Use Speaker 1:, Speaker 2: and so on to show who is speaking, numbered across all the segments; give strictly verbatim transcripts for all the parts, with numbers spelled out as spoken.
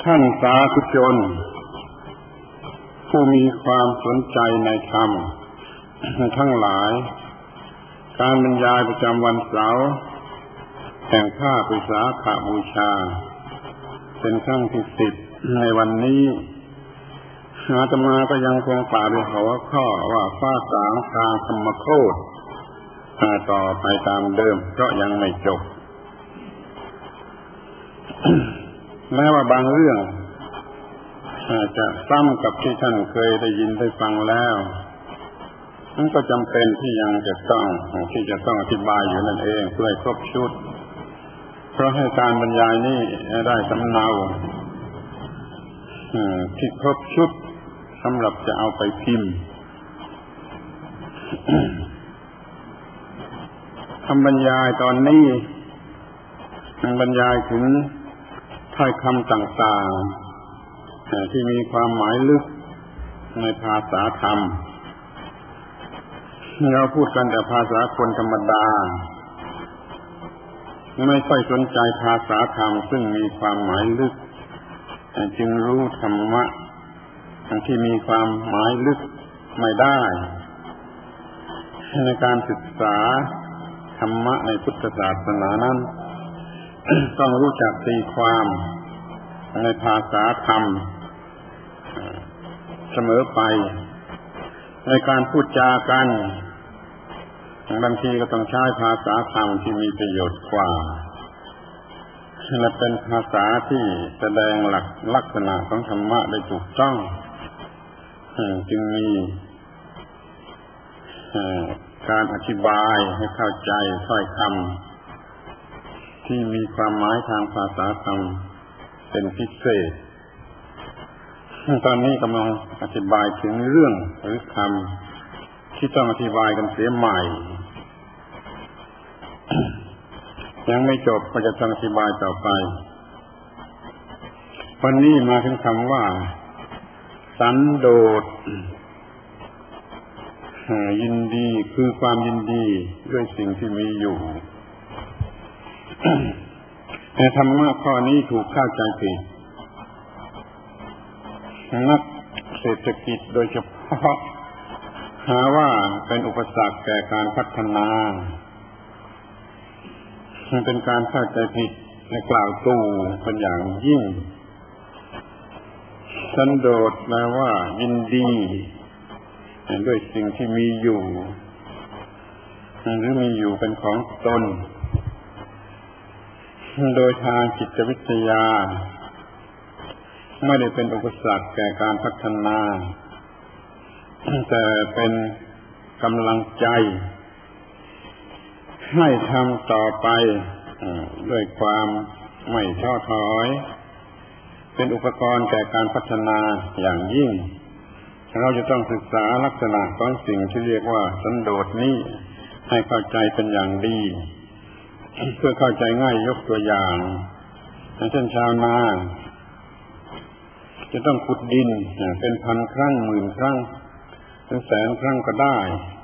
Speaker 1: ท่านสาธุชนผู้มีความสนใจในธรรมทั้งหลายการบรรยายประจำวันเสาร์แห่งภาควิสาขบูชาเป็นครั้งที่สิบในวันนี้อาตมาก็ยังคงกล่าวด้วยหัวข้อว่าฟ้าสางทางธรรมโคตรต่อไปตามเดิมเพราะยังไม่จบ แม้ว่าบางเรื่องอาจจะซ้ำกับที่ท่านเคยได้ยินได้ฟังแล้วนั่นก็จำเป็นที่ยังจะต้องที่จะต้องอธิบายอยู่นั่นเองเพื่อให้ครบชุดเพราะให้การบรรยายนี้ได้สำเนาที่ครบชุดสำหรับจะเอาไปพิมพ์ คำบรรยายตอนนี้บรรยายถึงถ้อยคำต่างๆที่มีความหมายลึกในภาษาธรรมเราพูดกันแต่ภาษาคนธรรมดาไม่ค่อยสนใจภาษาธรรมซึ่งมีความหมายลึกจึงรู้ธรรมะที่มีความหมายลึกไม่ได้ในการศึกษาธรรมะในพุทธศาสนานั้น ต้องรู้จักตีความในภาษาธรรมเสมอไปในการพูดจากันบางทีก็ต้องใช้ภาษาธรรมที่มีประโยชน์กว่าและเป็นภาษาที่แสดงหลักลักษณะของธรรมะได้ถูกต้องจึงมีการอธิบายให้เข้าใจถ้อยคำที่มีความหมายทางภาษาธรรมเป็นพิเศษตอนนี้กำลังอธิบายถึงเรื่องหรือคำที่ต้องอธิบายกันเสียใหม่ ยังไม่จบก็จะต้องอธิบายต่อไปวันนี้มาถึงคำว่าสันโดษยินดีคือความยินดีด้วยสิ่งที่มีอยู่ แต่ธรรมะข้อนี้ถูกเข้าใจผิดนักเศรษฐกิจโดยเฉพาะหาว่าเป็นอุปสรรคแก่การพัฒนามันเป็นการเข้าใจผิดและกล่าวตู่เป็นอย่างยิ่งสันโดษแปลว่ายินดีด้วยสิ่งที่มีอยู่หรือมีอยู่เป็นของตนโดยทางจิตวิทยาไม่ได้เป็นอุปสรรคแก่การพัฒนาแต่เป็นกำลังใจให้ทำต่อไปด้วยความไม่ท้อถอยเป็นอุปกรณ์แก่การพัฒนาอย่างยิ่งเราจะต้องศึกษาลักษณะของสิ่งที่เรียกว่าสันโดษนี้ให้เข้าใจเป็นอย่างดีเพื่อเข้าใจง่ายยกตัวอย่างเช่นชาวนาจะต้องขุดดินเป็นพันครั้งหมื่นครั้งเป็นแสนครั้งก็ได้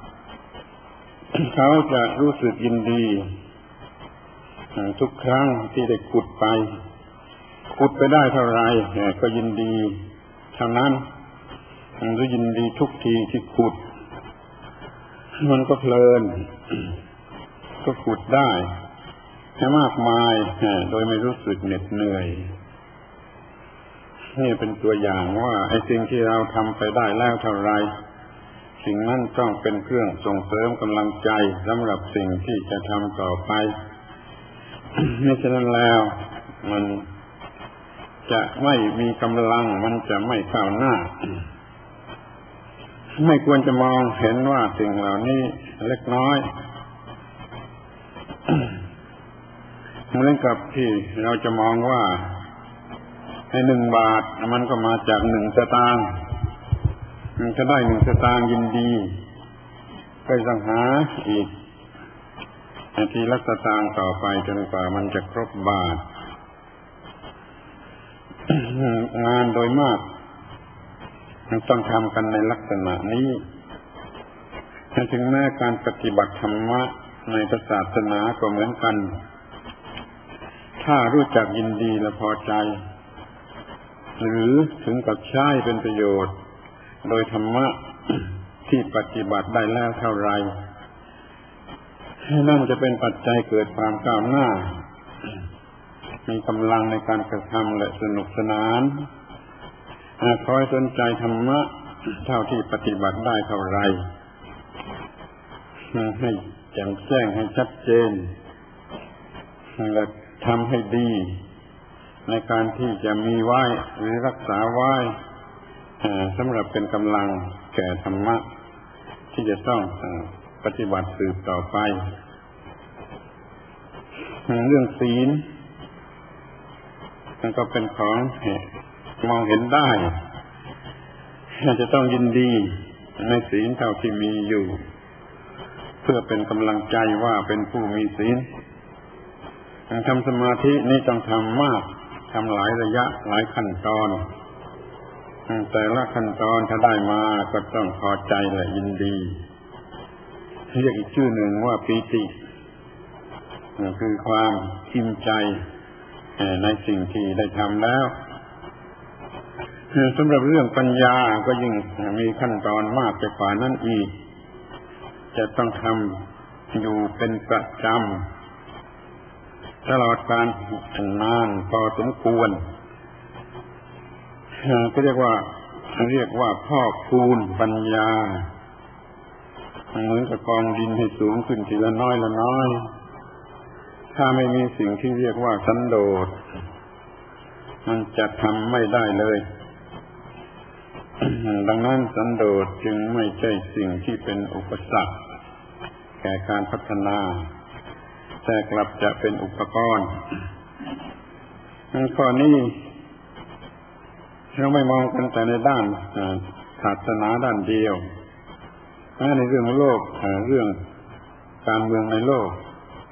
Speaker 1: เขาจะรู้สึกยินดีทุกครั้งที่ได้ขุดไปขุดไปได้เท่าไรก็ยินดีเท่านั้นหรือยินดีทุกทีที่ขุดมันก็เพลินก็ขุดได้ให้มากมายโดยไม่รู้สึกเหน็ดเหนื่อยนี่เป็นตัวอย่างว่าไอ้สิ่งที่เราทำไปได้แล้วเท่าไรสิ่งนั้นต้องเป็นเครื่องส่งเสริมกำลังใจสำหรับสิ่งที่จะทำต่อไปไม่เช่นนั้นแล้วมันจะไม่มีกำลังมันจะไม่ก้าวหน้าไม่ควรจะมองเห็นว่าสิ่งเหล่านี้เล็กน้อยเหมือนกับที่เราจะมองว่าให้หนึ่งบาทมันก็มาจากหนึ่งสตางค์มันจะได้หนึ่งสตางค์ยินดีก็ต้องหาอีกทีละสตางค์ต่อไปจนกว่ามันจะครบบาทงานโดยมากมันต้องทำกันในลักษณะนี้ถึงแม้การปฏิบัติธรรมะในศาสนาก็เหมือนกันถ้ารู้จักยินดีและพอใจหรือถึงกับใช้เป็นประโยชน์โดยธรรมะที่ปฏิบัติได้แล้วเท่าไรนั่นจะเป็นปัจจัยเกิดความก้าวหน้ามีกำลังในการกระทำและสนุกสนานคอยสนใจธรรมะเท่าที่ปฏิบัติได้เท่าไรให้แจ่มแจ้งให้ชัดเจนและทำให้ดีในการที่จะมีไว้หรือรักษาไว้สำหรับเป็นกำลังแก่ธรรมะที่จะต้องปฏิบัติสืบต่อไปเรื่องศีลมันก็เป็นของมองเห็นได้จะต้องยินดีในศีลเท่าที่มีอยู่เพื่อเป็นกำลังใจว่าเป็นผู้มีศีลการทำสมาธินี่ต้องทำมากทำหลายระยะหลายขั้นตอนแต่ละขั้นตอนถ้าได้มาก็ต้องพอใจและยินดีเรียกอีกชื่อหนึ่งว่าปีติคือความอิ่มใจในสิ่งที่ได้ทำแล้วสำหรับเรื่องปัญญาก็ยิ่งมีขั้นตอนมากไปกว่านั้นอีกจะต้องทำอยู่เป็นประจำตลอดการนานพอสมควรก็เรียกว่าเรียกว่าพอกพูนปัญญาเหมือนกับกองดินให้สูงขึ้นทีละน้อยละน้อยถ้าไม่มีสิ่งที่เรียกว่าสันโดษมันจะทำไม่ได้เลยดังนั้นสันโดษจึงไม่ใช่สิ่งที่เป็นอุปสรรคแก่การพัฒนาแต่กลับจะเป็นอุปกรณ์ข้อนี้เราไม่มองกันแต่ในด้านศาสนาด้านเดียวในเรื่องโลกเรื่องการเมืองในโลก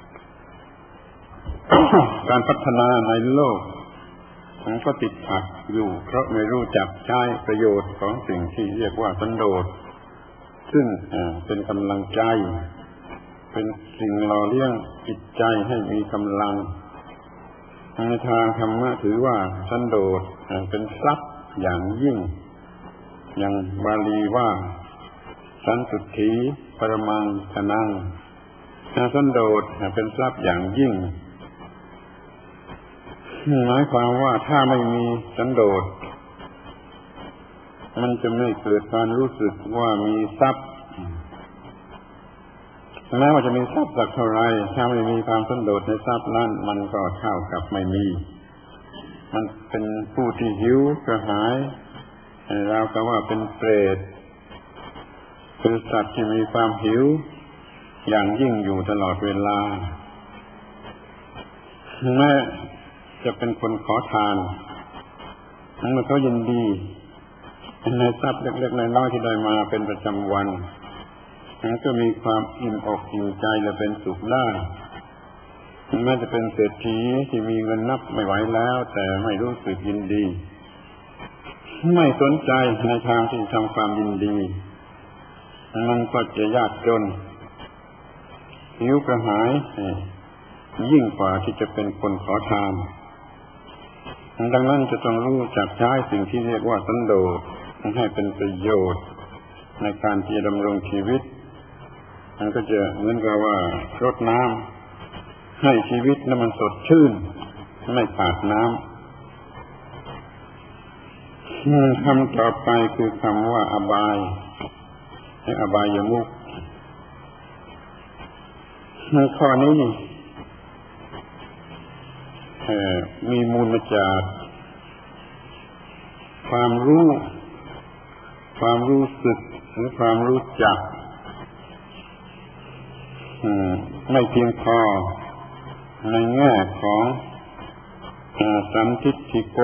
Speaker 1: การพัฒนาในโลกมันก็ติดขัดอยู่เพราะไม่รู้จักใช้ประโยชน์ของสิ่งที่เรียกว่าสันโดษซึ่งเป็นกำลังใจเป็นสิ่งหล่อเลี้ยงจิตใจให้มีกำลังในทางธรรมะถือว่าสันโดษเป็นทรัพย์อย่างยิ่งอย่างบาลีว่าสันสุทธิปรมังธนังสันโดษเป็นทรัพย์อย่างยิ่งหมายความว่าถ้าไม่มีสันโดษมันจะไม่เกิดการรู้สึกว่ามีทรัพย์แม้ว่าจะมีทรัพย์สักเท่าไรถ้าไม่มีความสันโดษในทรัพย์นั้นมันก็เท่ากับไม่มีมันเป็นผู้ที่หิวกระหายเราก็ว่าเป็นเปรตคือสัตว์ที่มีความหิวอย่างยิ่งอยู่ตลอดเวลาแม้จะเป็นคนขอทานมันก็ยินดีในทรัพย์เล็กๆน้อยๆที่ได้มาเป็นประจำวันมันก็มีความอิ่มอกอิ่มใจและเป็นสุขได้แม้จะเป็นเศรษฐีที่มีเงินนับไม่ไหวแล้วแต่ไม่รู้สึกยินดีไม่สนใจในทางที่ทำความยินดีมันก็จะยากจนหิวกระหายยิ่งกว่าที่จะเป็นคนขอทานดังนั้นจะต้องรู้จักใช้สิ่งที่เรียกว่าสันโดษให้เป็นประโยชน์ในการที่จะดำรงชีวิตมันก็จะเหมือนกับว่ารดน้ำให้ชีวิตนั้นมันสดชื่นไม่ขาดน้ำคำต่อไปคือคำว่าอบายให้อบายมุขในข้อนี้มีมูลมาจากความรู้ความรู้สึกหรือความรู้จักไม่เพียงพอในแง่ของสัมทิฏฐิโก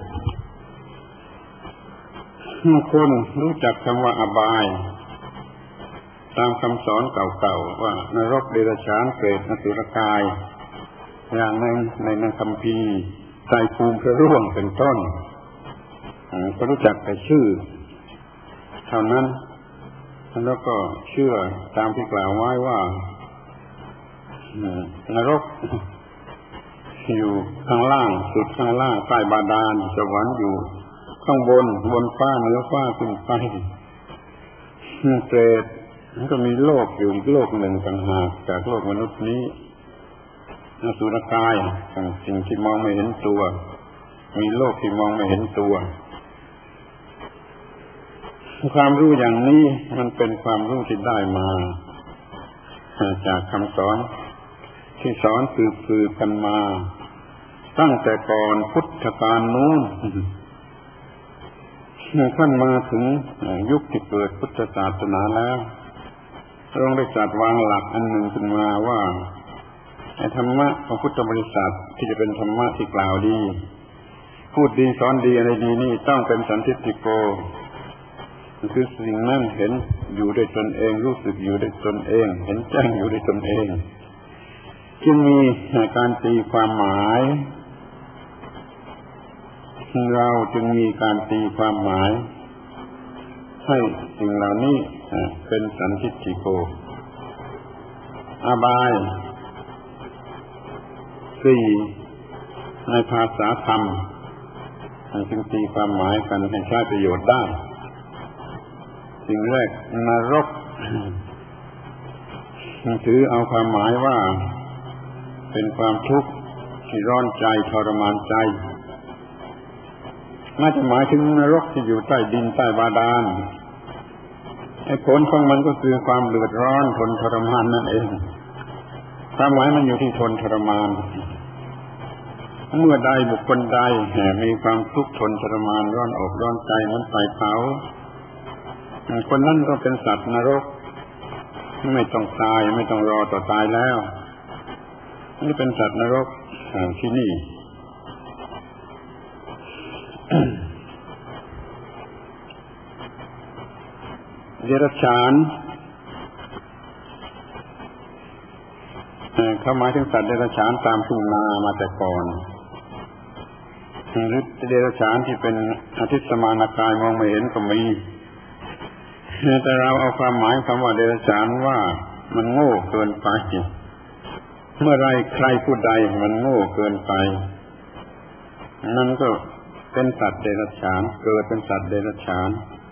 Speaker 1: คนรู้จักคำว่าอบายตามคำสอนเก่าๆว่านรกเดรัจฉานเปรตอสุรกายอย่างในในในคัมภีร์ไตรภูมิพระร่วงเป็นต้นก็รู้จักแต่ชื่อเท่านั้นแล้วก็เชื่อตามที่กล่าวไว้ว่านรกอยู่ข้างล่างสุดข้างล่างใต้บาดาลสวรรค์อยู่ข้างบนบนฟ้าเหนือฟ้าขึ้นไปเปรตมันก็มีโลกอยู่อีกโลกหนึ่งต่างหากจากโลกมนุษย์นี้อสุรกายสิ่งที่มองไม่เห็นตัวมีโลกที่มองไม่เห็นตัวความรู้อย่างนี้มันเป็นความรู้ที่ได้มาจากคำสอนที่สอนสืบๆกันมาตั้งแต่ก่อนพุทธกาลนู้นขั้นมาถึงยุคที่เกิดพุทธศาสนาแล้วพระองค์ได้ตรัสวางหลักอันหนึ่งขึ้นมาว่าไอ้ธรรมะของพุทธบริษัทที่จะเป็นธรรมะที่กล่าวดีพูดดีสอนดีอะไรดีนี่ต้องเป็นสันทิฏฐิโกคือสิ่งนั้นเห็นอยู่ด้วยตนเองรู้สึกอยู่ด้วยตนเองเห็นแจ้งอยู่ด้วยตนเองจึงมีการตีความหมายเราจึงมีการตีความหมายให้สิ่งเหล่านี้เป็นสันทิฏฐิโกอบายสี่ในภาษาธรรมจึงตีความหมายกันให้ใช้ประโยชน์ได้สิ่งแรกนรกถือเอาความหมายว่าเป็นความทุกข์ที่ร้อนใจทรมานใจน่าจะหมายถึงนรกที่อยู่ใต้ดินใต้บาดาลไอ้ผลของมันก็คือความเดือดร้อนทนทรมานนั่นเองความหมายมันอยู่ที่ทนทรมานเมื่อใดบุคคลใดมีความทุกข์ทนทรมานร้อนอกร้อนใจเหมือนไฟเผาคนนั้นก็เป็นสัตว์นรกไม่ต้องตายไม่ต้องรอต่อตายแล้วนี่เป็นสัตว์นรกที่นี่เดรัจฉานเขาหมายถึงสัตว์เดรัจฉานตามทุ่งนามาแต่ก่อนหรือเดรัจฉานที่เป็นอทิสมานกายมองไม่เห็นก็มีแต่เราเอาความหมายคำว่าเดรัจฉานว่ามันโง่เกินไปเมื่อไรใครผู้ใดมันโง่เกินไปนั่นก็เป็นสัตว์เดรัจฉานเกิดเป็นสัตว์เดรัจฉาน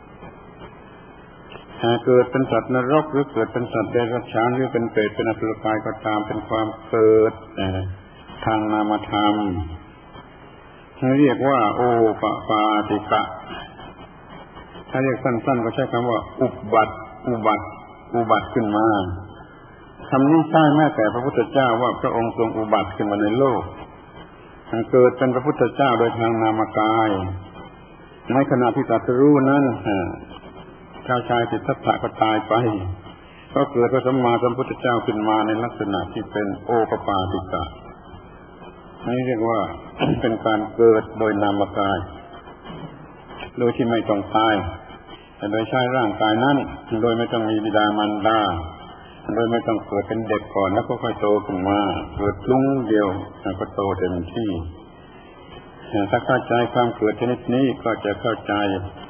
Speaker 1: ถ้าเกิดเป็นสัตว์นรกหรือเกิดเป็นสัตว์เดรัจฉานหรือเป็นเปรตเป็นอสุรกายก็ตามเป็นความเกิดทางนามธรรมเรียกว่าโอปปาติกะถ้าเรียกสั้นๆก็ใช้คำว่าอุบัติอุบัติอุบัติขึ้นมาคำนี้ใช้แม้แต่พระพุทธเจ้าว่าพระองค์ทรงอุบัติขึ้นมาในโลกเกิดเป็นพระพุทธเจ้าโดยทางนามกายในขณะที่ตรัสรู้นั้นเจ้าชายสิทธัตถะก็ตายไปก็เกิดพระสัมมาสัมพุทธเจ้าขึ้นมาในลักษณะที่เป็นโอปปาติกะนี่เรียกว่า เป็นการเกิดโดยนามกายโดยที่ไม่ต้องตายแต่โดยใช้ร่างกายนั้นโดยไม่ต้องมีบิดามารดาโดยไม่ต้องเกิดเป็นเด็กก่อนแล้วก็ค่อยโตขึ้นมาเกิดลุ้งเดียวแล้วก็โตเต็มที่ถ้าเข้าใจความเกิดชนิดนี้ก็จะเข้าใจ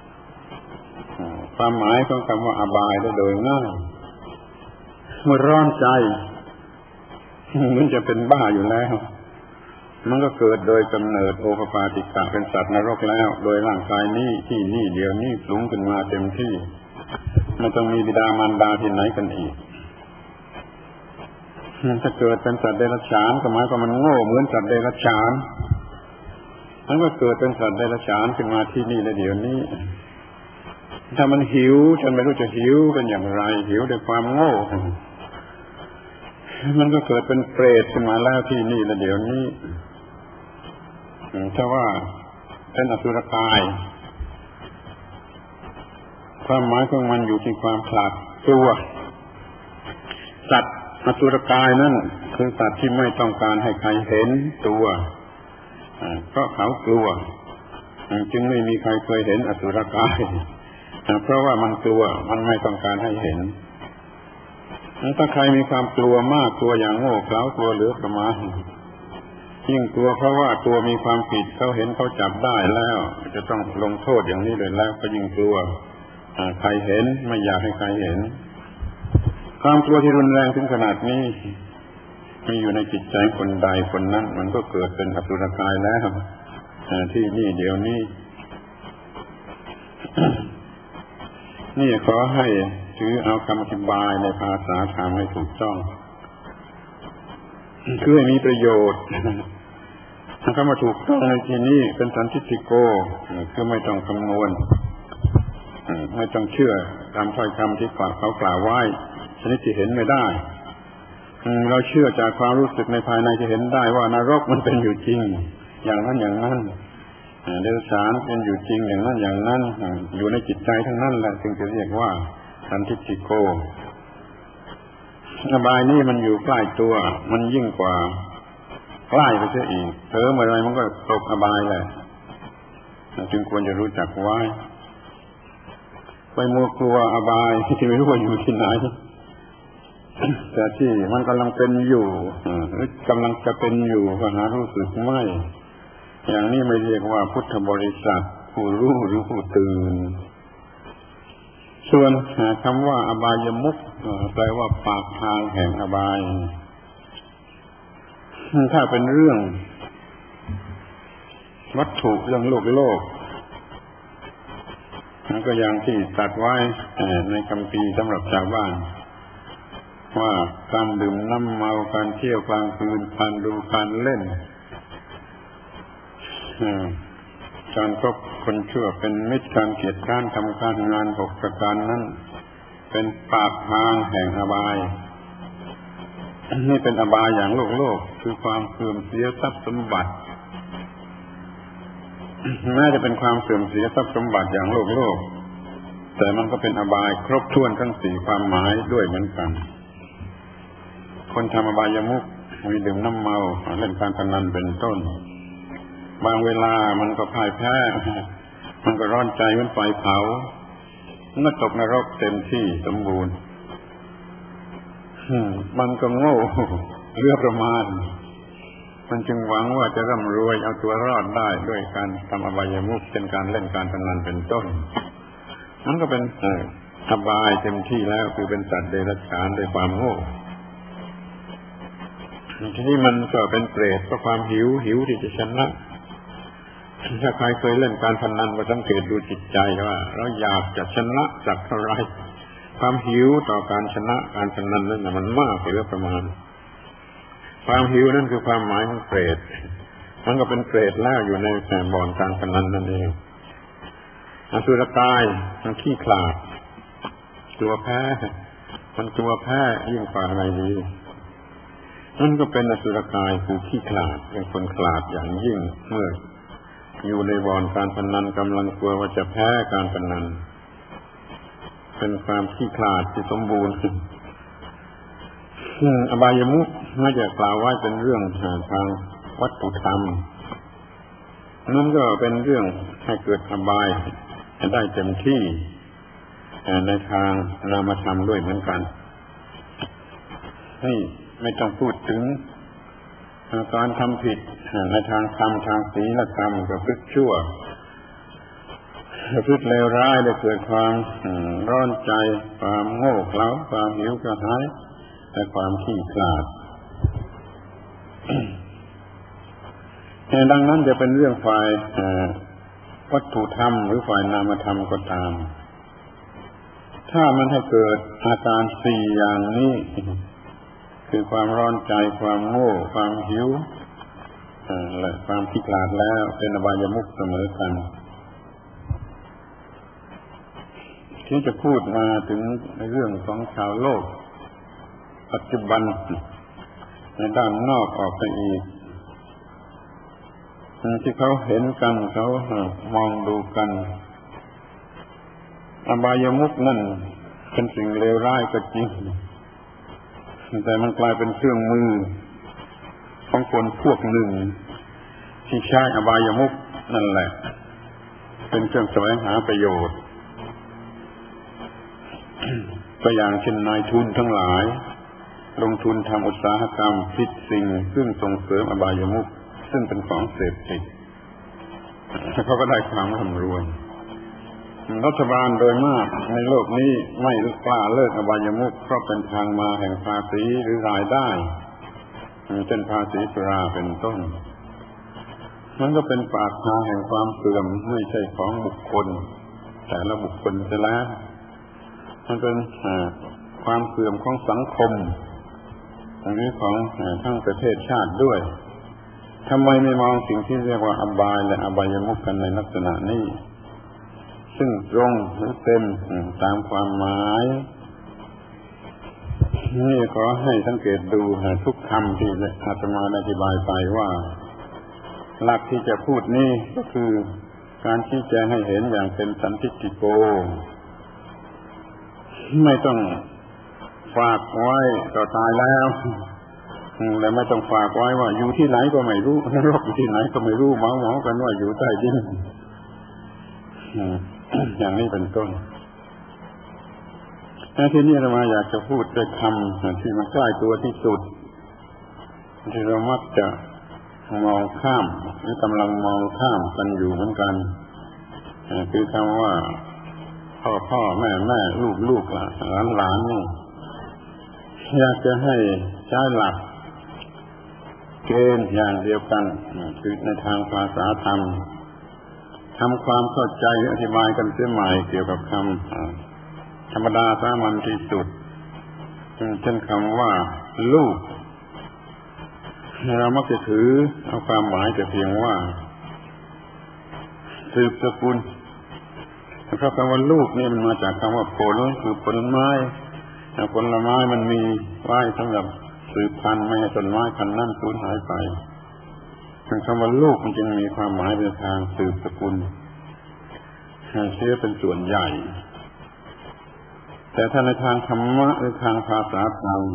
Speaker 1: ความหมายของคำว่าอบายได้โดยง่ายเมื่อร้อนใจมันจะเป็นบ้าอยู่แล้วมันก็เกิดโดยกำเนิดโอปปาติกะเป็นสัตว์นรกแล้วโดยร่างกายนี้ที่นี่เดียวนี้สูงขึ้นมาเต็มที่ไม่ต้องมีบิดามารดาที่ไหนกันอีกถ้าเกิดเป็นสัตว์เดรัจฉานก็หมายความมันโง่เหมือนสัตว์เดรัจฉานมันก็เกิดเป็นสัตว์เดรัจฉานขึ้นมาที่นี่และเดี๋ยวนี้ถ้ามันหิวฉันไม่รู้จะหิวเป็นอย่างไรหิวด้วยความโง่มันก็เกิดเป็นเปรตขึ้นมาแล้วที่นี่และเดี๋ยวนี้ถ้าว่าเป็นอสุรกายความหมายของมันอยู่ที่ความขลาดกลัวสัตว์อสุรกายนั่นคือสัตว์ที่ไม่ต้องการให้ใครเห็นตัวเพราะเขากลัวจึงไม่มีใครเคยเห็นอสุรกายเพราะว่ามันกลัวมันไม่ต้องการให้เห็นถ้าใครมีความกลัวมากกลัวอย่างโง่เขลากลัวเหลือประมาณยิ่งกลัวเพราะว่าตัวมีความผิดเขาเห็นเขาจับได้แล้วจะต้องลงโทษอย่างนี้เลยแล้วก็ยิ่งกลัวใครเห็นไม่อยากให้ใครเห็นความกลัวที่รุนแรงถึงขนาดนี้มีอยู่ในจิตใจคนใดคนนั้นมันก็เกิดเป็นอสุรกายแล้วที่นี่เดี๋ยวนี้นี่ขอให้ถือเอาคำอธิบายในภาษาธรรมให้ถูกต้องคือให้มีประโยชน์คำว่าถูกต้องในที่นี้เป็นสันทิฏฐิโกคือไม่ต้องคำนวณไม่ต้องเชื่อตามถ้อยคำที่เขากล่าวไว้ชนิดที่เห็นไม่ได้เราเชื่อจากความรู้สึกในภายในจะเห็นได้ว่านรกมันเป็นอยู่จริงอย่างนั้นอย่างนั้นเดรัจฉานเป็นอยู่จริงอย่างนั้นอย่างนั้นอยู่ในจิตใจทั้งนั้นแหละจึงจะเรียกว่าสันทิฏฐิโกอบายนี้มันอยู่ใกล้ตัวมันยิ่งกว่าใกล้ไปเสียอีกเผลอเมื่อไรมันก็ตกอบายแหละจึงควรจะรู้จักไว้ไปมัวกลัวอบายที่ไม่รู้ว่าอยู่ที่ไหนแต่ที่มันกำลังเป็นอยู่หรือกำลังจะเป็นอยู่ก็หารู้สึกไม่อย่างนี้ไม่เรียกว่าพุทธบริษัทผู้รู้หรือผู้ตื่นส่วนคำว่าอบายมุขแปลว่าปากทางแห่งอบายถ้าเป็นเรื่องวัตถุเรื่องโลกโลกนั่นก็อย่างที่ตัดไว้ในคัมภีร์สำหรับชาวบ้านว่าการดื่มน้ำเมาการเที่ยวกลางคืนการดูการเล่นการคบคนชั่วเป็นมิตรการเกียรติการทำการงานหกประการนั้นเป็นปากทางแห่งอบายนี่เป็นอบายอย่างโลกโลกคือความเสื่อมเสียทรัพย์สมบัติแม้จะเป็นความเสื่อมเสียทรัพย์สมบัติอย่างโลกโลกแต่มันก็เป็นอบายครบถ้วนทั้งสี่ความหมายด้วยเหมือนกันคนทำอบายมุขมีดื่มน้ำเมาเล่นการพนันเป็นต้นบางเวลามันก็พ่ายแพ้มันก็ร้อนใจเหมือนไฟเผามันก็ตกนรกเต็มที่สมบูรณ์มันก็โง่เรื่องประมาณมันจึงหวังว่าจะร่ำรวยเอาตัวรอดได้ด้วยการทำอบายมุขเช่นการเล่นการพนันเป็นต้นมันก็เป็นอบายเต็มที่แล้วคือเป็นสัตว์เดรัจฉานด้วยความโง่ทีนี้มันก็เป็นเปรตเพราะความหิวหิวที่จะชนะถ้าใครเคยเล่นการพนันก็สังเกตดูจิตใจว่าเราอยากจะชนะสักเท่าไรความหิวต่อการชนะการพนันนั้นมันมากเหลือประมาณความหิวนั่นคือความหมายของเปรตมันก็เป็นเปรตแล้วอยู่ในแสบ่อนการพนันนั่นเองอสุรกายมันขี้ขลาดตัวแพ้มันตัวแพ้ยิ่งกว่าอะไรดีนั่นก็เป็นอสุรกายคือขี้ขลาดเป็นคนขลาดอย่างยิ่งเมื่ออยู่ในบ่อนการพนันกำลังกลัวว่าจะแพ้การพนันเป็นความขี้ขลาดที่สมบูรณ์อบายมุขน่าจะกล่าวไว้เป็นเรื่องทางวัตถุธรรมนั่นก็เป็นเรื่องให้เกิดอบายได้เต็มที่ในทางนามธรรมด้วยเหมือนกันนี่ไม่ต้องพูดถึงการทำผิดในทางธรรมทางศีลธรรมกับพฤติชั่วพฤติเลวร้ายได้เกิดความร้อนใจความโง่เขลาความหิวกระหายและความขี้ขลาดดังนั้นจะเป็นเรื่องฝ่ายวัตถุธรรมหรือฝ่ายนามธรรมก็ตามถ้ามันให้เกิดอาการสี่อย่างนี้คือความร้อนใจความโง่ความหิวและความขี้ขลาดแล้วเป็นอบายมุขเสมอกันที่จะพูดมาถึงในเรื่องของชาวโลกปัจจุบันในด้านนอกออกไปอีกที่เขาเห็นกันเขามองดูกันอบายมุขนั่นเป็นสิ่งเลวร้ายก็จริงแต่มันกลายเป็นเครื่องมือของคนพวกหนึ่งที่ใช้อบายมุขนั่นแหละเป็นเครื่องแสวงหาประโยชน์ตัวอย่างเช่นนายทุนทั้งหลายลงทุนทำอุตสาหกรรมผลิตสิ่งซึ่งส่งเสริมอบายมุขซึ่งเป็นของเสพติดเขาก็ได้ความร่ำรวยรัฐบาลโดยมากในโลกนี้ไม่กล้าเลิกอบายมุขเพราะเป็นทางมาแห่งภาษีหรือรายได้เช่นภาษีสุราเป็นต้นมันก็เป็นปากทางแห่งความเสื่อมไม่ใช่ของบุคคลแต่ละบุคคลเสียแล้วมันเป็นความเสื่อมของสังคมอันนี้ของทั้งประเทศชาติด้วยทำไมไม่มองสิ่งที่เรียกว่าอบายและอบายมุขกันในลักษณะนี้ซึ่งตรงหรือเต็มตามความหมายนี่ขอให้สังเกตดูทุกคำที่อาตมาได้อธิบายไปว่าหลักที่จะพูดนี่ก็คือการชี้แจงให้เห็นอย่างเป็นสันทิฏฐิโกไม่ต้องฝากไว้ต่อตายแล้วและไม่ต้องฝากไว้ว่าอยู่ที่ไหนก็ไม่รู้นรกอยู่ที่ไหนก็ไม่รู้เมาเมากันว่าอยู่ใต้ดินอย่างนี้เป็นต้นทีนี้เรามาอยากจะพูดด้วยคำที่มันใกล้ตัวที่สุดที่เรามักจะมองข้ามหรือกำลังมองข้ามกันอยู่เหมือนกันคือคำว่าพ่อพ่อแม่แม่ลูกลูกหลานหลานนี่อยากจะให้ใช้หลักเกณฑ์อย่างเดียวกันคือในทางภาษาธรรมทำความเข้าใจอธิบายกันเสียใหม่เกี่ยวกับคำธรรมดาสามัญที่สุดเช่นคำว่าลูกเรามักจะถือเอาความหมายแต่เพียงว่าสืบสกุลเพราะคำว่าลูกนี่มันมาจากคำว่าผลคือผลไม้ผลไม้มันมีไว้สำหรับสืบพันธุ์ไม่ให้ต้นไม้พันธุ์นั้นสูญหายไปถึงคำว่าลูกมันจึงมีความหมายในทางสืบสกุลเชื่อเป็นส่วนใหญ่แต่ถ้าในทางธรรมะหรือทางภาษาธรรม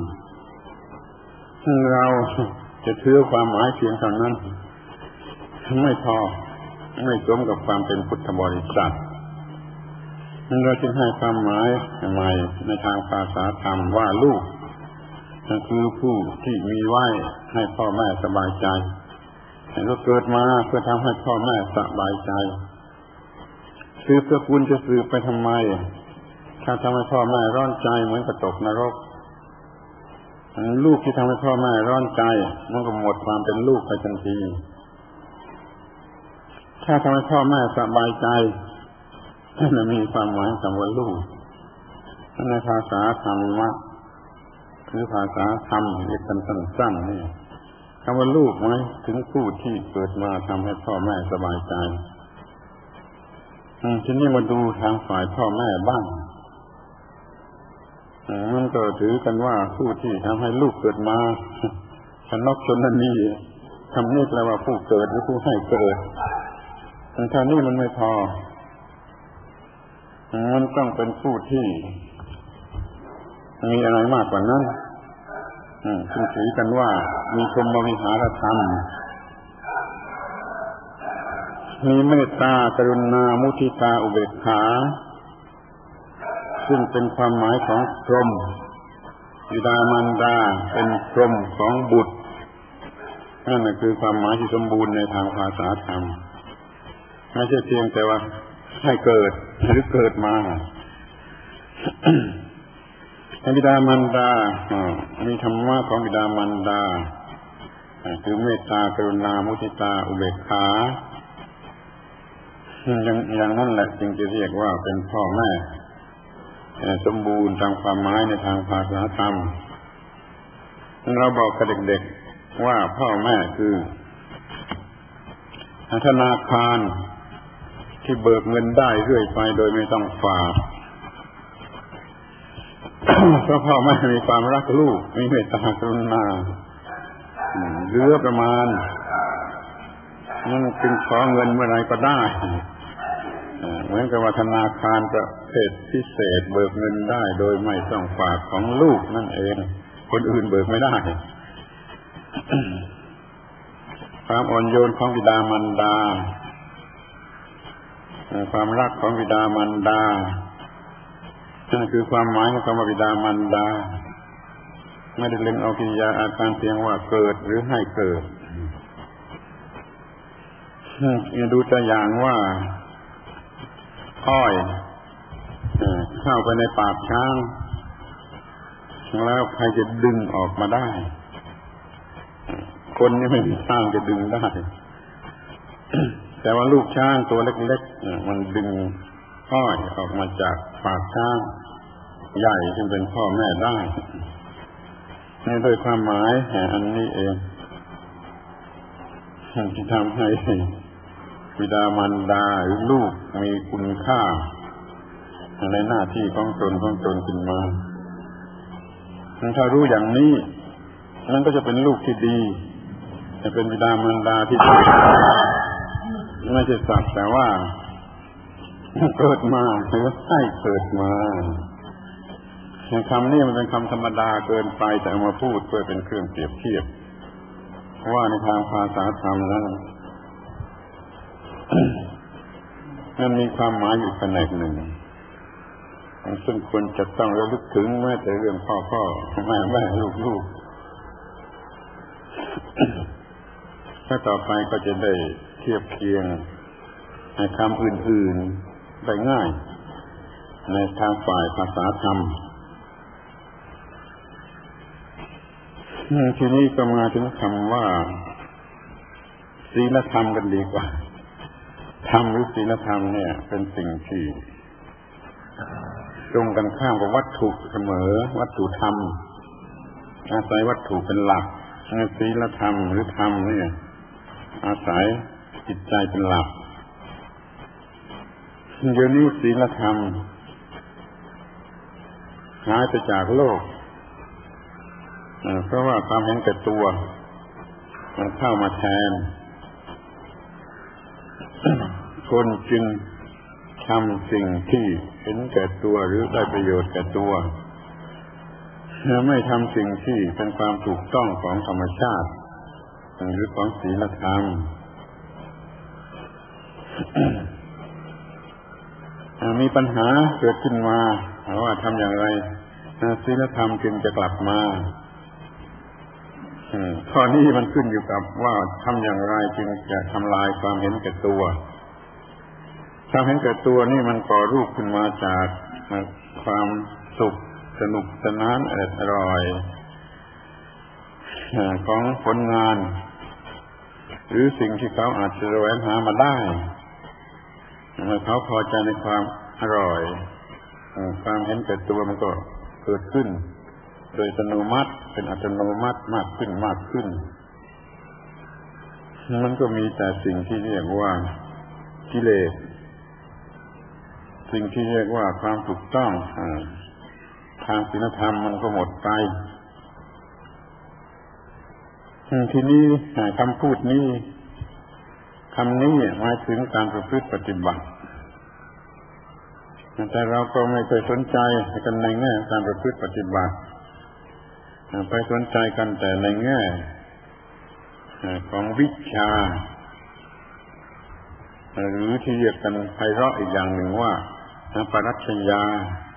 Speaker 1: เราจะถือความหมายเพียงเท่านั้นไม่พอไม่สมกับความเป็นพุทธบริษัทเราจึงให้ความหมายใหม่ในทางภาษาธรรมว่าลูกคือผู้ที่มีไว้ให้พ่อแม่สบายใจเราเกิดมาเพื่อทำให้พ่อแม่สบายใจสืบสกุลจะสืบไปทำไมถ้าทำให้พ่อแม่ร้อนใจเหมือนกับตกนรกลูกที่ทำให้พ่อแม่ร้อนใจมันก็หมดความเป็นลูกไปทันทีถ้าทำให้พ่อแม่สบายใจนั่นมีความหมายคำว่าลูกในภาษาธรรมะหรือภาษาธรรมเรียกกันสั้นๆนี่คำว่าลูกหมายถึงผู้ที่เกิดมาทำให้พ่อแม่สบายใจทีนี้มาดูทางฝ่ายพ่อแม่บ้างมันก็ถือกันว่าผู้ที่ทำให้ลูกเกิดมาชนกชนนีคำนี้แปลว่าผู้เกิดหรือผู้ให้เกิดแต่ท่านี้มันไม่พอมันต้องเป็นผู้ที่มีอะไรมากกว่านั้นซึ่งถือกันว่ามีพรหมวิหารธรรมมีเมตตากรุณามุทิตาอุเบกขาซึ่งเป็นความหมายของพรหมบิดามารดาเป็นพรหมของบุตรนั่นคือความหมายที่สมบูรณ์ในทางภาษาธรรมไม่ใช่เพียงแต่ว่าให้เกิดหรือเกิดมาบิดามารดามีธรรมะของบิดามารดาคือเมตตากรุณามุทิตาอุเบกขาอย่างอย่างนั้นแหละจึงจะเรียกว่าเป็นพ่อแม่สมบูรณ์ตามความหมายในทางภาษาธรรมเราบอกกับเด็กๆว่าพ่อแม่คือธนาคารที่เบิกเงินได้เรื่อยไปโดยไม่ต้องฝากเพราะพ่อแม่มีความรักลูกมีเมตตากรุณาเหลือประมาณนั่นจึงขอเงินเมื่อไรก็ได้เหมือนกับว่าธนาคารประเภทพิเศษเบิกเงินได้โดยไม่ต้องฝากของลูกนั่นเองคนอื่นเบิกไม่ได้ความอ่อนโยนของบิดามารดาความรักของบิดามารดานั่นคือความหมายของคำว่าบิดามารดาไม่ได้เล็งเอากิริยาอาการเพียงว่าเกิดหรือให้เกิดดูตัวอย่างว่าอ้อยเข้าไปในปากช้างแล้วใครจะดึงออกมาได้คนนี่ไม่มีทางจะดึงได้แต่ว่าลูกช้างตัวเล็กๆมันดึงอ้อยออกมาจากปากช้างใหญ่ซึ่งเป็นพ่อแม่ได้นี่โดยความหมายแห่งอันนี้เองที่ทำให้บิดามารดาหรือลูกมีคุณค่าในหน้าที่ของตนของตนขึ้นมาถ้ารู้อย่างนี้นั่นก็จะเป็นลูกที่ดีจะเป็นบิดามารดาที่ดีไม่ใช่สักแต่ว่าเกิดมาหรือให้เกิดมาคำนี้มันเป็นคำธรรมดาเกินไปแต่เอามาพูดเพื่อเป็นเครื่องเปรียบเทียบเพราะว่าในทางภาษาธรรมนั้นมันมีความหมายอยู่แผนกหนึ่งซึ่งควรจะต้องระลึกถึงแม้แต่เรื่องพ่อพ่อแม่แม่ลูกลูกถ้าต่อไปก็จะได้เทียบเคียงในคำอื่นๆได้ง่ายในทางฝ่ายภาษาธรรมทีนี้ก็มาถึงคำว่าศีลธรรมกันดีกว่าธรรมหรือศีลธรรมเนี่ยเป็นสิ่งที่ตรงกันข้ามกับวัตถุเสมอวัตถุธรรมอาศัยวัตถุเป็นหลักศีลธรรมหรือธรรมเนี่ยอาศัยจิตใจเป็นหลักเดี๋ยวนี้ศีลธรรมหายไปจากโลกเพราะว่าความเห็นแก่ตัวมันเข้ามาแทนคนจึงทำสิ่งที่เห็นแก่ตัวหรือได้ประโยชน์แก่ตัวไม่ทำสิ่งที่เป็นความถูกต้องของธรรมชาติหรือของศีลธรรมมีปัญหาเกิดขึ้นมาว่าทำอย่างไรศีลธรรมจึงจะกลับมาข้อนี้มันขึ้นอยู่กับว่าทำอย่างไรจึงจะทำลายความเห็นแก่ตัวความเห็นแก่ตัวนี่มันก่อรูปขึ้นมาจากความสุขสนุกสนานอร่อยของผลงานหรือสิ่งที่เขาอาจจะแสวงหามาได้เมื่อเขาพอใจในความอร่อยความเห็นแก่ตัวมันก็เกิดขึ้นโดยอัตโนมัติเป็นอัตโนมัติมากขึ้นมากขึ้นมันก็มีแต่สิ่งที่เรียกว่ากิเลสสิ่งที่เรียกว่าความถูกต้องทางศีลธรรมมันก็หมดไปทีนี้คำพูดนี้คำนี้หมายถึงการประพฤติปฏิบัติแต่เราก็ไม่เคยสนใจกันในแง่การประพฤติปฏิบัติไปสนใจกันแต่ในแง่ของวิชาหรือที่เรียกกันไพเราะอีกอย่างหนึ่งว่าปรัชญา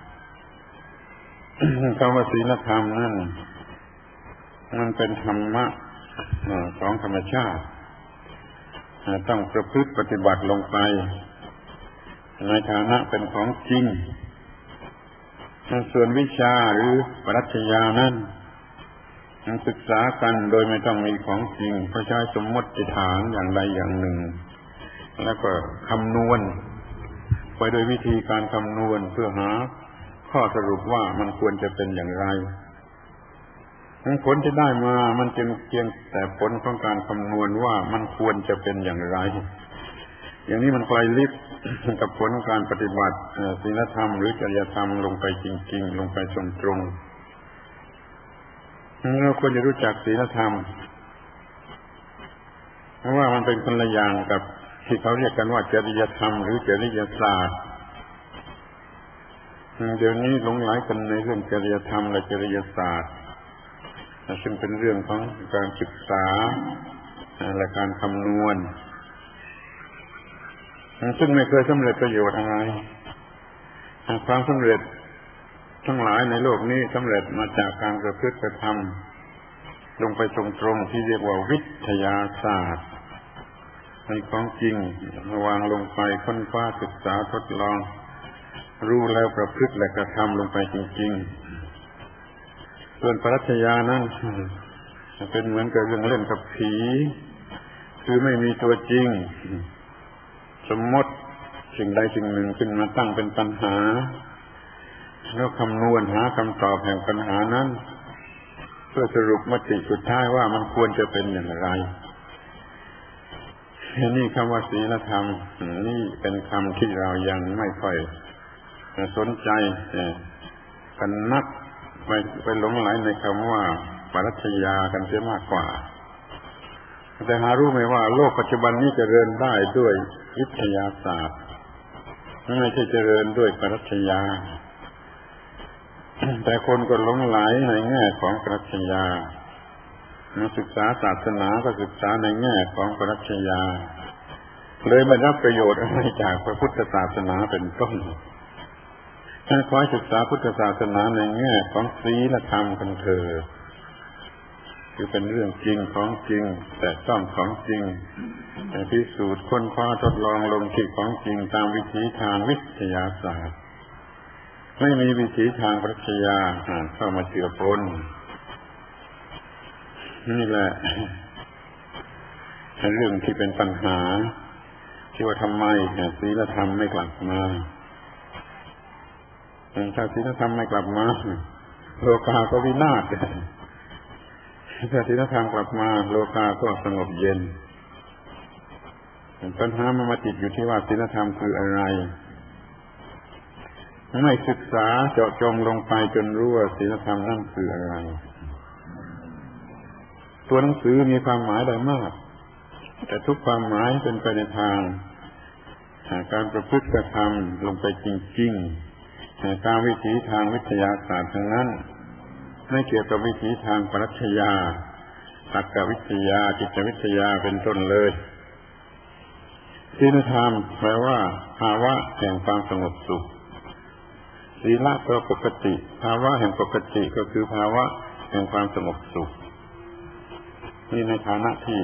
Speaker 1: คำว่าศีลธรรมนั่นมันเป็นธรรมะของธรรมชาติต้องประพฤติปฏิบัติลงไปในฐานะเป็นของจริงส่วนวิชาหรือปรัชญานั้นศึกษากันโดยไม่ต้องมีของจริงเพราะใช้สมมติฐานอย่างใดอย่างหนึ่งแล้วก็คำนวณไปโดยวิธีการคำนวณเพื่อหาข้อสรุปว่ามันควรจะเป็นอย่างไรผลที่ได้มามันจึงเพียงแต่ผลของการคำนวณว่ามันควรจะเป็นอย่างไรอย่างนี้มันไกลลิบกับผลการปฏิบัติศีลธรรมหรือจริยธรรมลงไปจริงๆลงไปตรงๆเราควรจะรู้จักศีลธรรมเพราะว่ามันเป็นคนละอย่างกับที่เขาเรียกกันว่าจริยธรรมหรือจริยศาสตร์เดี๋ยวนี้หลงไหลกันในเรื่องจริยธรรมและจริยศาสตร์ซึ่งเป็นเรื่องของการศึกษาและการคำนวณซึ่งไม่เคยสำเร็จประโยชน์อะไรความสำเร็จทั้งหลายในโลกนี้สำเร็จมาจากการประพฤติกระทำลงไปตรงๆที่เรียกว่าวิทยาศาสตร์ในของจริงวางลงไปค้นคว้าศึกษาทดลองรู้แล้วประพฤติและกระทำลงไปจริงๆส่วนปรัชญานั้นเป็นเหมือนกับเรื่องเล่นกับผีคือไม่มีตัวจริงสมมติสิ่งใดสิ่งหนึ่งขึ้นมาตั้งเป็นปัญหาแล้วคำนวณหาคำตอบแห่งปัญหานั้นเพื่อสรุปมติสุดท้ายว่ามันควรจะเป็นอย่างไรนี่คำว่าศีลธรรมนี่เป็นคำที่เรายังไม่ค่อยสนใจกันนักไปไปหลงไหลในคำว่าปรัชญากันเสียมากกว่าแต่หารู้ไหมว่าโลกปัจจุบันนี้เจริญได้ด้วยวิทยาศาสตร์ไม่ใช่เจริญด้วยปรัชญาแต่คนก็หลงไหลในแง่ของปรัชญามาศึกษาศาสนาก็ศึกษาในแง่ของปรัชญาเลยไม่รับประโยชน์อะไรจากพระพุทธศาสนาเป็นต้นถ้าขอศึกษาพุทธศาสนาในแง่ของศีลธรรมกันเถิดคือเป็นเรื่องจริงของจริงแต่ต้องของจริงพิสูจน์ค้นคว้าทดลองลงที่ของจริงตามวิธีทางวิทยาศาสตร์ไม่มีวิธีทางปรัชญาเข้ามาเจือปนนี่แหละเรื่องที่เป็นปัญหาที่ว่าทำไมศีลธรรมไม่กลับมาถ้าศีลธรรมไม่กลับมาโลกาก็วินาศถ้าศีลธรรมกลับมาโลกาก็สงบเย็นปัญหามันมาติดอยู่ที่ว่าศีลธรรมคืออะไรไม่ศึกษาเจาะจงลงไปจนรู้ว่าศีลธรรมนั่นคืออะไรตัวหนังสือมีความหมายได้มากแต่ทุกความหมายเป็นไปในทางการประพฤติกระทำลงไปจริงๆตามวิถีทางวิทยาศาสตร์ทั้งนั้นไม่เกี่ยวกับวิถีทางปรัชญาตรรกวิทยาจิตวิทยาเป็นต้นเลยศีลธรรมแปลว่าภาวะแห่งความสงบสุขศีลก็ปกติภาวะแห่งปกติก็คือภาวะแห่งความสงบสุขนี่ในฐานะที่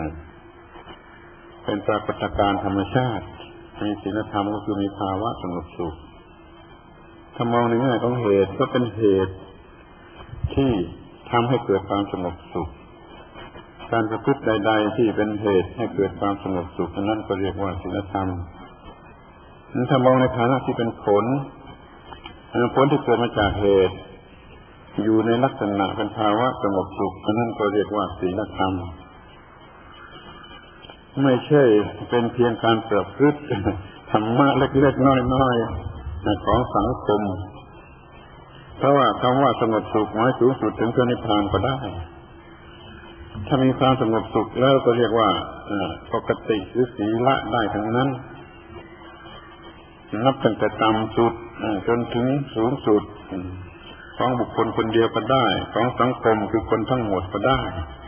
Speaker 1: เป็นปรากฏการณ์ธรรมชาติมีศีลธรรมก็คือมีภาวะสงบสุขถ้ามองในแง่ของเหตุก็เป็นเหตุที่ทำให้เกิดความสงบสุขการประพฤติใดๆที่เป็นเหตุให้เกิดความสงบสุขนั้นก็เรียกว่าศีลธรรมถ้ามองในฐานะที่เป็นผลผลที่เกิดมาจากเหตุอยู่ในลักษณะเป็นภาวะสงบสุขนั้นก็เรียกว่าศีลธรรมไม่ใช่เป็นเพียงการประพฤติธรรมะเล็กๆน้อยๆของสังคมเพราะว่าคำว่าสงบสุขหมายสูงสุดถึงพระนิพพานก็ได้ถ้ามีความสงบสุขแล้วก็เรียกว่าปกติหรือศีลได้ทั้งนั้นนับตั้งแต่ต่ำสุดจนถึงสูงสุดของบุคคลคนเดียวก็ได้ของสังคมคือคนทั้งหมดก็ได้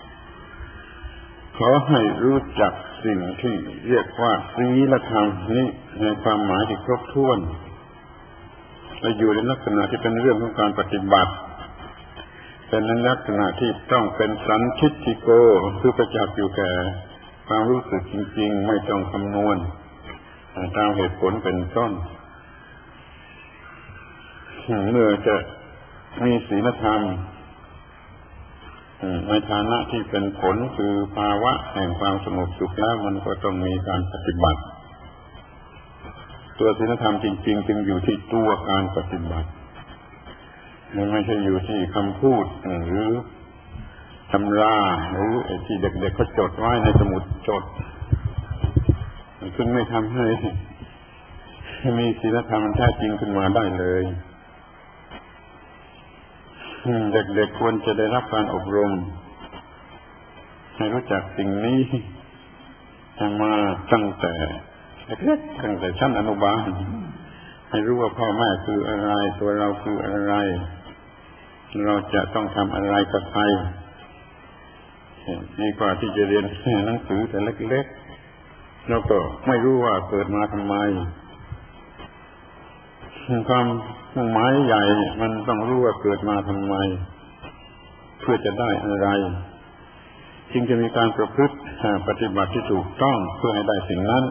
Speaker 1: ขอให้รู้จักสิ่งที่เรียกว่าศีลธรรมนี้ในความหมายที่ครบถ้วนและอยู่ในลักษณะที่เป็นเรื่องของการปฏิบัติเป็นในลักษณะที่ต้องเป็นสันทิฏฐิโกคือประจักษ์อยู่แก่ความรู้สึกจริงๆไม่ต้องคำนวณตามเหตุผลเป็นต้นเมื่อจะมีศีลธรรมในฐานะที่เป็นผลคือภาวะแห่งความสงบสุขแล้วมันก็ต้องมีการปฏิบัติตัวศีลธรรมจริงๆจึงอยู่ที่ตัวการปฏิบัติมันไม่ใช่อยู่ที่คำพูดหรือตำราหรือไอ้ที่เด็กๆเขาจดไว้ในสมุดจดซึ่งไม่ทำให้มีศีลธรรมแท้จริงขึ้นมาได้เลยเด็กๆควรจะได้รับการอบรมให้รู้จักสิ่งนี้มาตั้งแต่เล็กๆตั้งแต่ชั้นอนุบาลให้รู้ว่าพ่อแม่คืออะไรตัวเราคืออะไรเราจะต้องทำอะไรกับใครดีกว่าที่จะเรียนหนังสือแต่เล็กๆแล้วก็ไม่รู้ว่าเกิดมาทำไมความมุ่งหมายใหญ่มันต้องรู้ว่าเกิดมาทำไมเพื่อจะได้อะไรจึงจะมีการประพฤติปฏิบัติที่ถูกต้องเพื่อให้ได้สิ่งนั้น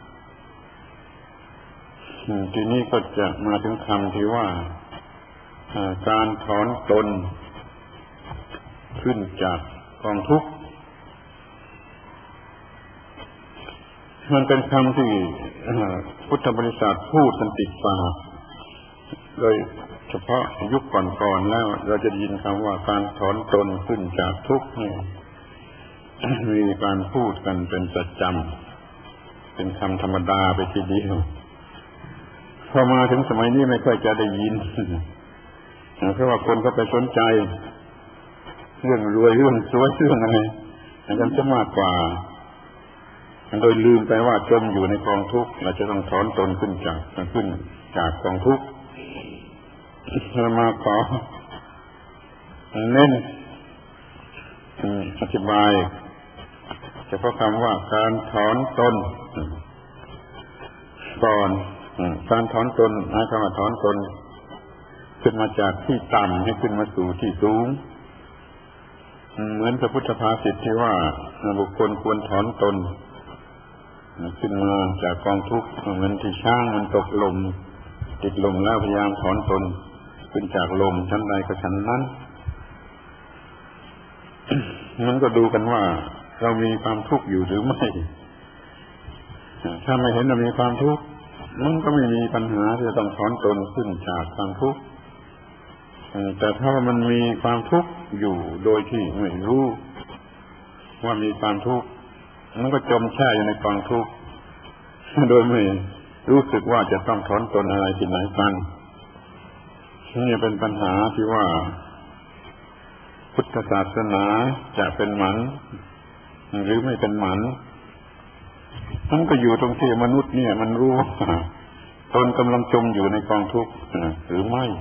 Speaker 1: ทีนี้ก็จะมาถึงคำที่ว่าการถอนตนขึ้นจากกองทุกข์มันเป็นคำที่พุทธบริษัทพูดกันติดปากโดยเฉพาะยุคก่อนๆแล้วเราจะยินคำว่าการถอนตนขึ้นจากทุกข์นี่มีการพูดกันเป็นประจำเป็นคำธรรมดาไปทีเดียวพอมาถึงสมัยนี้ไม่ค่อยจะได้ยินเพราะว่าคนก็ไปสนใจเรื่องรวยเรื่องสวยเรื่องอะไรกันจะมากกว่าโดยลืมไปว่าจมอยู่ในกองทุกข์เราจะต้องถอนตนขึ้นจากขึ้นจากกองทุกข์เรามาขอเน้นอธิบายเฉพาะคำว่าการถอนตนก่อนการถอนตนหมายความว่าถอนตนขึ้นมาจากที่ต่ำให้ขึ้นมาสู่ที่สูงเหมือนพระพุทธภาษิตที่ว่าบุคคลควรถอนตนขึ้นมาจากกองทุกข์เหมือนที่ช้างมันตกลมติดลมแล้วพยายามถอนตนขึ้นจากลมชั้นใดก็ชั้นนั้นมันก็ดูกันว่าเรามีความทุกข์อยู่หรือไม่ถ้าไม่เห็นเรามีความทุกข์มันก็ไม่มีปัญหาที่จะต้องถอนตนขึ้นจากความทุกข์แต่ถ้ามันมีความทุกข์อยู่โดยที่ไม่รู้ว่ามีความทุกข์มันก็จมแช่อยู่ในกองทุกข์โดยไม่รู้สึกว่าจะต้องถอนตนอะไรที่ไหนกันนี่เป็นปัญหาที่ว่าพุทธศาสนาจะเป็นหมันหรือไม่เป็นหมันมันก็อยู่ตรงที่มนุษย์เนี่ยมันรู้ว่าตนกำลังจมอยู่ในกองทุกข์หรือไม่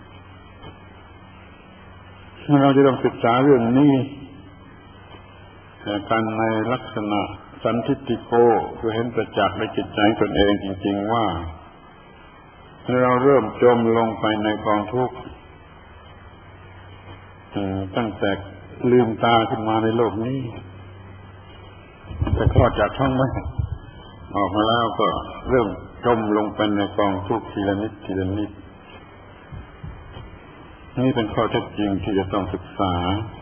Speaker 1: เราจะต้องศึกษาเรื่องนี้กันในลักษณะสันทิฏฐิโกคือเห็นประจักษ์ในจิตใจตนเองจริงๆว่าเราเริ่มจมลงไปในกองทุกข์ตั้งแต่ลืมตาขึ้นมาในโลกนี้แต่คลอดจากท้องแม่ออกมาแล้วก็เริ่มจมลงไปในกองทุกข์ทีละนิดทีละนิดนี่เป็นข้อเท็จจริงที่จะต้องศึกษา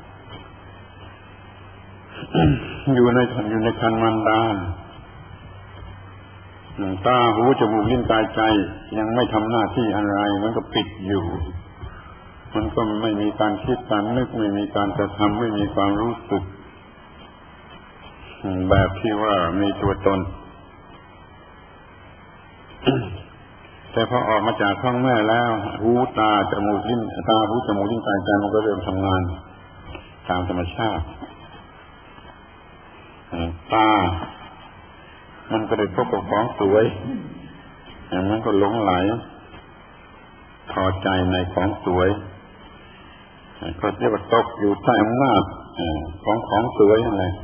Speaker 1: อยู่ในอยู่ในครรภ์มารดาตาหูจมูกลิ้นกายใจยังไม่ทำหน้าที่อะไรมันก็ปิดอยู่มันก็ไม่มีการคิดการนึกไม่มีการกระทำไม่มีความรู้สึกแบบที่ว่ามีตัวตน แต่พอออกมาจากท้องแม่แล้วหูตาจมูกลิ้นตาหูจมูกลิ้นกายใจมันก็เริ่มทำงานตามธรรมชาติตามันก็ได้พบกับของสวยมันก็หลงไหลพอใจในของสวยก็เรียกว่าตกอยู่ใต้อำนาจของของสวยนั่นแหละ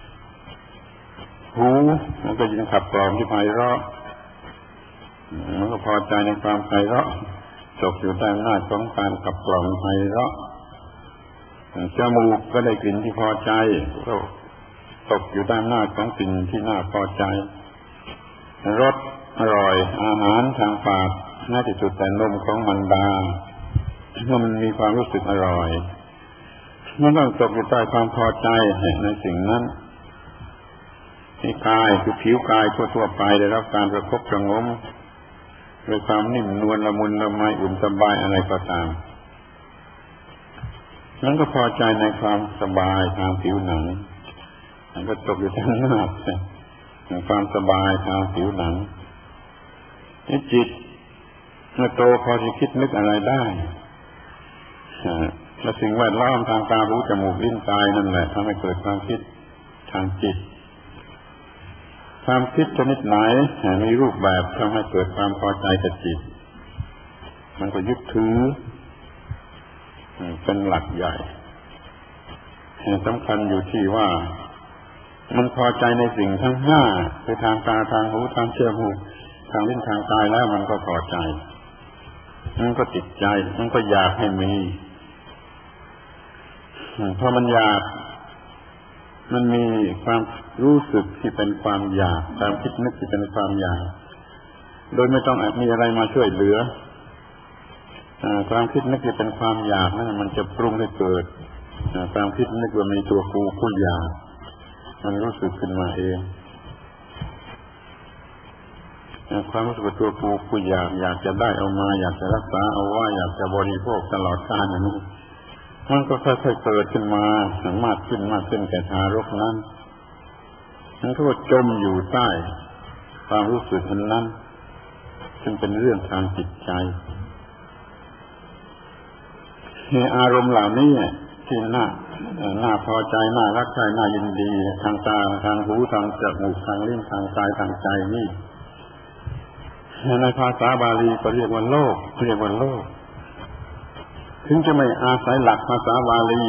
Speaker 1: หูมันก็ยินขับกล่อมที่ไพเราะมันก็พอใจในความไพเราะตกอยู่ใต้อำนาจของการขับกล่อมไพเราะจมูกก็ได้กลิ่นที่พอใจก็ตกอยู่ใต้อำนาจของสิ่งที่น่าพอใจรสอร่อยอาหารทางปากน่าที่สุดแต่นมของมารดาเมื่อมันมีความรู้สึกอร่อยมันต้องตกอยู่ใต้ความพอใจในสิ่งนั้นที่กายคือผิวกายทั่วๆไปได้รับการประคบประงมด้วยความนิ่มนวลละมุนละไมอุ่นสบายอะไรก็ตามนั้นก็พอใจในความสบายทางผิวหนังมันก็ตกอยู่ทางหน้าความสบายทางผิวหนังนี่จิตเมื่อโตพอจะคิดนึกอะไรได้และสิ่งแวดล้อมทางตาหูจมูกลิ้นกายนั่นแหละทำให้เกิดความคิดทางจิตความคิดชนิดไหนมีรูปแบบทำให้เกิดความพอใจกับจิตมันก็ยึดถือเป็นหลักใหญ่สำคัญอยู่ที่ว่ามันพอใจในสิ่งทั้งห้าคือทางตาทางหูทางจมูกทางลิ้นทางกายแล้วมันก็พอใจมันก็ติดใจมันก็อยากให้มีเพราะมันอยากมันมีความรู้สึกที่เป็นความอยากความคิดนึกที่เป็นความอยากโดยไม่ต้องมีอะไรมาช่วยเหลือความคิดนึกที่เป็นความอยากนั่นมันจะปรุงให้เกิดความคิดนึกว่ามีตัวกูผู้อยากมันรู้สึกขึ้นมาเองความรู้สึกตัวกูกูอยากอยากจะได้เอามาอยากจะรักษาเอาไว้อยากจะบริโภคตลอดกาลอย่างนี้มันก็ค่อยๆเกิดขึ้นมามากขึ้นมากขึ้นแก่ทารกนั้นมันก็จมอยู่ใต้ความรู้สึกนั้นซึ่งเป็นเรื่องทางจิตใจอารมณ์เหล่านี้ที่น่าน่าพอใจน่ารักใคร่น่ายินดีทางตาทางหูทางจมูกทางลิ้นทางกายทางใจนี่ในภาษาบาลีก็เรียกว่าโลกเรียกว่าโลกถึงจะไม่อาศัยหลักภาษาบาลี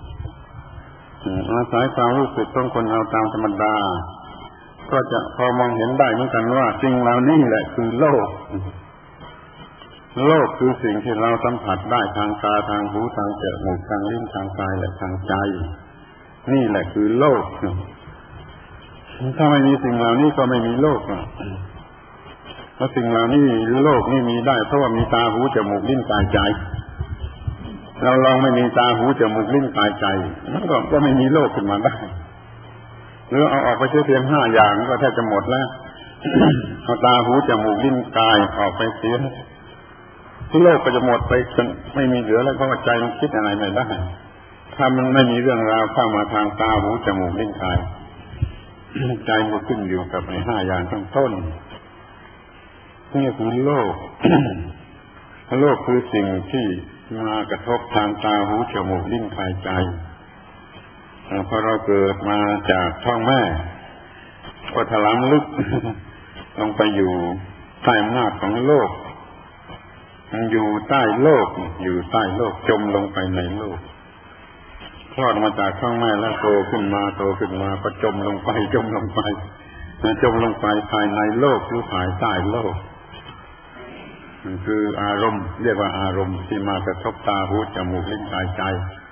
Speaker 1: อาศัยความรู้สึกของคนเราตามธรรมดาก็จะพอมองเห็นได้เหมือนกันว่าสิ่งเหล่านี้แหละคือโลกโลกคือสิ่งที่เราสัมผัสได้ทางตาทางหูทางจมูกทางลิ้นทางกายและทางใจนี่แหละคือโลกถ้าไม่มีสิ่งเหล่านี้ก็ไม่มีโลกเพราะสิ่งเหล่านี้หรือโลกนี่มีได้เพราะว่ามีตาหูจมูกลิ้นกายใจเราลองไม่มีตาหูจมูกลิ้นกายใจมันก็ก็ไม่มีโลกขึ้นมาได้หรือเอาออกไปเพียงห้าอย่างก็แทบจะหมดแล้วเอาตาหูจมูกลิ้นกายออกไปเสียโลกก็จะหมดไปจนไม่มีเหลือแล้วเพราะว่าใจมันคิดอะไรไม่ได้ถ้ามันไม่มีเรื่องราวเข้ามาทางตาหูจมูกลิ้นกายใจมันขึ้นอยู่กับในห้าอย่างข้างต้นนี่คือโลก โลกคือสิ่งที่มากระทบทางตาหูจมูกลิ้นกายใจพอเราเกิดมาจากท้องแม่ก็ถลำลึกลงไปอยู่ใต้อำนาจของโลกอยู่ใต้โลกอยู่ใต้โลกจมลงไปในโลกคลอดมาจากท้องแม่แล้วโตขึ้นมาโตขึ้นมาก็จมลงไปจมลงไปจมลงไปภายในโลกหรือภายใต้โลกมันคืออารมณ์เรียกว่าอารมณ์ที่มากระทบตาหูจมูกลิ้นกายใจ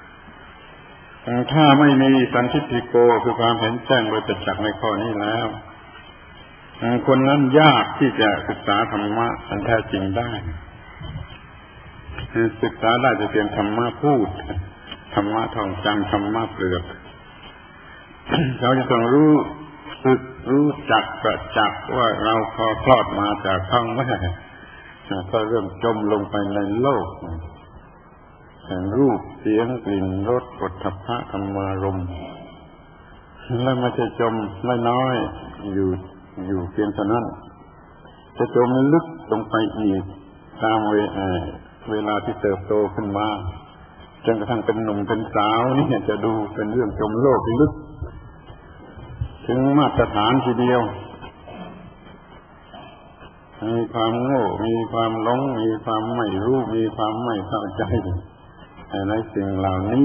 Speaker 1: ถ้าไม่มีสันทิฏฐิโกคือความเห็นแจ้งโดยประจักษ์ในข้อนี้แล้วคนนั้นยากที่จะศึกษาธรรมะอันแท้จริงได้คือศึกษาได้จะเพียงธรรมะพูดธรรมะท่องจำธรรมะเปลือกเราจะต้องรู้สึกรู้จักประจักษ์ว่าเราพอคลอดมาจากท้องแม่ก็เริ่มจมลงไปในโลกแห่งรูปเสียงกลิ่นรสโผฏฐัพพะธรรมารมณ์แล้วไม่ใช่จมน้อยๆอยู่อยู่เพียงเท่านั้นจะจมลึกลงไปอีกตามเวลาเวลาที่เติบโตขึ้นมาจนกระทั่งเป็นหนุ่มเป็นสาวนี่จะดูเป็นเรื่องจมโลกลึกถึงมาตรฐานทีเดียวมีความโง่มีความหลงมีความไม่รู้มีความไม่เข้าใจในสิ่งเหล่านี้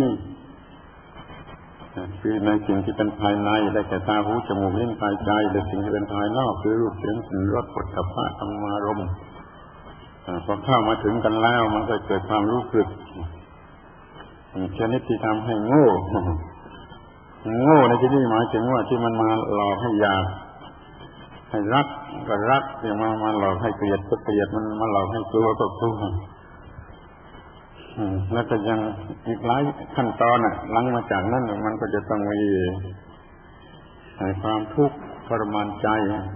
Speaker 1: คือในสิ่งที่เป็นภายในได้แก่ตาหูจมูกลิ้นกายใจในสิ่งที่เป็นภายนอกคือรูปเสียงกลิ่นรสโผฏฐัพพะธรรมารมณ์พอเข้ามาถึงกันแล้วมันก็เกิดความรู้สึกชนิดที่ทำให้โง่โง่ในที่นี้หมายถึงว่าที่มันมาหลอกให้อยากให้รักก็รักอย่างมามาหลอกให้เกลียดก็เกลียดมันมาหลอกให้กลัวก็กลัวแล้วก็ยังอีกหลายขั้นตอนน่ะหลังมาจากนั้นมันก็จะต้องมีความทุกข์ทรมานใจ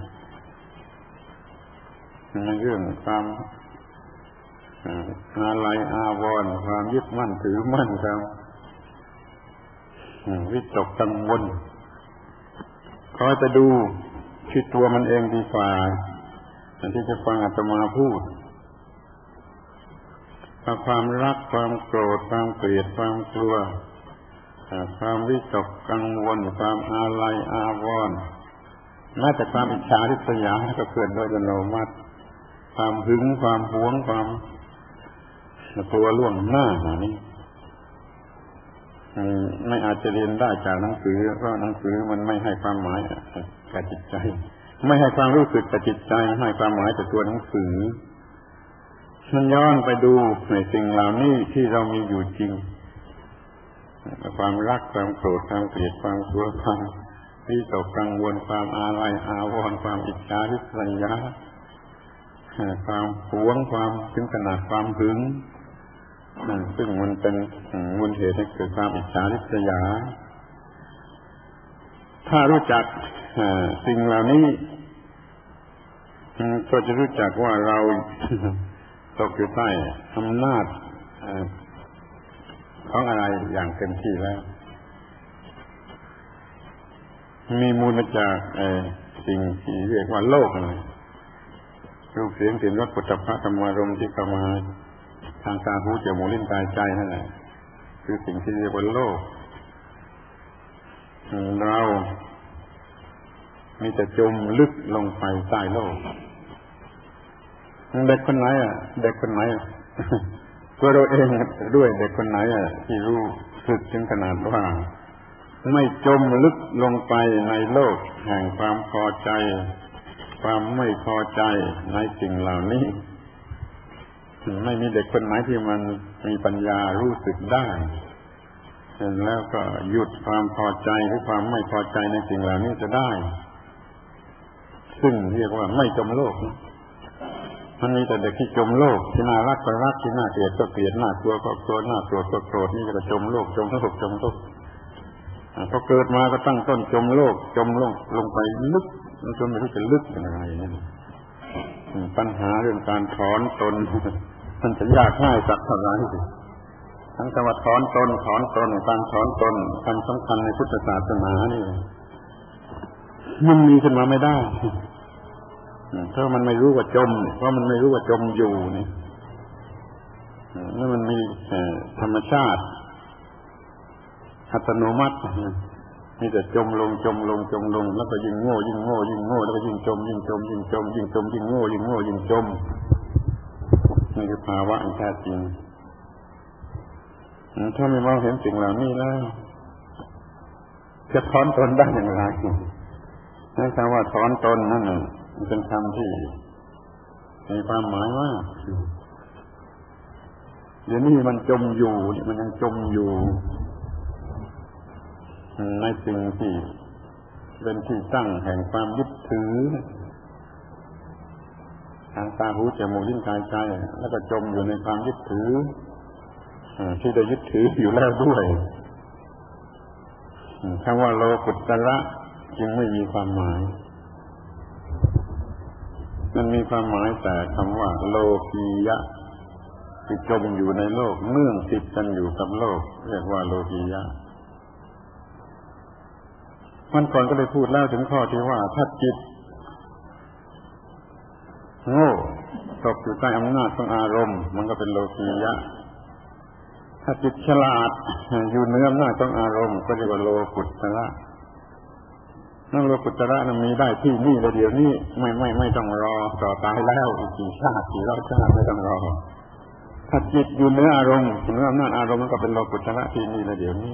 Speaker 1: ในเรื่องความอะไรอาวรณ์ความยึดมั่นถือมั่นครับวิตกกังวลคอยไปดูที่ตัวมันเองดีกว่าที่จะฟังอาตมาพูดความรักความโกรธความเกลียดความกลัวความวิตกกังวลความอาลัยอาวรณ์แม้แต่ความอิจฉาริษยาก็เกิดโดยอัตโนมัติความหึงความหวงความกลัวล่วงหน้านี่ไม่อาจจะเรียนได้จากหนังสือเพราะหนังสือมันไม่ให้ความหมายแก่จิตใจไม่ให้ความรู้สึกแก่จิตใจให้ความหมายแต่ตัวหนังสือมันย้อนไปดูในสิ่งเหล่านี้ที่เรามีอยู่จริงความรักความโกรธความเกลียดความกลัวความวิตกกังวลความอาลัยอาวรณ์ความอิจฉาริษยาความหวงความถึงขนาดความหึงซึ่งมันเป็นมูลเหตุให้เกิดความอิจฉาริษยาถ้ารู้จักสิ่งเหล่านี้ก็จะรู้จักว่าเราตกอยู่ใต้อำนาจของอะไรอย่างเต็มที่แล้วมีมูลมาจากสิ่งที่เรียกว่าโลกอะไรรูปเสียงกลิ่นรสโผฏฐัพพะธรรมารมณ์ที่เข้ามาทางตาหูจมูกลิ้นกายใจนั่นแหละคือสิ่งที่เรียกว่าโลกเรามีแต่จมลึกลงไปใต้โลกเด็กคนไหนอ่ะเด็กคนไหนตัวเราเองด้วยเด็กคนไหนอ่ะที่รู้สึกถึงขนาดว่าไม่จมลึกลงไปในโลกแห่งความพอใจความไม่พอใจในสิ่งเหล่านี้ไม่มีเด็กคนไหนที่มันมีปัญญารู้สึกได้แล้วก็หยุดความพอใจหรือความไม่พอใจในสิ่งเหล่านี้จะได้ซึ่งเรียกว่าไม่จมโลกมันมีแต่เด็กที่จมโลกที่น่ารักก็รักที่น่าเกลียดก็เกลียดน่ากลัวก็กลัวน่าโกรธก็โกรธนี่ก็จมโลกจมทุกข์จมทุกข์พอเกิดมาก็ตั้งต้นจมโลกจมลงลงไปลึกมันจนไม่รู้จะลึกยังไงนี่ปัญหาเรื่องการถอนตนมันจะยากง่ายสักเท่าไหร่ทั้งคำว่าถอนตนถอนตนการถอนตนคำสำคัญในพุทธศาสนานี่มันมีขึ้นมาไม่ได้เพราะมันไม่รู้ว่าจมเพราะมันไม่รู้ว่าจมอยู่นี่แล้วมันมีธรรมชาติอัตโนมัติมีแต่จมลงจมลงจมลงแล้วก็ยิ่งโง่ยิ่งโง่ยิ่งโง่แล้วก็ยิ่งจมยิ่งจมยิ่งจมยิ่งจมยิ่งโง่ยิ่งโง่ยิ่งจมนี่คือภาวะอันแท้จริงถ้าไม่มองเห็นสิ่งเหล่านี้แล้วจะถอนตนได้อย่างไรนั่นคำว่าถอนตนนั่นมันเป็นคำที่มีความหมายว่าเดี๋ยวนี้มันจมอยู่มันยังจมอยู่ในสิ่งที่เป็นที่ตั้งแห่งความยึดถือทางตาหูจมูกลิ้นกายใจแล้วก็จมอยู่ในความยึดถือที่ได้ยึดถืออยู่แล้วด้วยคำว่าโลกุตระจึงไม่มีความหมายมันมีความหมายแต่คำว่าโลกียะที่จมอยู่ในโลกเนื่องติดกันอยู่กับโลกเรียกว่าโลกียะมันก่อนก็ได้พูดแล้วถึงข้อที่ว่าถ้าจิตโง่ตกอยู่ใต้อำนาจของอารมณ์มันก็เป็นโลกียะถ้าจิตฉลาดอยู่เหนืออำนาจของอารมณ์ก็เรียกว่าโลกุตระนั่นโลกุตระนั้นมีได้ที่นี่แล้วเดี๋ยวนี้ไม่ไม่ไม่ต้องรอต่อตายแล้วอีกกี่ชาติกี่ร้อยชาติไม่ต้องรอถ้าจิตอยู่เหนืออารมณ์เหนืออำนาจอารมณ์มันก็เป็นโลกุตระที่นี่แล้วเดี๋ยวนี้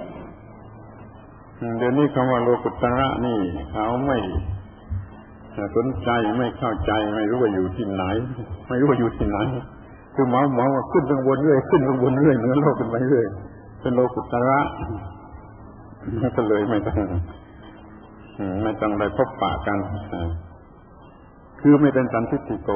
Speaker 1: เดี๋ยวนี้คำว่าโลกุตระนี่เขาไม่สนใจไม่เข้าใจไม่รู้ว่าอยู่ที่ไหนไม่รู้ว่าอยู่ที่ไหนคือหมอหมอว่าขึ้นข้างบนเรื่อยขึ้นข้างบนเรื่อยเหนือโลกขึ้นไปเรื่อยเป็นโลกุตระก็เลยไม่ต้องไม่ต้องได้พบปะกันคือไม่เป็นสันทิฏฐิโก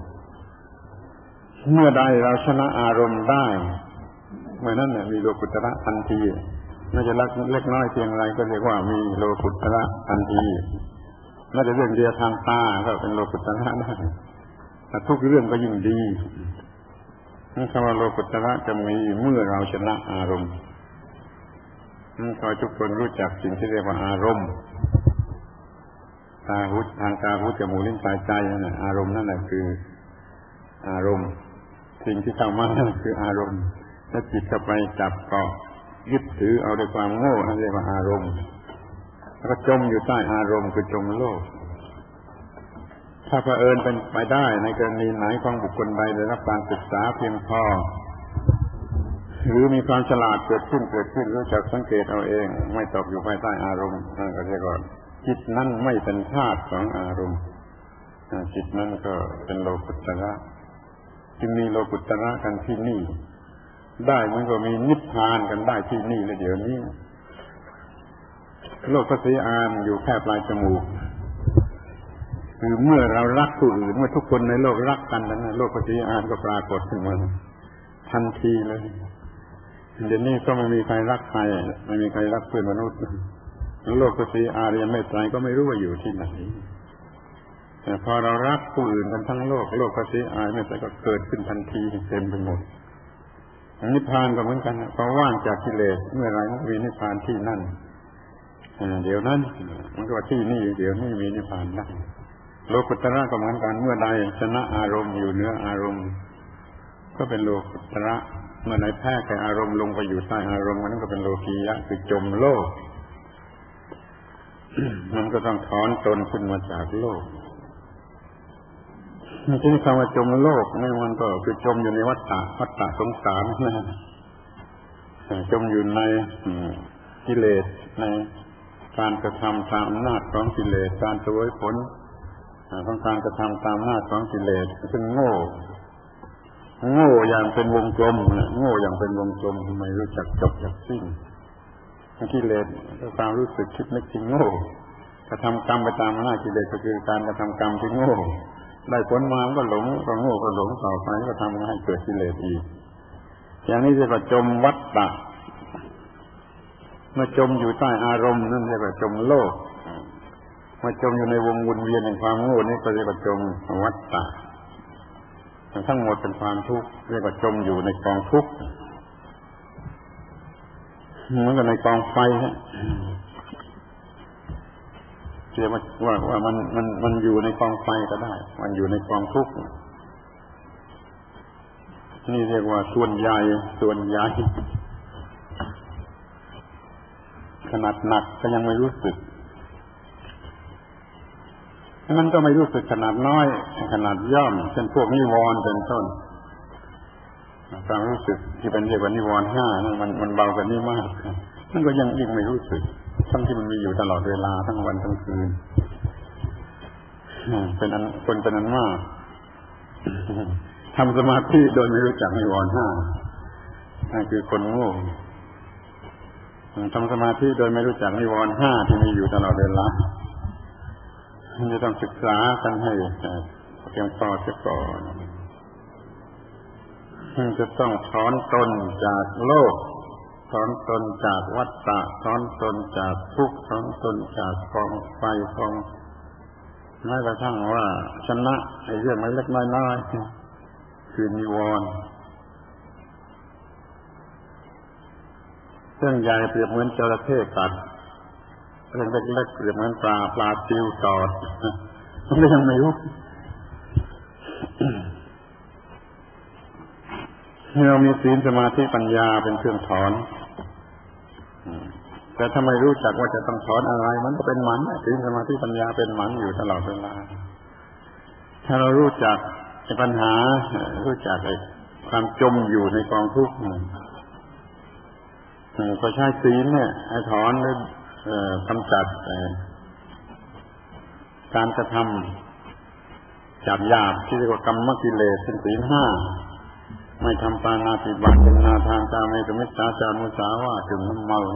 Speaker 1: เมื่อใดเราชนะอารมณ์ได้เมื่อนั้นเนี่ยมีโลกุตระทันทีไม่จะเล็กน้อยเพียงไรก็เรียกว่ามีโลกุตระทันทีไม่จะเรื่องเดียวทางตาก็เป็นโลกุตระได้แต่ทุกเรื่องก็ยิ่งดีนั่นคำว่าโลกุตระจะมีเมื่อเราชนะอารมณ์ขอทุกคนรู้จักสิ่งที่เรียกว่าอารมณ์ตาหูทางตาหูจมูกลิ้นกายใจนั่นแหละอารมณ์นั่นแหละคืออารมณ์สิ่งที่เข้ามานั่นคืออารมณ์ถ้าจิตเข้าไปจับเกาะยึดถือเอาด้วยความโง่นั่นเรียกว่าอารมณ์แล้วก็จมอยู่ใต้อารมณ์คือจมโลกถ้าเผอิญเป็นไปได้ในกรณีไหนของบุคคลใดได้รับการศึกษาเพียงพอหรือมีความฉลาดเกิดขึ้นเกิดขึ้นรู้จักสังเกตเอาเองไม่ตกอยู่ภายใต้อารมณ์นั่นก็เรียกว่าจิตนั้นไม่เป็นธาตุของอารมณ์จิตนั้นก็เป็นโลกุตระจึงมีโลกุตระกันที่นี่ได้มันก็มีนิพพานกันได้ที่นี่เลยเดี๋ยวนี้โลกพระศรีอานอยู่แค่ปลายจมูกคือเมื่อเรารักผู้อื่นเมื่อทุกคนในโลกรักกันนั้นโลกพระศรีอานก็ปรากฏขึ้นมาทันทีเลยเดี๋ยวนี้ก็ไม่มีใครรักใครไม่มีใครรักเพื่อนมนุษย์โลกพระศรีอานยังไม่ตายก็ไม่รู้ว่าอยู่ที่ไหนแต่พอเรารักผู้อื่นกันทั้งโลกโลกก็เสียหายไม่แต่ก็เกิดขึ้นทันทีเต็มไปหมดนิพพานก็เหมือนกันพอว่างจากกิเลสเมื่อไรมันมีนิพพานที่นั่นเดี๋ยวนั้นมันก็ว่าที่นี่เดี๋ยวนี้มีนิพพานได้โลกุตระก็เหมือนกันเมื่อใดชนะอารมณ์อยู่เหนืออารมณ์ก็เป็นโลกุตระเมื่อไหนแพ้แก่อารมณ์ลงไปอยู่ใต้อารมณ์มันก็เป็นโลกียะคือจมโลก มันก็ต้องถอนตนขึ้นมาจากโลกที่คำว่าจมโลกนี่มันก็คือจมอยู่ในวัฏฏะวัฏฏะสงสารนะจมอยู่ในกิเลสในการกระทำตามอำนาจของกิเลสการเสวยผลของการกระทำตามอำนาจของกิเลสซึ่งโง่โง่อย่างเป็นวงกลมโง่อย่างเป็นวงกลมไม่รู้จักจบจักสิ้นกิเลสก็ความรู้สึกคิดนึกที่โง่กระทำกรรมไปตามอำนาจกิเลสก็คือการกระทำกรรมที่โง่ได้ผลมาก็หลงก็โง่ก็หลงต่อไปก็ทำให้เกิดกิเลสอีกอย่างนี้เรียกว่าจมวัฏฏะเมื่อจมอยู่ใต้อารมณ์นั่นเรียกว่าจมโลกเมื่อจมอยู่ในวงวนเวียนแห่งความโง่นี่ก็เรียกว่าจมวัฏฏะทั้งหมดเป็นความทุกข์เรียกว่าจมอยู่ในกองทุกข์เหมือนกับในกองไฟฮะเรียกว่าว่าว่ามันมันมันอยู่ในกองไฟก็ได้มันอยู่ในกองทุกข์นี่เรียกว่าส่วนใหญ่ส่วนใหญ่ขนาดหนักก็ยังไม่รู้สึกมันก็ไม่รู้สึกขนาดน้อยขนาดย่อมเช่นพวกนิวรณ์เป็นต้นความรู้สึกที่เป็นเรียกว่านิวรณ์ห้านั่นมันมันเบากว่านี้มากมันก็ยังยิ่งไม่รู้สึกทั้งที่มันมีอยู่ตลอดเวลาทั้งวันทั้งคืนเป็นอันคนเป็นอันมากทำสมาธิโดยไม่รู้จักนิวรณ์ห้านั่นคือคนโง่ทำสมาธิโดยไม่รู้จักนิวรณ์ห้าที่มีอยู่ตลอดเวลาจะต้องศึกษากันให้เพียงพอเสียก่อนจะต้องถอนตนจากโลกถอนตนจากวัฏฏะถอนตนจากทุกข์ถอนตนจากกองไฟกองแม้กระทั่งว่าชนะไอ้เรื่องเล็กๆน้อยๆคือนิวรณ์เรื่องใหญ่เปรียบเหมือนจระเข้กัดเรื่องเล็กๆเปรียบเหมือนปลาปลาติวตอดมันก็ยังไม่รู้เรามีศีลสมาธิปัญญาเป็นเครื่องถอนแต่ถ้าไม่รู้จักว่าจะต้องถอนอะไรมันก็เป็นหมันศีลสมาธิปัญญาเป็นหมันอยู่ตลอดเวลาถ้าเรารู้จักปัญหารู้จักไอ้ความจมอยู่ในกองทุกข์ก็ใช้ศีลเนี่ยให้ถอนหรือกำจัดการกระทำหยาบหยาบที่เรียกว่ากรรมกิเลสเป็นศีลห้าไม่ทำปาณาติบาตเป็นนาทางกาเมตุมิจฉาจารุสาวาทดื่มน้ำเมา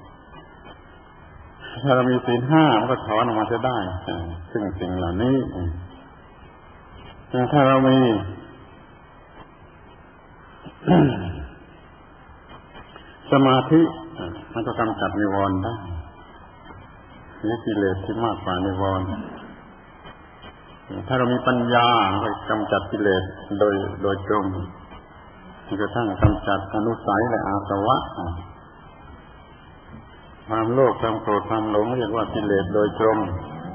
Speaker 1: ถ้าเรามีศีลห้ามันก็ถอนออกมาจะได้ซึ่งสิ่งเหล่านี้ถ้าเรามีสมาธิมันก็กำจัดนิวรณ์ได้นี่กิเลสที่มากกว่านิวรณ์ถ้าเรามีปัญญาก็กำจัดกิเลสโดยโดยตรงจนกระทั่งกำจัดอนุสัยและอาสวะความโลภความโกรธความหลงเรียกว่ากิเลสโดยตรง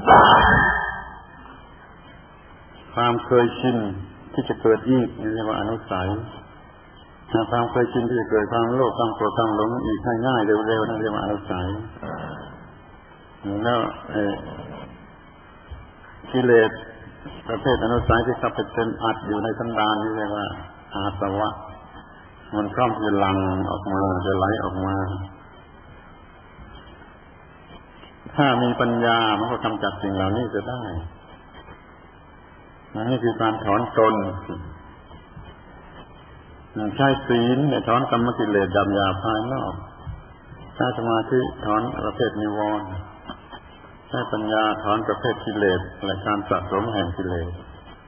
Speaker 1: ความเคยชินที่จะเกิดอีกเรียกว่าอนุสัยความเคยชินที่จะเกิดความโลภความโกรธความหลงอีกง่ายๆเร็วๆนั่นเรียกว่าอนุสัยแล้วกิเลสประเภทอนุสัยที่เข้าไปเต็มอัดอยู่ในสันดานนี่เรียกว่าอาสวะมันพร้อมจะหลั่งออกมาจะไหลออกมาถ้ามีปัญญามันก็กำจัดสิ่งเหล่านี้จะได้นี่คือการถอนตนใช้ศีลเนี่ยถอนกรรมกิเลสดำหยาภายนอกใช้สมาธิถอนประเภทนิวรณ์ใช้ปัญญาถอนประเภทกิเลสและการสะสมแห่งกิเลส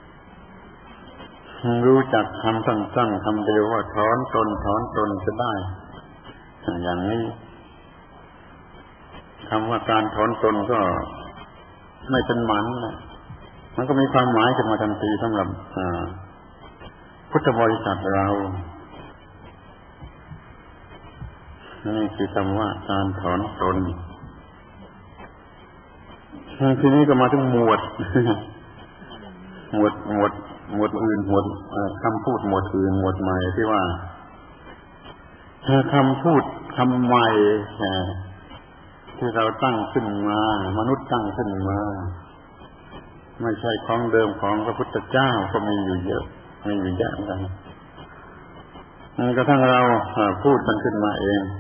Speaker 1: รู้จักคำสั้นๆคำเดียวว่าถอนตนถอนตนจะได้อย่างนี้คำว่าการถอนตนก็ไม่เป็นหมันนะมันก็มีความหมายขึ้นมาทันทีสำหรับพุทธบริษัทเรานี่คือคำว่าการถอนตนทีนี้ก็มาถึงหมวดหมวดหมวดหมวดอื่นหมวดคำพูดหมวดอื่นหมวดใหม่ที่ว่าคำพูดคำใหม่ที่เราตั้งขึ้นมามนุษย์ตั้งขึ้นมาไม่ใช่ของเดิมของพระพุทธเจ้าก็มีอยู่เยอะมีอยู่เยอะเหมือนกันกระทั่งเราพูดกันขึ้นมาเอง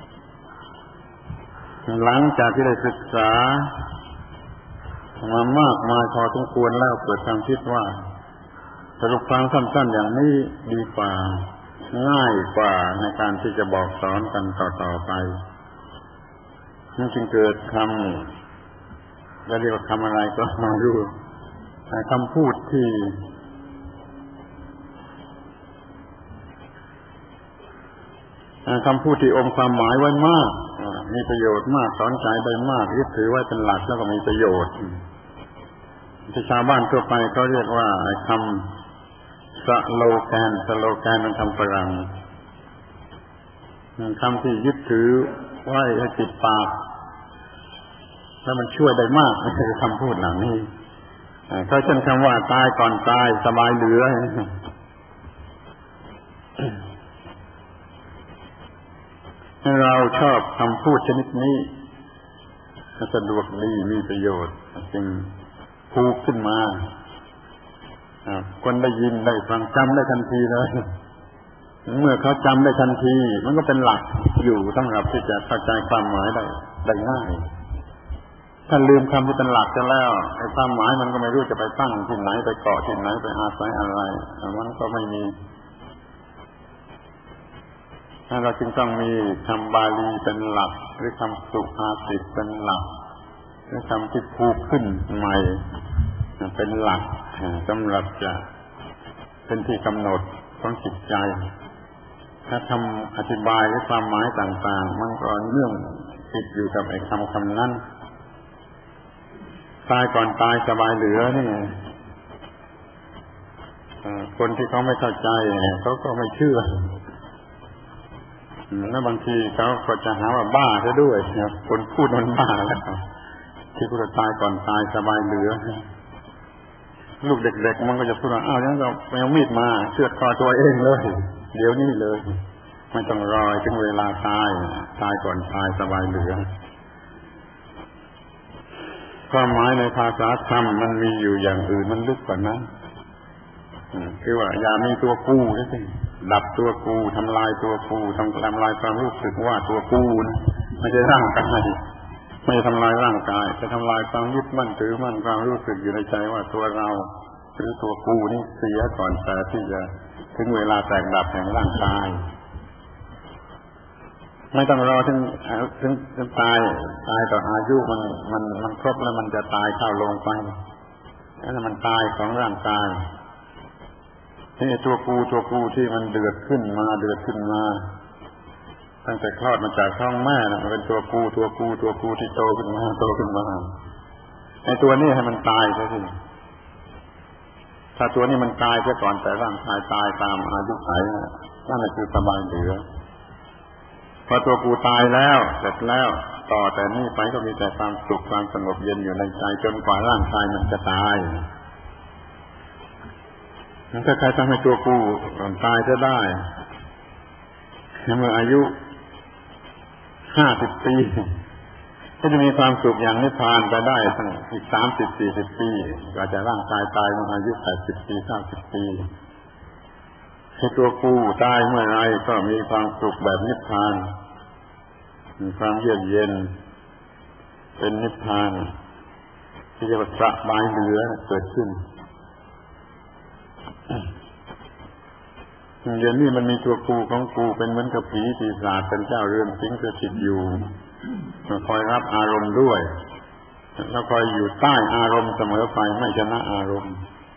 Speaker 1: หลังจากที่ได้ศึกษามามากมายพอสมควรแล้วเกิดความคิดว่าสรุปความสั้นๆอย่างนี้ดีกว่าง่ายกว่าในการที่จะบอกสอนกันต่อๆไปนั่นจึงเกิดคำจะเรียกว่าคำอะไรก็ไม่รู้คำพูดที่คำพูดที่อมความหมายไว้มากมีประโยชน์มากสอนใจได้มากยึดถือไว้เป็นหลักแล้วก็มีประโยชน์ที่ชาวบ้านทั่วไปเขาเรียกว่าคำสโลแกนสโลแกนมันคำฝรั่งคำที่ยึดถือไว้ให้ติดปากแล้วมันช่วยได้มากไม่ใช่คำพูดหนังนี้เขาเช่นคำว่าตายก่อนตายสบายเหลือเราชอบคำพูดชนิดนี้สะดวกดีมีประโยชน์จึงพูดขึ้นมาคนได้ยินได้ฟังจำได้ทันทีเลยเมื่อเขาจำได้ทันทีมันก็เป็นหลักอยู่สำหรับที่จะเข้าใจความหมายได้ได้ง่ายถ้าลืมคำที่เป็นหลักจะแล้วไอ้ความหมายมันก็ไม่รู้จะไปตั้งที่ไหนไปเกาะที่ไหนไปอาศัยอะไรมันก็ไม่มีเราจึงต้องมีคำบาลีเป็นหลักหรือคำสุภาษิตเป็นหลักหรือคำที่พูดขึ้นใหม่เป็นหลักสำหรับจะเป็นที่กำหนดของจิตใจถ้าคำอธิบายหรือความหมายต่างๆมันก็เนื่องติดอยู่กับไอ้คำคำนั้นตายก่อนตายสบายเหลือนี่คนที่เขาไม่เข้าใจเขาก็ไม่เชื่อแล้วบางทีเขาก็จะหาว่าบ้าซะด้วยคนพูดมันบ้าแล้วที่พูดตายก่อนตายสบายเหลือลูกเด็กๆมันก็จะพูดว่าอ้าวงั้นก็ไปเอามีดมาเชือดคอตัวเองเลยเดี๋ยวนี้เลยไม่ต้องรอถึงเวลาตายตายก่อนตายสบายเหลือความหมายในภาษาธรรมมันมีอยู่อย่างอื่นมันลึกกว่านั้นคือว่าอย่ามีตัวกูใช่ไหมดับตัวกูทำลายตัวกูทำทำลายความรู้สึกว่าตัวกูนะไม่ใช่ร่างกายไม่ทำลายร่างกายจะทำลายความยึดมั่นถือมั่นความรู้สึกอยู่ในใจว่าตัวเราหรือตัวกูนี่เสียก่อนแต่ที่จะถึงเวลาแตกดับแห่งร่างกายไม่ต้องรอถึงถึงถึงตายตายต่ออายุมันมันมันครบแล้วมันจะตายเข้าลงไปนั่นมันตายของร่างกายนี่ตัวกูตัวกูที่มันเดือดขึ้นมาเดือดขึ้นมาตั้งแต่คลอดมาจากท้องแม่นะมันเป็นตัวกูตัวกูตัวกูที่โตขึ้นมาโตขึ้นมาไอ้ตัวนี้ให้มันตายซะสิถ้าตัวนี้มันตายซะก่อนแต่ร่างกายตายตามอายุขัยนั่นแหละคือสบายเหลือพอตัวกูตายแล้วเสร็จแล้วต่อแต่นี้ไปก็มีแต่ความสุขความสงบเย็นอยู่ในใจจนกว่าร่างกายมันจะตายถ้าใครทำให้ตัวกูตายจะได้เมื่ออายุห้าสิบปีก็จะมีความสุขอย่างนิพพานไปได้ตั้งอีกสามสิบสี่สิบปีก็จะร่างกายตายเมื่ออายุแปดสิบปีเก้าสิบปีให้ตัวกูตายเมื่อไรก็มีความสุขแบบนิพพานมีความเยือกเย็นเป็นนิพพานที่เรียกว่าสบายเหลือเกิดขึ้นเดี๋ยวนี้มันมีตัวกูของกูเป็นเหมือนกับผีปีศาจเป็นเจ้าเรือนสิงสถิตอยู่คอยรับอารมณ์ด้วยแล้วคอยอยู่ใต้อารมณ์เสมอไปไม่ชนะอารมณ์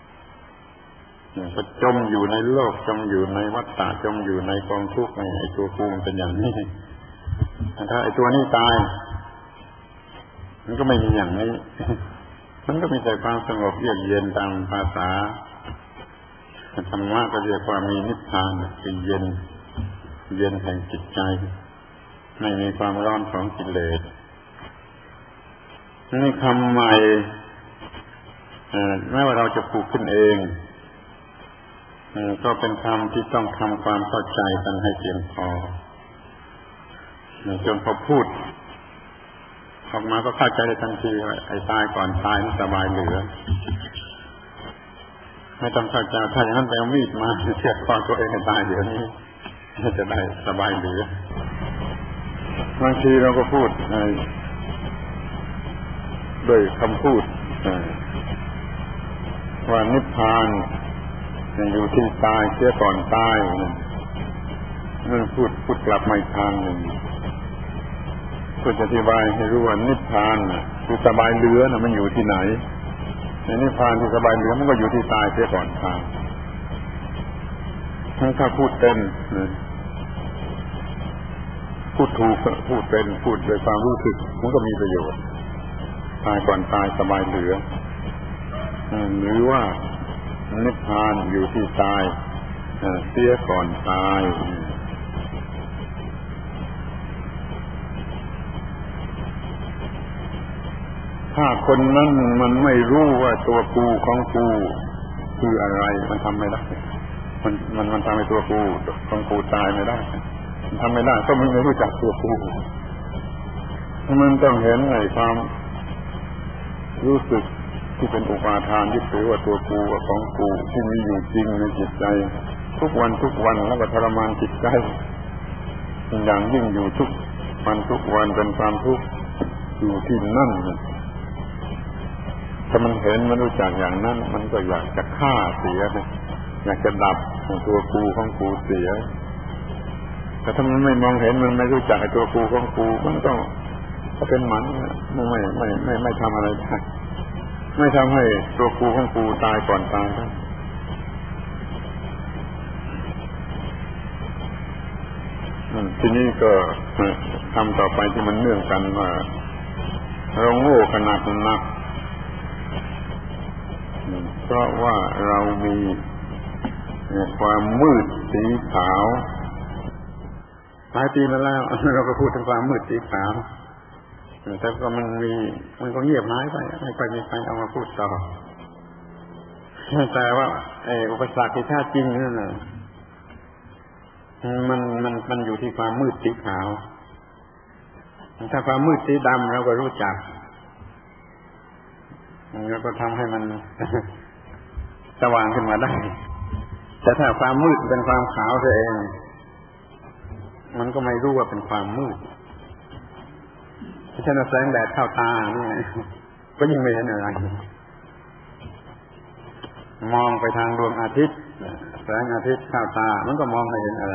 Speaker 1: ก็จมอยู่ในโลกจมอยู่ในวัฏฏะจมอยู่ในกองทุกข์ไอ้ตัวกูมันเป็นอย่างนี้ถ้าไอ้ตัวนี้ตายมันก็ไม่มีอย่างนี้มันก็มีแต่ความสงบเยือกเย็นตามภาษาธรรมะก็เรียกว่ามีนิพพานคือเย็นเย็นแห่งจิตใจไม่มีความร้อนของกิเลสนี่คำใหม่แม้ว่าเราจะปลูกขึ้นเองก็เป็นคำที่ต้องทำความเข้าใจกันให้เพียงพอจนพอพูดออกมาก็เข้าใจได้ทันทีว่าไอ้ตายก่อนตายนี่สบายเหลือไม่ต้องเข้าใจถ้าอย่างนั้นไปเอามีดมาเสียบคอตัวเองให้ตายเดี๋ยวนี้จะได้สบายเหลือบางทีเราก็พูดด้วยคำพูดว่านิพพานอยู่ที่ตายเสียก่อนตายนั่นพูดพูดกลับมาอีกทางหนึ่งเพื่อจะอธิบายให้รู้ว่านิพพานคือสบายเหลือนะมันอยู่ที่ไหนในนิพพานที่สบายเหลือมันก็อยู่ที่ตายเสียก่อนตายถ้าพูดเป็นพูดถูกพูดเป็นพูดโดยความรู้สึกมันก็มีประโยชน์ตายก่อนตายสบายเหลือหรือว่านิพพานอยู่ที่ตายเสียก่อนตายถ้าคนนั้นมันไม่รู้ว่าตัวกูของกูคืออะไรมันทำไม่ได้มันมันมันทำให้ตัวกูของกูตายไม่ได้มันทำไม่ได้ก็มันไม่รู้จักตัวกูมันต้องเห็นไอ้ความรู้สึกที่เป็นอุปาทานยึดถือว่าตัวกูว่าของกูที่มีอยู่จริงในจิตใจทุกวันทุกวันแล้วก็ทรมานจิตใจอย่างยิ่งอยู่ทุกวันทุกวันเป็นความทุกข์อยู่ที่นั่นถ้ามันเห็นมันรู้จักอย่างนั้นมันก็อยากจะฆ่าเสียอยากจะดับตัวกูของกูเสียแต่ถ้ามันไม่มองเห็นมันไม่รู้จักไอ้ตัวกูของกูมันก็ก็เป็นหมันไม่ไม่ไม่ไม่ไม่ทำอะไรได้ไม่ทำให้ตัวกูของกูตายก่อนตายได้ทีนี้ก็ทำต่อไปที่มันเนื่องกันว่าเราโง่ขนาดนักเพราะว่าเรามีความมืดสีขาวหลายปีมาแล้วเราก็พูดถึงความมืดสีขาวแต่ก็มันมีมันก็เงียบหายไปไม่ค่อยมีใครเอามาพูดต่อแต่ว่าไอ้อุปสรรคที่แท้จริงนั่นน่ะมันมันมันอยู่ที่ความมืดสีขาวถ้าความมืดสีดำเราก็รู้จักแล้วก็ทำให้มันสว่างขึ้นมาได้แต่ถ้าความมืดเป็นความขาวเองมันก็ไม่รู้ว่าเป็นความมืดเพราะฉะนั้นแสงแดดเข้าตาเนี่ยก็ยิ่งไม่เห็นอะไรมองไปทางดวงอาทิตย์แสงอาทิตย์เข้าตามันก็มองไม่เห็นอะไร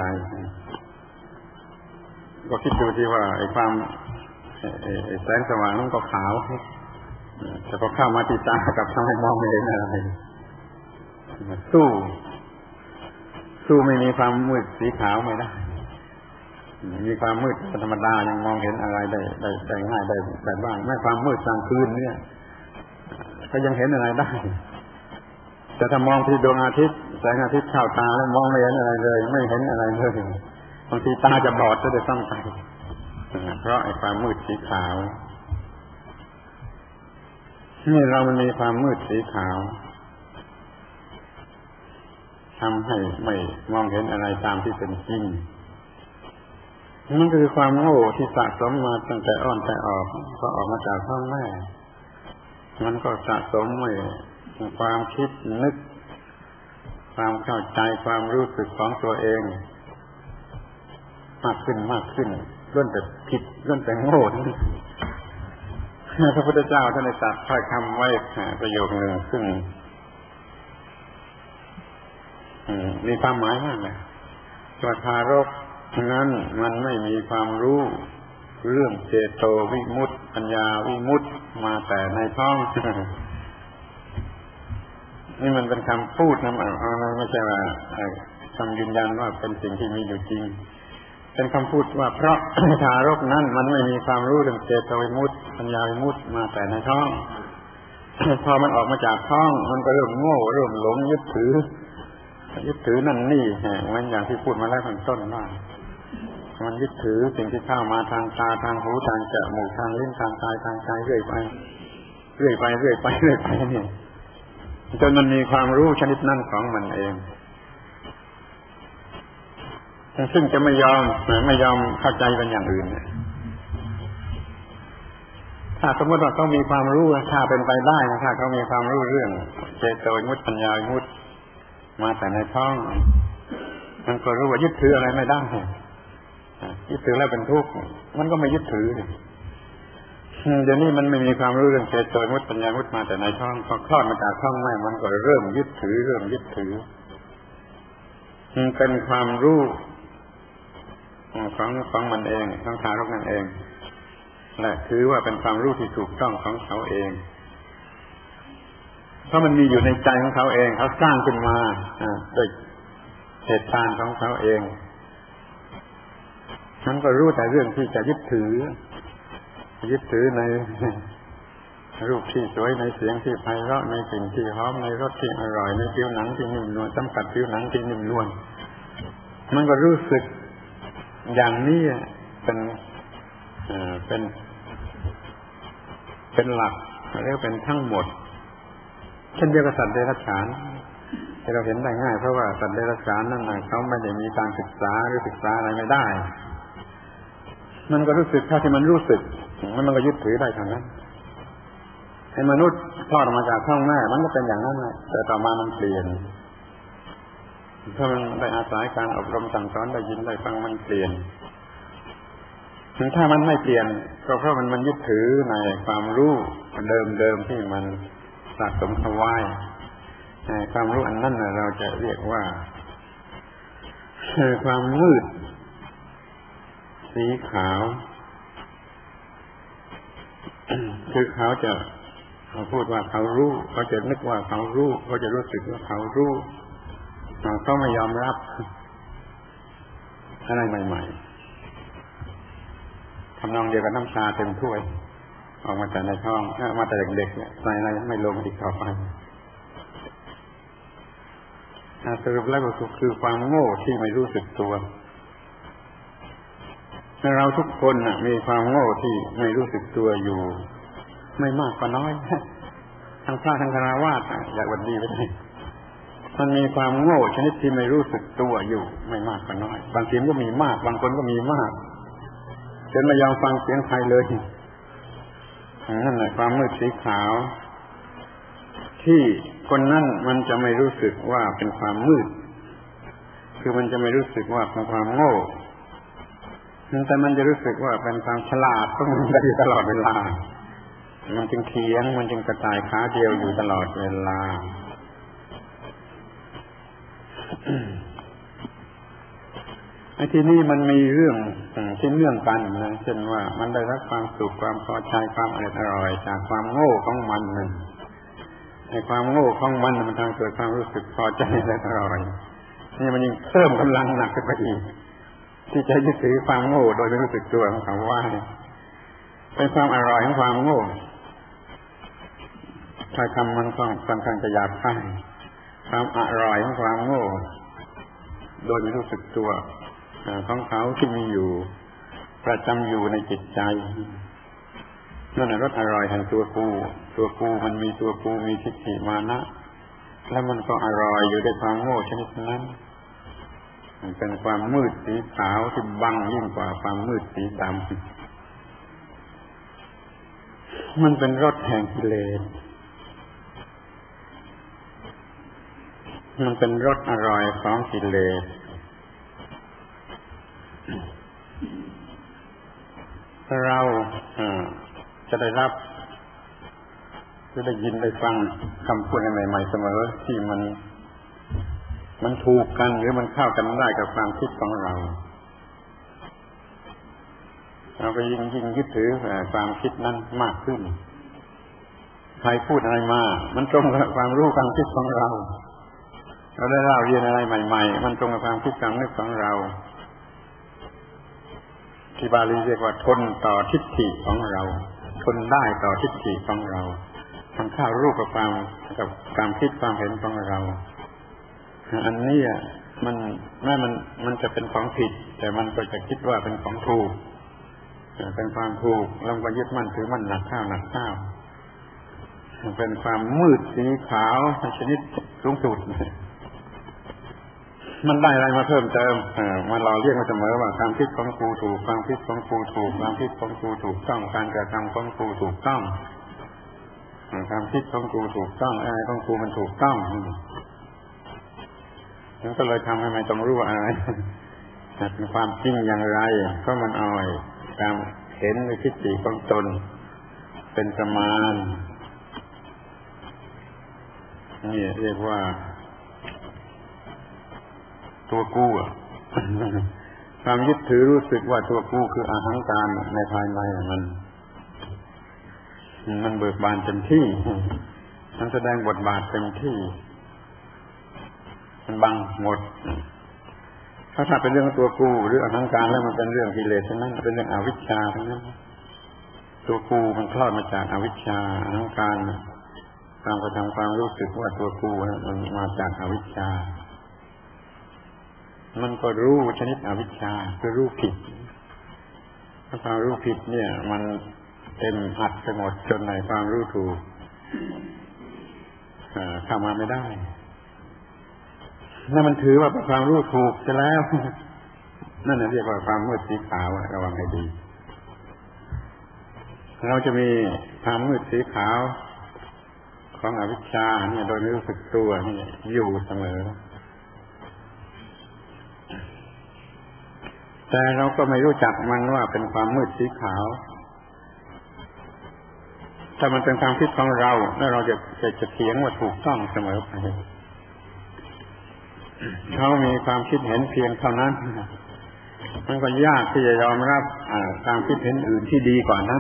Speaker 1: ก็คิดดูที่ว่าไอ้ความไอ้แสงสว่างมันก็ขาวแต่พอเข้ามาที่ตากับทำให้มองไม่เห็นอะไรสู้สู้ไม่มีความมืดสีขาวไม่ได้มีความมืดธรรมดายังมองเห็นอะไรได้ได้ได้ง่ายได้ได้บ้างแม้ความมืดกลางคืนเนี่ยก็ยังเห็นอะไรได้แต่ถ้ามองที่ดวงอาทิตย์แสงอาทิตย์เข้าตาแล้วมองไม่เห็นอะไรเลยไม่เห็นอะไรเลยบางทีตาจะบอดจะได้ต้องไปเพราะไอ้ความมืดสีขาวนี่เรามันมีความมืดสีขาวทำให้ไม่มองเห็นอะไรตามที่เป็นจริงมันคือความโง่ที่สะสมมาตั้งแต่อ้อนแต่ออกพอออกมาจากท้องแม่มันก็สะสมไว้ความคิดนึกความเข้าใจความรู้สึกของตัวเองมากขึ้นมากขึ้นล้วนแต่ผิดล้วนแต่โง่นี่พระพุทธเจ้าท่านได้ตรัสถ้อยคำไว้ประโยคนึงซึ่งมีความหมายมากเลยว่าทารกนั้นมันไม่มีความรู้เรื่องเจโตวิมุตติปัญญาวิมุตติมาแต่ในท้องนี่มันเป็นคำพูดนะไม่ใช่ว่าคำยืนยันว่าเป็นสิ่งที่มีอยู่จริงเป็นคำพูดว่าเพราะทารกนั้นมันไม่มีความรู้เรื่องเจโตวิมุตติปัญญาวิมุตติมาแต่ในท้องพอมันออกมาจากท้องมันก็เริ่มโง่เริ่มหลงยึดถือยึดถือนั่นนี่เหมือนอย่างที่พูดมาแล้วข้างต้นว่ามันยึดถือสิ่งที่เข้ามาทางตาทางหูทางจมูกทางลิ้นทางกายทางใจเรื่อยไปเรื่อยไปเรื่อยไปเรื่อยไปนี่จนมันมีความรู้ชนิดนั้นของมันเองซึ่งจะไม่ยอมไม่ยอมเข้าใจเป็นอย่างอื่นถ้าสมมติว่าเขามีความรู้ถ้าเป็นไปได้นะถ้าเขามีความรู้เรื่องเจโตวิมุตติปัญญาวิมุตติมาแต่ในท้องมันก็รู้ว่ายึดถืออะไรไม่ได้ยึดถือแล้วเป็นทุกข์มันก็ไม่ยึดถือเดี๋ยวนี้มันไม่มีความรู้เรื่องเจโตวิมุตติปัญญาวิมุตติมาแต่ในท้องพอคลอดมาจากท้องแม่มันก็เริ่มยึดถือเริ่มยึดถือมันเป็นความรู้ของของมันเองของทารกนั่นเองและถือว่าเป็นความรู้ที่ถูกต้องของเขาเองเพราะมันมีอยู่ในใจของเขาเองเขาสร้างขึ้นมาด้วยเหตุการณ์ของเขาเองฉันก็รู้แต่เรื่องที่จะยึดถือยึดถือในรูปที่สวยในเสียงที่ไพเราะในกลิ่นที่หอมในรสที่อร่อยในผิวหนังที่นิ่มนวลสัมผัสผิวหนังที่นิ่มนวลมันก็รู้สึกอย่างนี้เป็นเป็นเป็นหลักเรียกเป็นทั้งหมดเช่นเดียวกับสัตว์เดรัจฉานที่เราเห็นได้ง่ายเพราะว่าสัตว์เดรัจฉานนั่นเขาไม่ได้มีการศึกษาหรือศึกษาอะไรไม่ได้มันก็รู้สึกเท่าที่มันรู้สึกมันก็ยึดถือได้เท่านั้นไอ้มนุษย์คลอดออกมาจากท้องแม่มันก็เป็นอย่างนั้นแหละแต่ต่อมามันเปลี่ยนถ้ามันได้อาศัยการอบรมสั่งสอนได้ยินได้ฟังมันเปลี่ยนถึงถ้ามันไม่เปลี่ยนก็เพราะมันมันยึดถือในความรู้เดิมๆที่มันสะสมเข้าไว้ในความรู้อันนั้นเราจะเรียกว่าคือความมืดสีขาวคือเขาจะพูดว่าเขารู้เขาจะนึกว่าเขารู้เขาจะรู้สึกว่าเขารู้เขาไม่ยอมรับอะไรใหม่ๆทำนองเดียวกับน้ำชาเต็มถ้วยออกมาจากในท้องมาแต่เด็กๆเนี่ยใส่อะไรไม่ลงอีกต่อไปสรุปแล้วก็คือความโง่ที่ไม่รู้สึกตัวเราทุกคนน่ะมีความโง่ที่ไม่รู้สึกตัวอยู่ไม่มากก็น้อยทั้งพระทั้งฆราวาสอยากวันดีไปเลยมันมีความโง่ชนิดที่ไม่รู้สึกตัวอยู่ไม่มากก็น้อยบางทีก็มีมากบางคนก็มีมากจนไม่ยอมฟังเสียงใครเลยนั่นแหละความมืดสีขาวที่คนนั้นมันจะไม่รู้สึกว่าเป็นความมืดคือมันจะไม่รู้สึกว่าเป็นความโง่แต่มันจะรู้สึกว่าเป็นความฉลาดของมันได้ตลอดเวลามันจึงเถียงมันจึงกระต่ายขาเดียวอยู่ตลอดเวลาไอ้ที่นี่มันมีเรื่องที่เนื่องกันนะเช่นว่ามันได้รับความสุขความพอใจความอร่อยจากความโง่ของมันนั่นไอ้ความโง่ของมันมันทำให้เกิดความรู้สึกพอใจและอร่อยนี่มันยิ่งเพิ่มกำลังหนักขึ้นไปอีกที่จะยึดถือความโง่โดยไม่รู้สึกตัวของเขาว่าเป็นความอร่อยของความโง่ถ้าคำมันต้องค่อนข้างจะหยาบคายความอร่อยของความโง่โดยไม่รู้สึกตัวของเขาที่มีอยู่ประจำอยู่ในจิตใจนั่นแหละรสอร่อยแห่งตัวกูตัวกูมันมีตัวกูมีทิฏฐิมานะแล้วมันก็อร่อยอยู่ด้วยความโง่ชนิดนั้นมันเป็นความมืดสีขาวที่บังยิ่งกว่าความมืดสีดำมันเป็นรสแห่งกิเลสมันเป็นรสอร่อยของกิเลสเราจะได้รับจะได้ยินได้ฟังคำพูดใหม่ๆเสมอที่มันมันถูกกันหรือมันเข้ากันได้กับความคิดของเราเราก็ยิ่งยิ่งยึดถือความคิดนั้นมากขึ้นใครพูดอะไรมามันตรงกับความรู้ความคิดของเราเราได้เล่าเรียนอะไรใหม่ๆมันตรงกับความคิดความนึกของเราที่บาลีเรียกว่าทนต่อทิฏฐิของเราทนได้ต่อทิฏฐิของเรามันเข้ารูปกับความกับความคิดความเห็นของเราอันนี้อ่ะมันแม้มันมันจะเป็นของผิดแต่มันก็จะคิดว่าเป็นของถูกเป็นความถูกแล้วก็ยึดมั่นถือมั่นหนักข้าวหนักข้าวเป็นความมืดสีขาวชนิดสูงสุดมันได้อะไรมาเพิ่มเติมมันเราเรียกมาเสมอว่าความคิดของกูถูกความคิดของกูถูกความคิดของกูถูกต้องการกระทำของกูถูกต้องความคิดของกูถูกต้องอะไรของกูมันถูกต้องมันก็เลยทำให้ไม่ต้องรู้ว่าอะไรเป็นความจริงอย่างไรก็มันเอาการเห็นในทิฏฐิของตนเป็นประมาณนี่เรียกว่าตัวกู้ความยึดถือรู้สึกว่าตัวกู้คืออาหังการในภายในมันมันเบิกบานเต็มที่มันแสดงบทบาทเต็มที่มันบังหมดถ้าถ้าเป็นเรื่องตัวกู้หรืออาหังการแล้วมันเป็นเรื่องกิเลสทั้งนั้นเป็นเรื่องอวิชชาทั้งนั้นตัวกู้มันคลอดมาจากอวิชชาอาหังการการกระทำความรู้สึกว่าตัวกู้มันมาจากอวิชชามันก็รู้ชนิดอวิชชาคือรู้ผิดถ้าความรู้ผิดเนี่ยมันเต็มอัดไปหมดจนในความรู้ถูกเข้ามาไม่ได้นั่นมันถือว่าเป็นความรู้ถูกจะแล้วนั่นเรียกว่าความมืดสีขาวระวังให้ดีเราจะมีความมืดสีขาวของอวิชชาเนี่ยโดยไม่รู้สึกตัวนี่อยู่เสมอแต่เราก็ไม่รู้จักมันว่าเป็นความมืดสีขาวถ้ามันเป็นความคิดของเราแล้วเราจะจะจะเถียงว่าถูกต้องเสมอไปเขามีความคิดเห็นเพียงเท่านั้นมันก็ยากที่จะยอมรับความคิดเห็นอื่นที่ดีกว่านั้น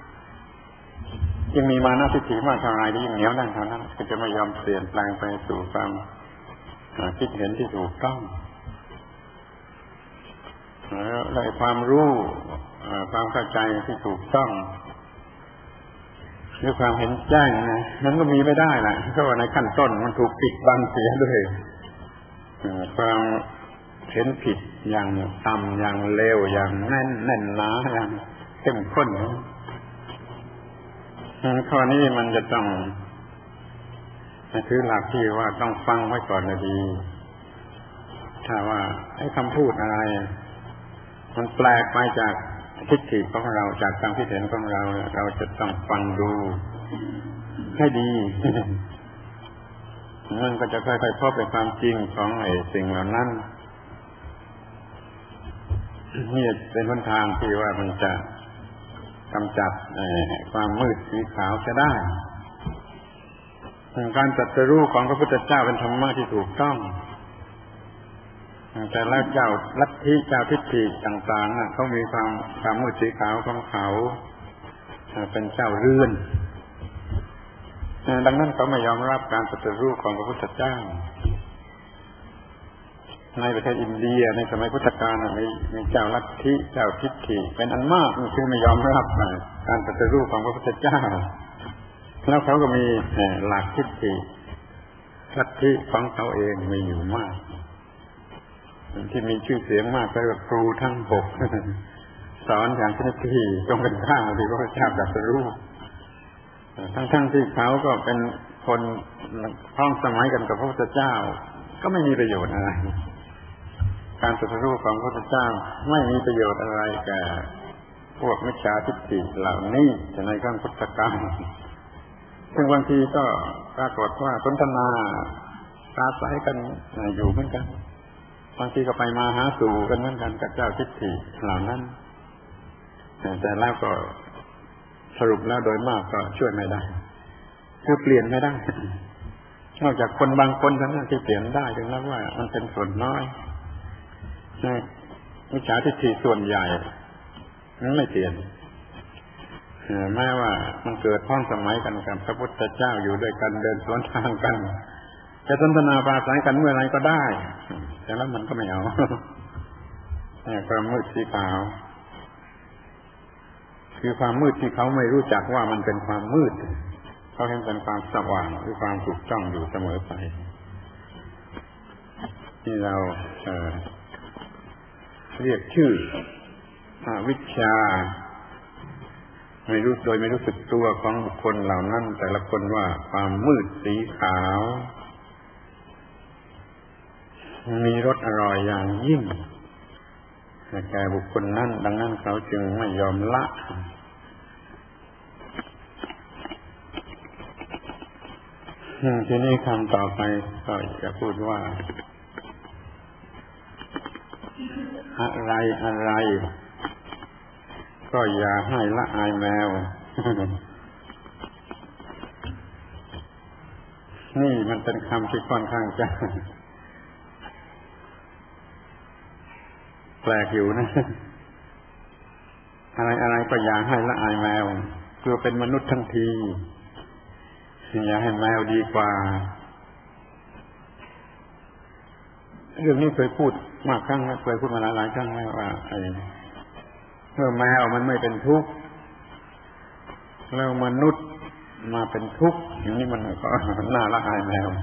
Speaker 1: ยิ่งมีมานะทิฏฐิมากเท่าไรยิ่งเหนียวแน่นเท่านั้นก็จะไม่ยอมเปลี่ยนแปลงไปสู่ความคิดเห็นที่ถูกต้องแล้วความรู้ความเข้าใจที่ถูกต้องหรือความเห็นแจ้งนะมันก็มีไม่ได้แหละเพราะว่าในขั้นต้นมันถูกปิดบังเสียด้วยความเห็นผิดอย่างต่ำอย่างเลวอย่างแน่นแน่นหนาอย่างเข้มข้นข้อนี้มันจะต้องถือหลักที่ว่าต้องฟังไว้ก่อนเลยดีถ้าว่าไอ้คำพูดอะไรมันแปลกไปจากทิฏฐิของเราจากความคิดเห็นของเราเราจะต้องฟังดูให้ดีมันก็จะค่อยๆพบเป็นความจริงของไอ้สิ่งเหล่านั้นนี่เป็นหนทางที่ว่ามันจะกำจัดความมืดสีขาวจะได้การตรัสรู้ของพระพุทธเจ้าเป็นธรรมะที่ถูกต้องแต่ละเจ้าลัทธิเจ้าทิฏฐิต่างๆน่ะเขามีความความมืดสีขาวของเขาเป็นเจ้าเรือนดังนั้นเขาไม่ยอมรับการตรัสรู้ของพระพุทธเจ้าในประเทศอินเดียในสมัยพุทธกาลมีมีเจ้าลัทธิเจ้าทิฏฐิเป็นอันมากที่ไม่ยอมรับการตรัสรู้ของพระพุทธเจ้าแล้วเขาก็มีหลักทิฏฐิลัทธิของเขาเองมีอยู่มากที่มีชื่อเสียงมากก็คือครูทั้งหกสอนอย่างชนิดที่ตรงกันข้ามที่พระพุทธเจ้าตรัสรู้ทั้งๆที่เขาก็เป็นคนพ้องสมัยกันกับพระพุทธเจ้าก็ไม่มีประโยชน์อะไรการตรัสรู้ของพระพุทธเจ้าไม่มีประโยชน์อะไรแก่พวกมิจฉาทิฏฐิเหล่านี้ในครั้งพุทธกาลซึ่งบางทีก็ปรากฏว่าสนทนาปราศัยกันอยู่เหมือนกันบางทีก็ไปมาหาสู่กันเหมือนกันกับเจ้าทิฏฐิเหล่านั้นแต่แล้วก็สรุปแล้วโดยมากก็ช่วยไม่ได้คือเปลี่ยนไม่ได้นอกจากคนบางคนเท่านั้นที่เปลี่ยนได้ถึงแล้วว่ามันเป็นส่วนน้อยมิจฉาทิฏฐิส่วนใหญ่มันไม่เปลี่ยนแม้ว่ามันเกิดพ้องสมัยกันกับพระพุทธเจ้าอยู่ด้วยกันเดินสวนทางกันจะสนทนาปราศัยกันเมื่อไรก็ได้แต่แล้วมันก็ไม่เอาความมืดสีขาวคือความมืดที่เขาไม่รู้จักว่ามันเป็นความมืดเขาเห็นเป็นความสว่างหรือความถูกต้องอยู่เสมอไปที่เราเอ่อเรียกชื่ออวิชชาไม่รู้โดยไม่รู้สึกตัวของบุคคลเหล่านั้นแต่ละคนว่าความมืดสีขาวมีรสอร่อยอย่างยิ่งแก่บุคคลนั้นดังนั้นเขาจึงไม่ยอมละทีนี้คำต่อไปก็จะพูดว่าอะไรอะไรก็อย่าให้ละอายแมวนี่มันเป็นคำที่ค่อนข้างจะแปลกอยู่นะอะไรอะไรก็อย่าให้ละอายแมวคือเป็นมนุษย์ทั้งทีอย่าให้แมวดีกว่าเรื่องนี้เคยพูดมากครั้งแล้วเคยพูดมาหลายๆครั้งแล้วว่าไอ้เมื่อแมวมันไม่เป็นทุกข์แล้วมนุษย์มาเป็นทุกข์อย่างนี้มันก็น่าละอายแมว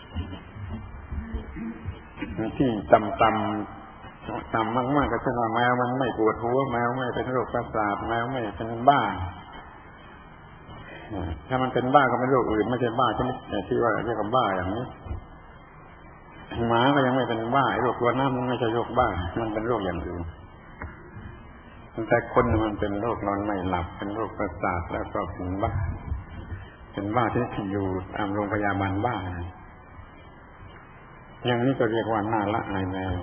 Speaker 1: ที่ต่ำต่ำต่ำมากๆก็เช่นว่าแมวมันไม่ปวดหัวแมวไม่เป็นโรคประสาทแมวไม่เป็นบ้าถ้ามันเป็นบ้าก็เป็นโรคอื่นไม่ใช่บ้าชนิดที่ว่าเรียกว่าบ้าอย่างนี้หมาก็ยังไม่เป็นบ้าโรคตัวน้ำมันไม่ใช่โรคบ้ามันเป็นโรคอย่างอื่นแต่คนมันเป็นโรคนอนไม่หลับเป็นโรคประสาทแล้วก็เป็นบ้าเป็นบ้าที่อยู่ตามโรงพยาบาลบ้าอย่างนี้ก็เรียกว่าน่าละอายแมว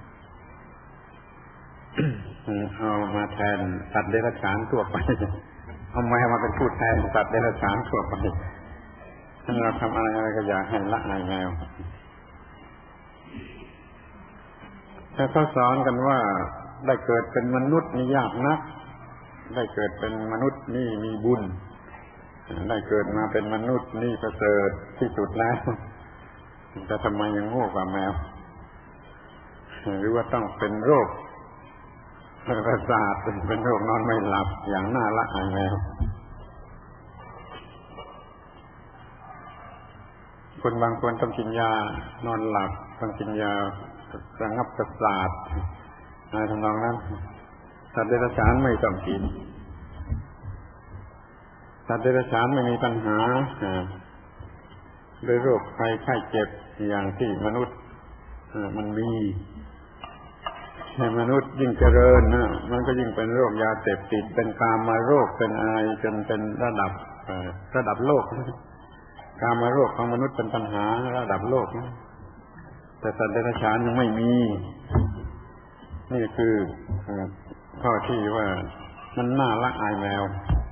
Speaker 1: เอามาแทนสัตว์เดรัจฉานทั่วไปเอาแมวมาเป็นผู้แทนสัตว์เดรัจฉานทั่วไปถ้าเราทำอะไรอะไรก็อย่าให้ละอายแมวถ้าเขาสอนกันว่าได้เกิดเป็นมนุษย์นี่ยากนักได้เกิดเป็นมนุษย์นี่มีบุญได้เกิดมาเป็นมนุษย์นี่ประเสริฐที่สุดแล้วแต่ทำไมยังโง่กว่าแมวหรือว่าต้องเป็นโรคประสาทเป็นโรคนอนไม่หลับอย่างน่าละอายแมวคนบางคนต้องกินยานอนหลับต้องกินยาระงับประสาทอะไรทำนองนั้นสัตว์เดรัจฉานไม่ต้องกินสัตว์เดรัจฉานไม่มีปัญหาด้วยโรคภัยไข้เจ็บอย่างที่มนุษย์มันมีมนุษย์ยิ่งเจริญนะมันก็ยิ่งเป็นโรคยาเสพติดเป็นกามโรคเป็นอะไรจนเป็นระดับระดับโลกกามโรคของมนุษย์เป็นปัญหาระดับโลกแต่สัตว์เดรัจฉานยังไม่มีนี่คือข้อที่ว่ามันน่าละอายแมว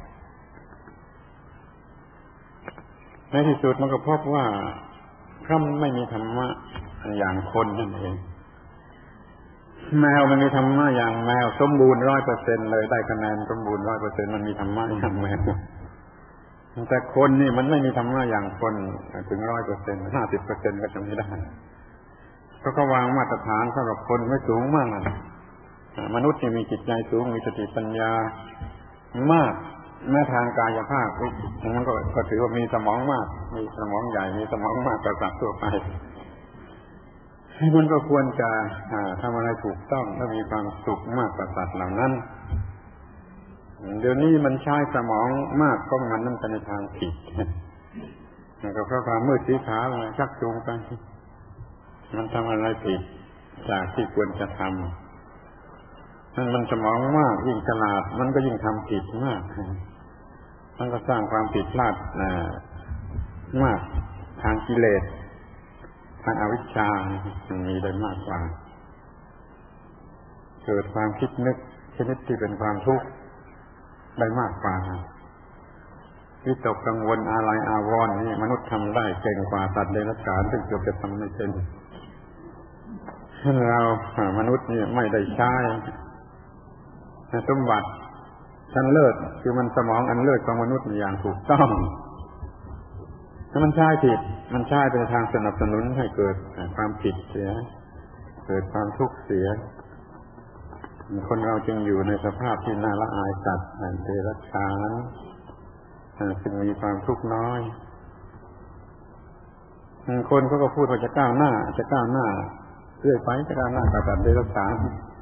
Speaker 1: ในที่สุดมันก็พบว่าเพราะมันไม่มีธรรมะอย่างคนนั่นเองแมวมันมีธรรมะอย่างแมวสมบูรณ์ร้อยเปอร์เซ็นต์เลยได้คะแนนสมบูรณ์ร้อยเปอร์เซ็นต์มันมีธรรมะอย่างแมวแต่คนนี่มันไม่มีธรรมะอย่างคนถึงร้อยเปอร์เซ็นต์ห้าสิบเปอร์เซ็นต์ก็จะไม่ได้เพราะเขาวางมาตรฐานสำหรับคนไม่สูงมากมนุษย์ที่มีจิตใจสูงมีสติปัญญามากแม้ทางกายภาพมันก็ก็ถือว่ามีสมองมากมีสมองใหญ่มีสมองมากกว่าสัตว์ทั่วไปมันก็ควรจะทำอะไรถูกต้องและมีความสุขมากกว่าสัตว์เหล่านั้นเดี๋ยวนี้มันใช้สมองมากก็มันนั่นไปในทางผิดมันก็เพราะความมืดสีขาวมันชักจูงไปมันทำอะไรผิดจากที่ควรจะทำนั่นมันสมองมากยิ่งฉลาดมันก็ยิ่งทำผิดมากมันก็สร้างความผิดพลาดมากทางกิเลสทางอวิชชามันมีได้มากกว่าเกิดความคิดนึกชนิดที่เป็นความทุกข์ได้มากกว่าวิตกกังวลอะไรอาวรณ์นี่มนุษย์ทำได้เก่งกว่าสัตว์เดรัจฉานซึ่งเกือบจะทำไม่เป็นเรามนุษย์นี่ไม่ได้ใช้สมบัติชั้นเลิศคือมันสมองอันเลิศของมนุษย์อย่างถูกต้องถ้ามันใช้ผิดมันใช้ไปทางสนับสนุนให้เกิดความผิดเสียเกิดความทุกข์เสียคนเราจึงอยู่ในสภาพที่น่าละอายสัตว์เดรัจฉานจึงมีความทุกข์น้อยคนเขาก็พูดว่าจะก้าวหน้าจะก้าวหน้าเรื่อยไปจะก้าวหน้ากับสัตว์เดรัจฉาน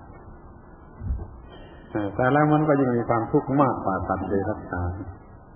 Speaker 1: แต่แล้วมันก็ยิ่งมีความทุกข์มากกว่าสัตว์เดรัจฉาน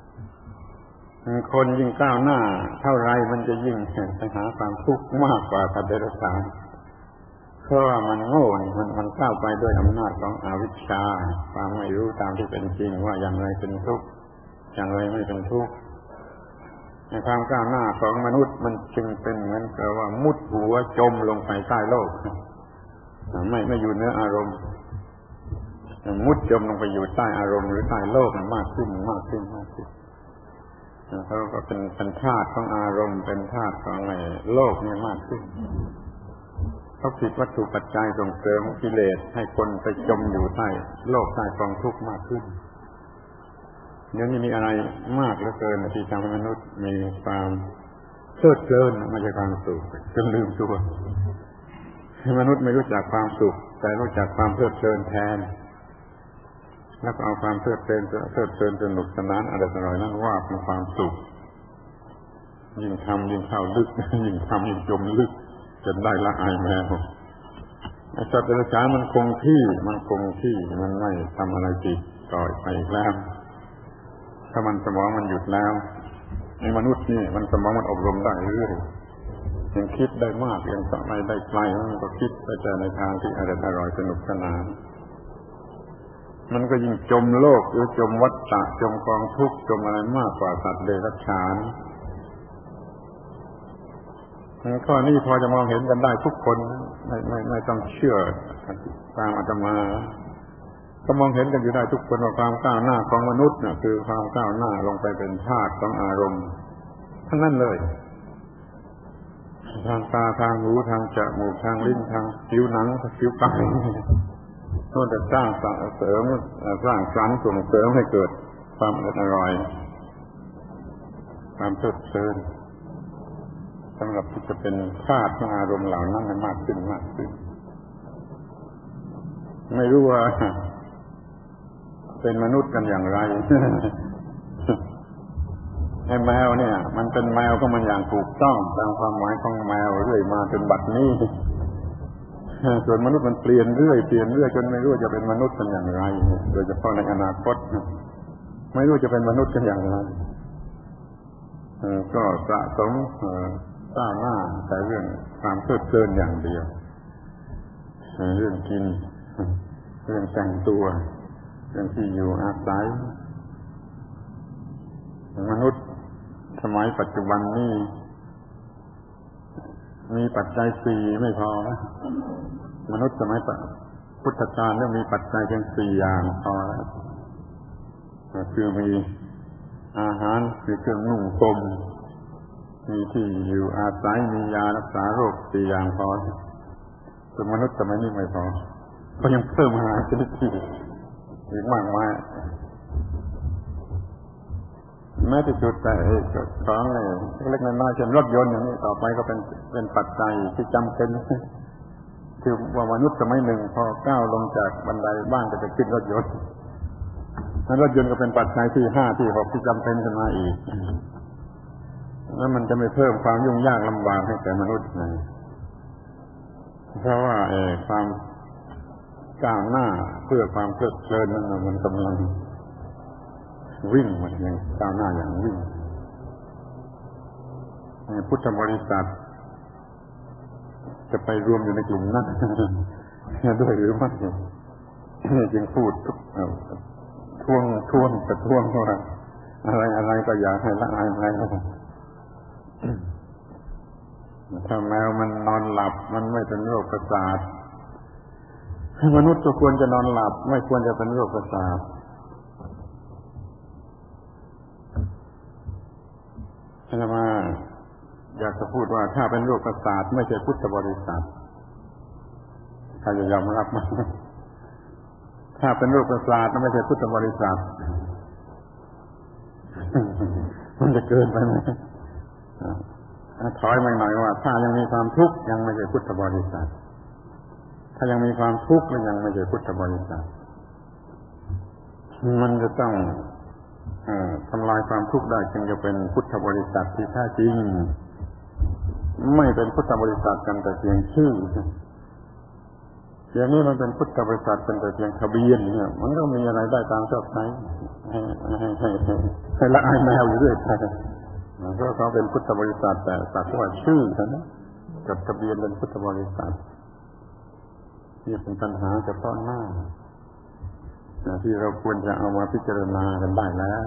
Speaker 1: คนยิ่งก้าวหน้าเท่าไรมันจะยิ่งไปหาความทุกข์มากกว่าสัตว์เดรัจฉานเพราะว่ามันโง่มันมันก้าวไปด้วยอำนาจของอวิชชาความไม่รู้ตามที่เป็นจริงว่าอย่างไรเป็นทุกข์อย่างไรไม่เป็นทุกข์ในความก้าวหน้าของมนุษย์มันจึงเป็นเหมือนกับว่ามุดหัวจมลงไปใต้โลกไม่ไม่อยู่เหนืออารมณ์มุดจมลงไปอยู่ใต้อารมณ์หรือใต้โลกมากขึ้นมากขึ้นมากขึ้นเขาก็เป็นเป็นธาตุของอารมณ์เป็นธาตุของในโลกนี่มากขึ้นเขาผิดวัตถุปัจจัยส่งเสริมกิเลสให้คนไปจมอยู่ใต้โลกใต้กองทุกข์มากขึ้นเดี๋ยวนี้มีอะไรมากเหลือเกินที่ทำให้มนุษย์มีความเพลิดเพลินไม่ใช่ความสุขจนลืมตัวมนุษย์ไม่รู้จักความสุขแต่รู้จักความเพลิดเพลินแทนแล้วก็เอาความเพลิดเพลินเพลิดเพลินสนุกสนานอร่อยอร่อยนั่นว่าเป็นความสุขยิ่งทำยิ่งเข้าลึกยิ่งทำยิ่งจมลึกจนได้ละอายแมวสัตว์เดรัจฉานมันคงที่มันคงที่มันไม่ทำอะไรผิดต่อไปอีกแล้วถ้ามันสมองมันหยุดแล้วในมนุษย์นี่มันสมองมันอบรมได้เรื่อยยังคิดได้มากยังสมัยได้ไกลมันก็คิดไปแต่ในทางที่อร่อยอร่อยสนุกสนานมันก็ยิ่งจมโลกหรือจมวัฏฏะจมกองทุกข์จมอะไรมากกว่าสัตว์เดรัจฉานข้อนี้พอจะมองเห็นกันได้ทุกคนไม่ไม่ไม่ต้องเชื่อตามอาตมาก็มองเห็นกันอยู่ได้ทุกคนว่าความก้าวหน้าของมนุษย์น่ะคือความก้าวหน้าลงไปเป็นธาตุของอารมณ์ทั้งนั้นเลยทางตาทางหูทางจมูกทางลิ้นทางผิวหนังผิวกายก็จะสร้างเสริมสร้างสรรค์ส่งเสริมให้เกิดความอร่อยความเพลิดเพลินสำหรับที่จะเป็นธาตุของอารมณ์เหล่านั้นมากขึ้นมากขึ้นไม่รู้ว่าเป็นมนุษย์กันอย่างไรไอ้แมวเนี่ยมันเป็นแมวก็มันอย่างถูกต้องตามความหมายของแมวเรื่อยมาจนบัดนี้ส่วนมนุษย์มันเปลี่ยนเรื่อยเปลี่ยนเรื่อยจนไม่รู้จะเป็นมนุษย์กันอย่างไรโดยเฉพาะในอนาคตไม่รู้จะเป็นมนุษย์กันอย่างไรก็สะสมก้าวหน้าแต่เรื่องความเพลิดเพลินอย่างเดียวเรื่องกินเรื่องแต่งตัวเรื่องที่อยู่อาศัยมนุษย์สมัยปัจจุบันนี้มีปัจจัยสี่ไม่พอนะมนุษย์สมัยพุทธกาลเนี่ยมีปัจจัยเพียงสี่อย่างพอแล้วคือมีอาหารมีเครื่องนุ่งห่มมีที่อยู่อาศัยมียารักษาโรคสี่อย่างพอแต่มนุษย์สมัยนี้ไม่พอก็ยังเพิ่มหาชนิดที่อีกมากมายแม้ที่สุดแต่ของเล็กๆน้อยๆเช่นรถยนต์อย่างนี้ต่อไปก็เป็นเป็นปัจจัยที่จำเป็นคือว่ามนุษย์สมัยหนึ่งพอก้าวลงจากบันไดบ้านก็จะขึ้นรถยนต์นั้นรถยนต์ก็เป็นปัจจัยที่ห้าที่หกที่จำเป็นขึ้นมาอีกแล้วมันจะไม่เพิ่มความยุ่งยากลำบากให้แก่มนุษย์เลยเพราะว่าเออความก้าวหน้าเพื่อความเพลิดเพลินนั้นมันกำลังวิ่งมันยังก้าวหน้าอย่างวิ่งพุทธบริษัทจะไปรวมอยู่ในกลุ่มนั้นด้วยหรือไม่จึงพูดท่วงท่วงกระท่วงว่าอะไรอะไรก็อยากให้ละอายแมวถ้าแมวมันนอนหลับมันไม่เป็นโรคประสาทมนุษย์ก็ควรจะนอนหลับไม่ควรจะเป็นโรคประสาทอาตมาอยากจะพูดว่าถ้าเป็นโรคประสาทไม่ใช่พุทธบริษัทใครจะยอมรับมั้ยถ้าเป็นโรคประสาทไม่ใช่พุทธบริษัทมันจะเกินไปไหมถอยมาหน่อยว่าถ้ายังมีความทุกข์ยังไม่ใช่พุทธบริษัทถ้ายังมีความทุกข์แล้วยังไม่ใช่พุทธบริษัทมันจะต้องทำลายความทุกข์ได้จึงจะเป็นพุทธบริษัทที่แท้จริงไม่เป็นพุทธบริษัทกันแต่เพียงชื่ออย่างนี้มันเป็นพุทธบริษัทเป็นแต่เพียงทะเบียนเนี่ยมันก็มีอะไรได้ตามชอบใจให้ให้ให้ให้ละอายแมวอยู่ด้วยไปก็เขาเป็นพุทธบริษัทแต่สักว่าชื่อเท่านั้นกับทะเบียนเป็นพุทธบริษัทนี่เป็นปัญหาเฉพาะหน้าที่เราควรจะเอามาพิจารณากันได้แล้ว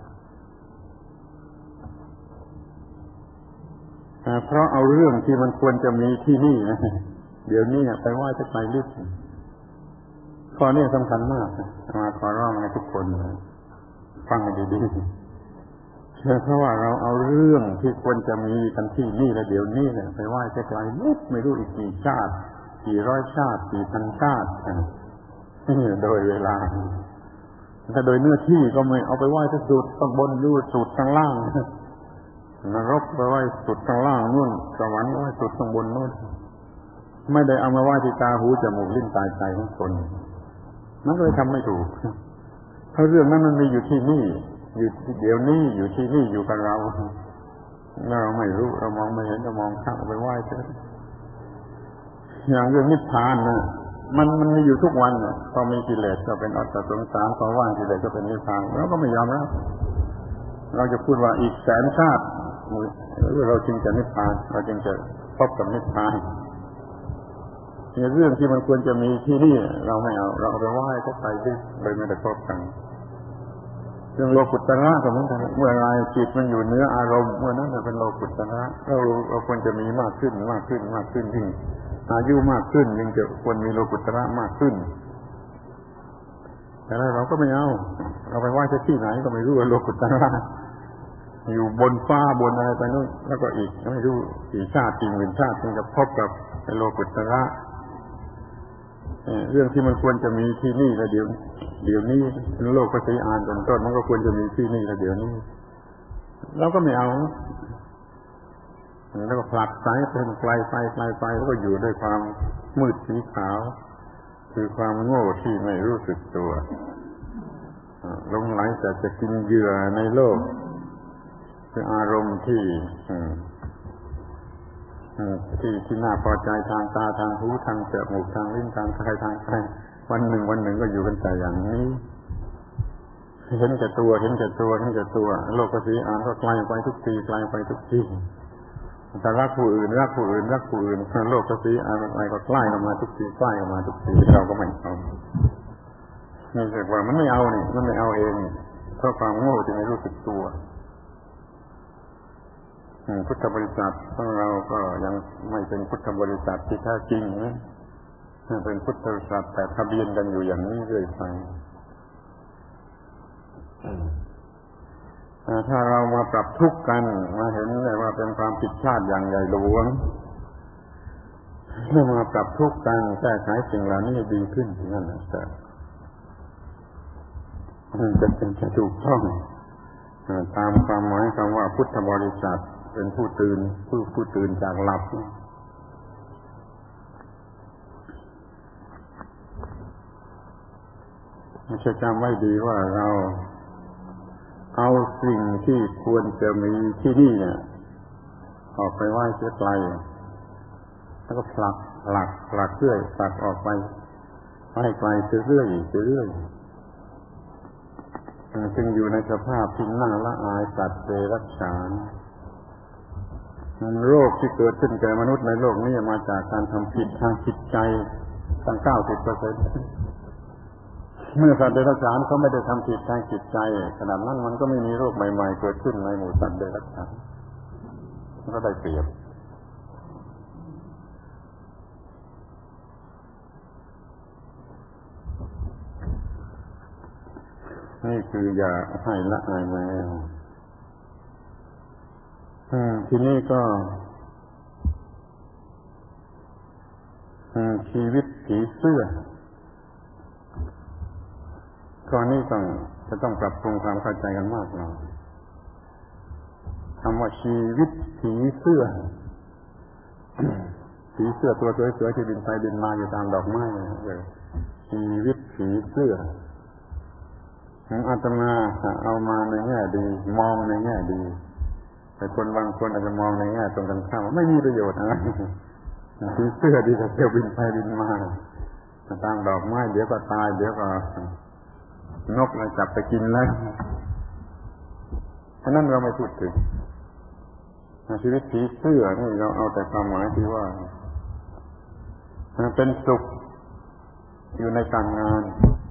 Speaker 1: เพราะเอาเรื่องที่มันควรจะมีที่นี่นะเดี๋ยวนี้ไปไหว้จะไปลึกข้อนี้สำคัญมากมาขอร้องให้ทุกคนฟังให้ดีๆเพราะว่าเราเอาเรื่องที่ควรจะมีกันที่นี่แล้วเดี๋ยวนี้เนี่ยไปไหว้จะไกลลึกไม่รู้อีกกี่ชาติกี่ร้อยชาติกี่พันชาติโดยเวลาถ้าโดยเนื้อที่ก็ไม่เอาไปไหว้ที่สุดข้างบนอยู่สุดข้างล่างนรกไปไหว้สุดข้างล่างนู่นสวรรค์ไว้สุดข้างบนนู่นไม่ได้เอามาไหว้ที่ตาหูจมูกลิ้นกายใจของคนมันก็เลยทำไม่ถูกเพราะเรื่องนั้นมันมีอยู่ที่นี่อยู่เดี๋ยวนี้อยู่ที่นี่อยู่กับเราเราไม่รู้เรามองไม่เห็นเรามองข้ามไปไหว้เถอะอย่างเรื่องนิพพานนะมันมันมีอยู่ทุกวันน่ะพอมีกิเลสก็เป็นอตตะสงสารพอว่างกิเลสก็เป็นนิพพานเราก็ไม่ยอมรับเราจะพูดว่าอีกแสนชาติเราจึงจะนิพพานเราจึงจะพบกับนิพพานในเรื่องที่มันควรจะมีที่นี่เราไม่เอาเราเอาไปไหว้ก็ไปที่เลยไม่ได้พบกันเรื่องโลกุตระก็เหมือนกันเมื่อไรจิตมันอยู่เนื้ออารมณ์เมื่อนั้นจะเป็นโลกุตระเราเราควรจะมีมากขึ้นมากขึ้นมากขึ้นยิ่งอายุมากขึ้นยิ่งจะควรมีโลกุตระมากขึ้นแต่เราก็ไม่เอาเราไปไหว้ที่ไหนก็ไม่รู้ว่าโลกุตระอยู่บนฟ้าบนอะไรไปนู่นแล้วก็อีกไม่รู้กี่ชาติกี่หมื่นชาติจึงจะพบกับโลกุตระเรื่องที่มันควรจะมีที่นี่แล้วเดี๋ยวเดี๋ยวนี้โลกก็ใช้อ่านเป็นต้นมันก็ควรจะมีที่นี่แล้วเดี๋ยวนี้เราก็ไม่เอาแล้วก็ผลักสายเป็นไกลไปไกลไปแล้วก็อยู่ด้วยความมืดสีขาวคือความโง่ที่ไม่รู้สึกตัวหลงไหลแต่จะกินเหยื่อในโลกคืออารมณ์ที่ที่ที่น่าพอใจทางตาทางหูทางจมูกทางลิ้นทางกายทางใจวันหนึ่งวันหนึ่งก็อยู่กันแต่อย่างนี้เห็นแก่ตัวเห็นแก่ตัวเห็นแก่ตัวโลกภาษีอ่านก็ไกลไปทุกทีไกลไปทุกทีแต่รักผู้อื่นรักผู้อื่นรักผู้อื่นโลกภาษีอ่านอะไรก็ใกล้เข้ามาทุกทีใกล้เข้ามาทุกทีเราก็ไม่เอานี่เรียกว่ามันไม่เอานี่มันไม่เอาเองเพราะความโง่ที่ไม่รู้สึกตัวพุทธบริษัทของเราก็ยังไม่เป็นพุทธบริษัทที่แท้จริงนะเป็นพุทธบริษัทแต่ทะเบียนกันอยู่อย่างนี้เรื่อยไปถ้าเรามาปรับทุกข์กันมาเห็นเลยว่าเป็นความผิดพลาดอย่างใหญ่หลวงถ้ามาปรับทุกข์กันแก้ไขสิ่งเหล่านี้ดีขึ้นนั่นแหละจะเป็นจะถูกต้องตามความหมายคำว่าพุทธบริษัทเป็นผู้ตื่นผู้ผู้ตื่นจากหลับไม่ใช่จำไว้ดีว่าเราเอาสิ่งที่ควรจะมีที่นี่เนี่ยออกไปไหว้เสียไกลแล้วก็ผลักผลักผลักเรื่อยผลักออกไปให้ไกลเรื่อยๆเรื่อยๆจึงอยู่ในสภาพที่น่าละอายสัตว์เดรัจฉานโรคที่เกิดขึ้นแก่มนุษย์ในโลกนี้มาจากการทำผิดทางจิตใจตั้ง เก้าสิบเปอร์เซ็นต์ เมื่อสัตว์เดรัจฉานเขาไม่ได้ทำผิดทางจิตใจขนาดนั้นมันก็ไม่มีโรคใหม่ๆเกิดขึ้นในหมู่สัตว์เดรัจฉานมันก็ได้เปรียบนี่คืออย่าให้ละอายแมวทีนี้ก็ชีวิตผีเสื้อข้อนี้ต้องจะต้องปรับปรุงความเข้าใจกันมากหน่อยคำว่าชีวิตผีเสื้อผีเสื้อตัวสวยๆที่บินไปบินมาอยู่ตามดอกไม้เลยชีวิตผีเสื้ออาตมาเอามาในแง่ดีมองในแง่ดีแต่คนบางคนอาจจะมองในแง่ตรงกันข้ามไม่มีประโยชน์อะไรผีเสื้อดีแต่เที่ยวบินไปบินมาตามดอกไม้เดี๋ยวก็ตายเดี๋ยวก็นกมาจับไปกินแล้วฉะนั้นเราไม่พูดถึงชีวิตผีเสื้อนี่เราเอาแต่ความหมายที่ว่าเป็นสุขอยู่ในการงาน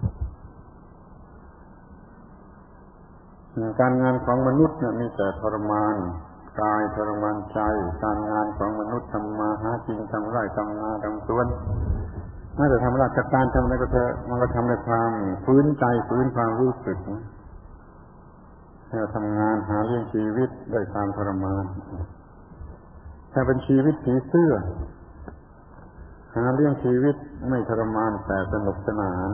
Speaker 1: การงานของมนุษย์เนี่ยมีแต่ทรมานกายทรมานใจการงานของมนุษย์ทำมาหากินทำไร่ทำนาทำสวนน่าจะทำราชการทำอะไรก็เถอะมันก็ทำในความฟื้นใจฟื้นความรู้สึกเราทำงานหาเลี้ยงชีวิตด้วยความทรมานถ้าเป็นชีวิตผีเสื้อหาเลี้ยงชีวิตไม่ทรมานแต่สนุกสนาน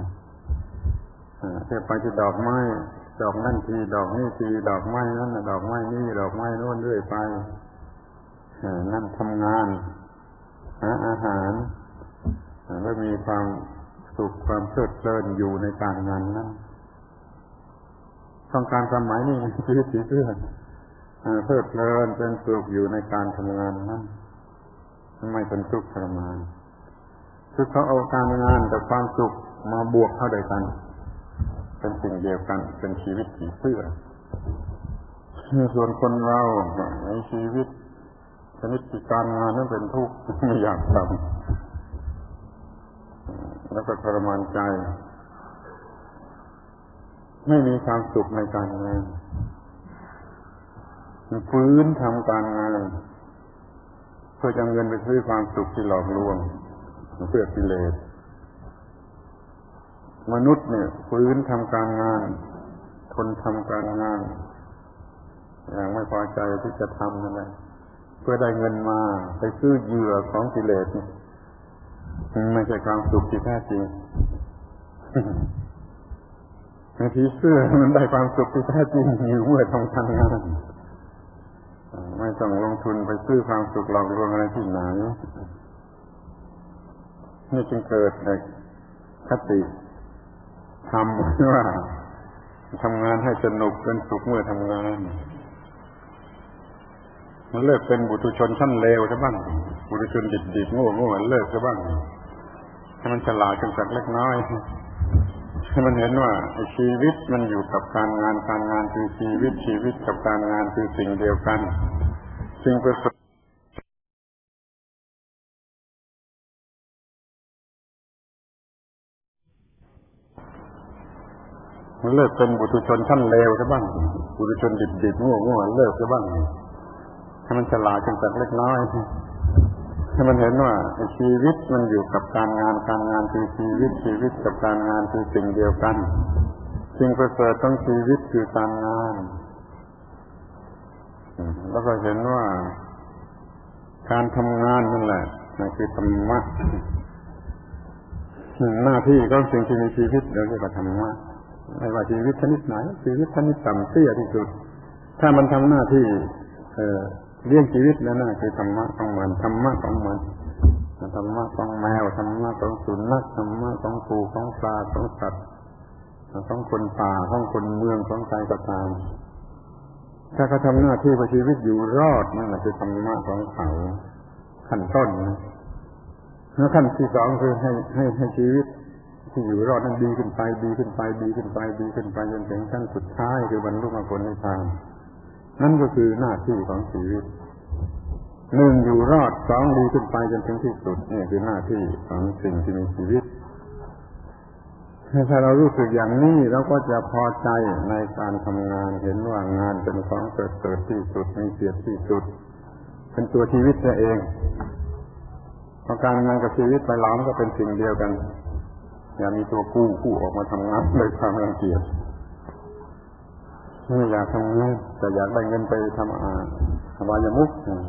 Speaker 1: เที่ยวไปที่ดอกไม้ดอกนั่นทีดอกนี่ทีดอกไม้นั่นดอกไม้นี่ดอกไม้โน่นเรื่อยไปนั่นทำงานหาอาหารแล้วมีความสุขความเพลิดเพลินอยู่ในการงานนั้นต้องการความหมายนี่ชีวิตผีเสื้อเพลิดเพลินเป็นสุขอยู่ในการทำงานนั้นไม่เป็นทุกข์ทรมานคือเขาเอาการงานกับความสุขมาบวกเข้าด้วยกันเป็นสิ่งเดียวกันเป็นชีวิตผีเสื้อส่วนคนเราในชีวิตชนิดที่การงานนั้นเป็นทุกข์ไม่อยากทำแล้วก็ทรมานใจไม่มีความสุขในการงานฟื้นทำการงานเพื่อจะเงินไปซื้อความสุขที่หลอกลวงเพื่อกิเลสมนุษย์เนี่ยฟื้นทำการงานทนทำการงานอย่างไม่พอใจที่จะทำนั่นแหละเพื่อได้เงินมาไปซื้อเหยื่อของกิเลสไม่ใช่ความสุขที่แท้จริงผีเสื้อมันได้ความสุขที่แท้จริงอยู่เมื่อทำการงานไม่ต้องลงทุนไปซื้อความสุขหลอกลวงอะไรที่ไหนนี่จึงเกิดในคติทำว่าทำงานให้สนุกเป็นสุขเมื่อทำงานมันเลิกเป็นบุตุชนชั้นเลวซะบ้างบุตุชนดิบๆโง่ๆเลิกซะบ้างให้มันฉลาดกันสักเล็กน้อยให้มันเห็นว่าชีวิตมันอยู่กับการงานการงานคือชีวิตชีวิตกับการงานคือสิ่งเดียวกันสิ่งประเสริฐมันเลิกเป็นบุตุชนชั้นเลวซะบ้างบุตุชนดิบๆโง่ๆเลิกซะบ้างให้มันฉลาดกันสักเล็กน้อยให้มันเห็นว่าชีวิตมันอยู่กับการงานการงานคือชีวิตชีวิตกับการงานคือสิ่งเดียวกันสิ่งประเสริฐของชีวิตคือการงานแล้วก็เห็นว่าการทำงานนั่นแหละนั่นคือธรรมะหน้าที่ของสิ่งที่มีชีวิตเราเรียกว่าธรรมะไม่ว่าชีวิตชนิดไหนชีวิตชนิดต่ำเตี้ยที่สุดถ้ามันทำหน้าที่เอ่อเลี้ยงชีวิตนั่นน่ะคือธรรมะของมันธรรมะของมันธรรมะของแมวธรรมะของสุนัขธรรมะของปูของปลาของสัตว์ของคนป่าของคนเมืองของใครก็ตามถ้าเขาทำหน้าที่เพื่อชีวิตอยู่รอดนั่นแหละคือธรรมะของเขาขั้นต้นนะแล้วขั้นที่สองคือให้ให้ให้ชีวิตที่อยู่รอดนั้นดีขึ้นไปดีขึ้นไปดีขึ้นไปดีขึ้นไปจนถึงขั้นสุดท้ายคือบรรลุมรรคผลนิพพานนั่นก็คือหน้าที่ของชีวิตหนึ่งอยู่รอดสองดีขึ้นไปจนถึงที่สุดนี่คือหน้าที่ของสิ่งที่มีชีวิตถ้าเรารู้สึกอย่างนี้เราก็จะพอใจในการทำงานเห็นว่างานเป็นของเกิดที่สุดมีเกียรติที่สุดเป็นตัวชีวิตเองพอการงานกับชีวิตไปล้อมก็เป็นสิ่งเดียวกันอย่ามีตัวกู้กู้ออกมาทำงานด้วยความรังเกียจไม่อยากทำงานแต่อยากได้เงินไปทำอาอบายมุข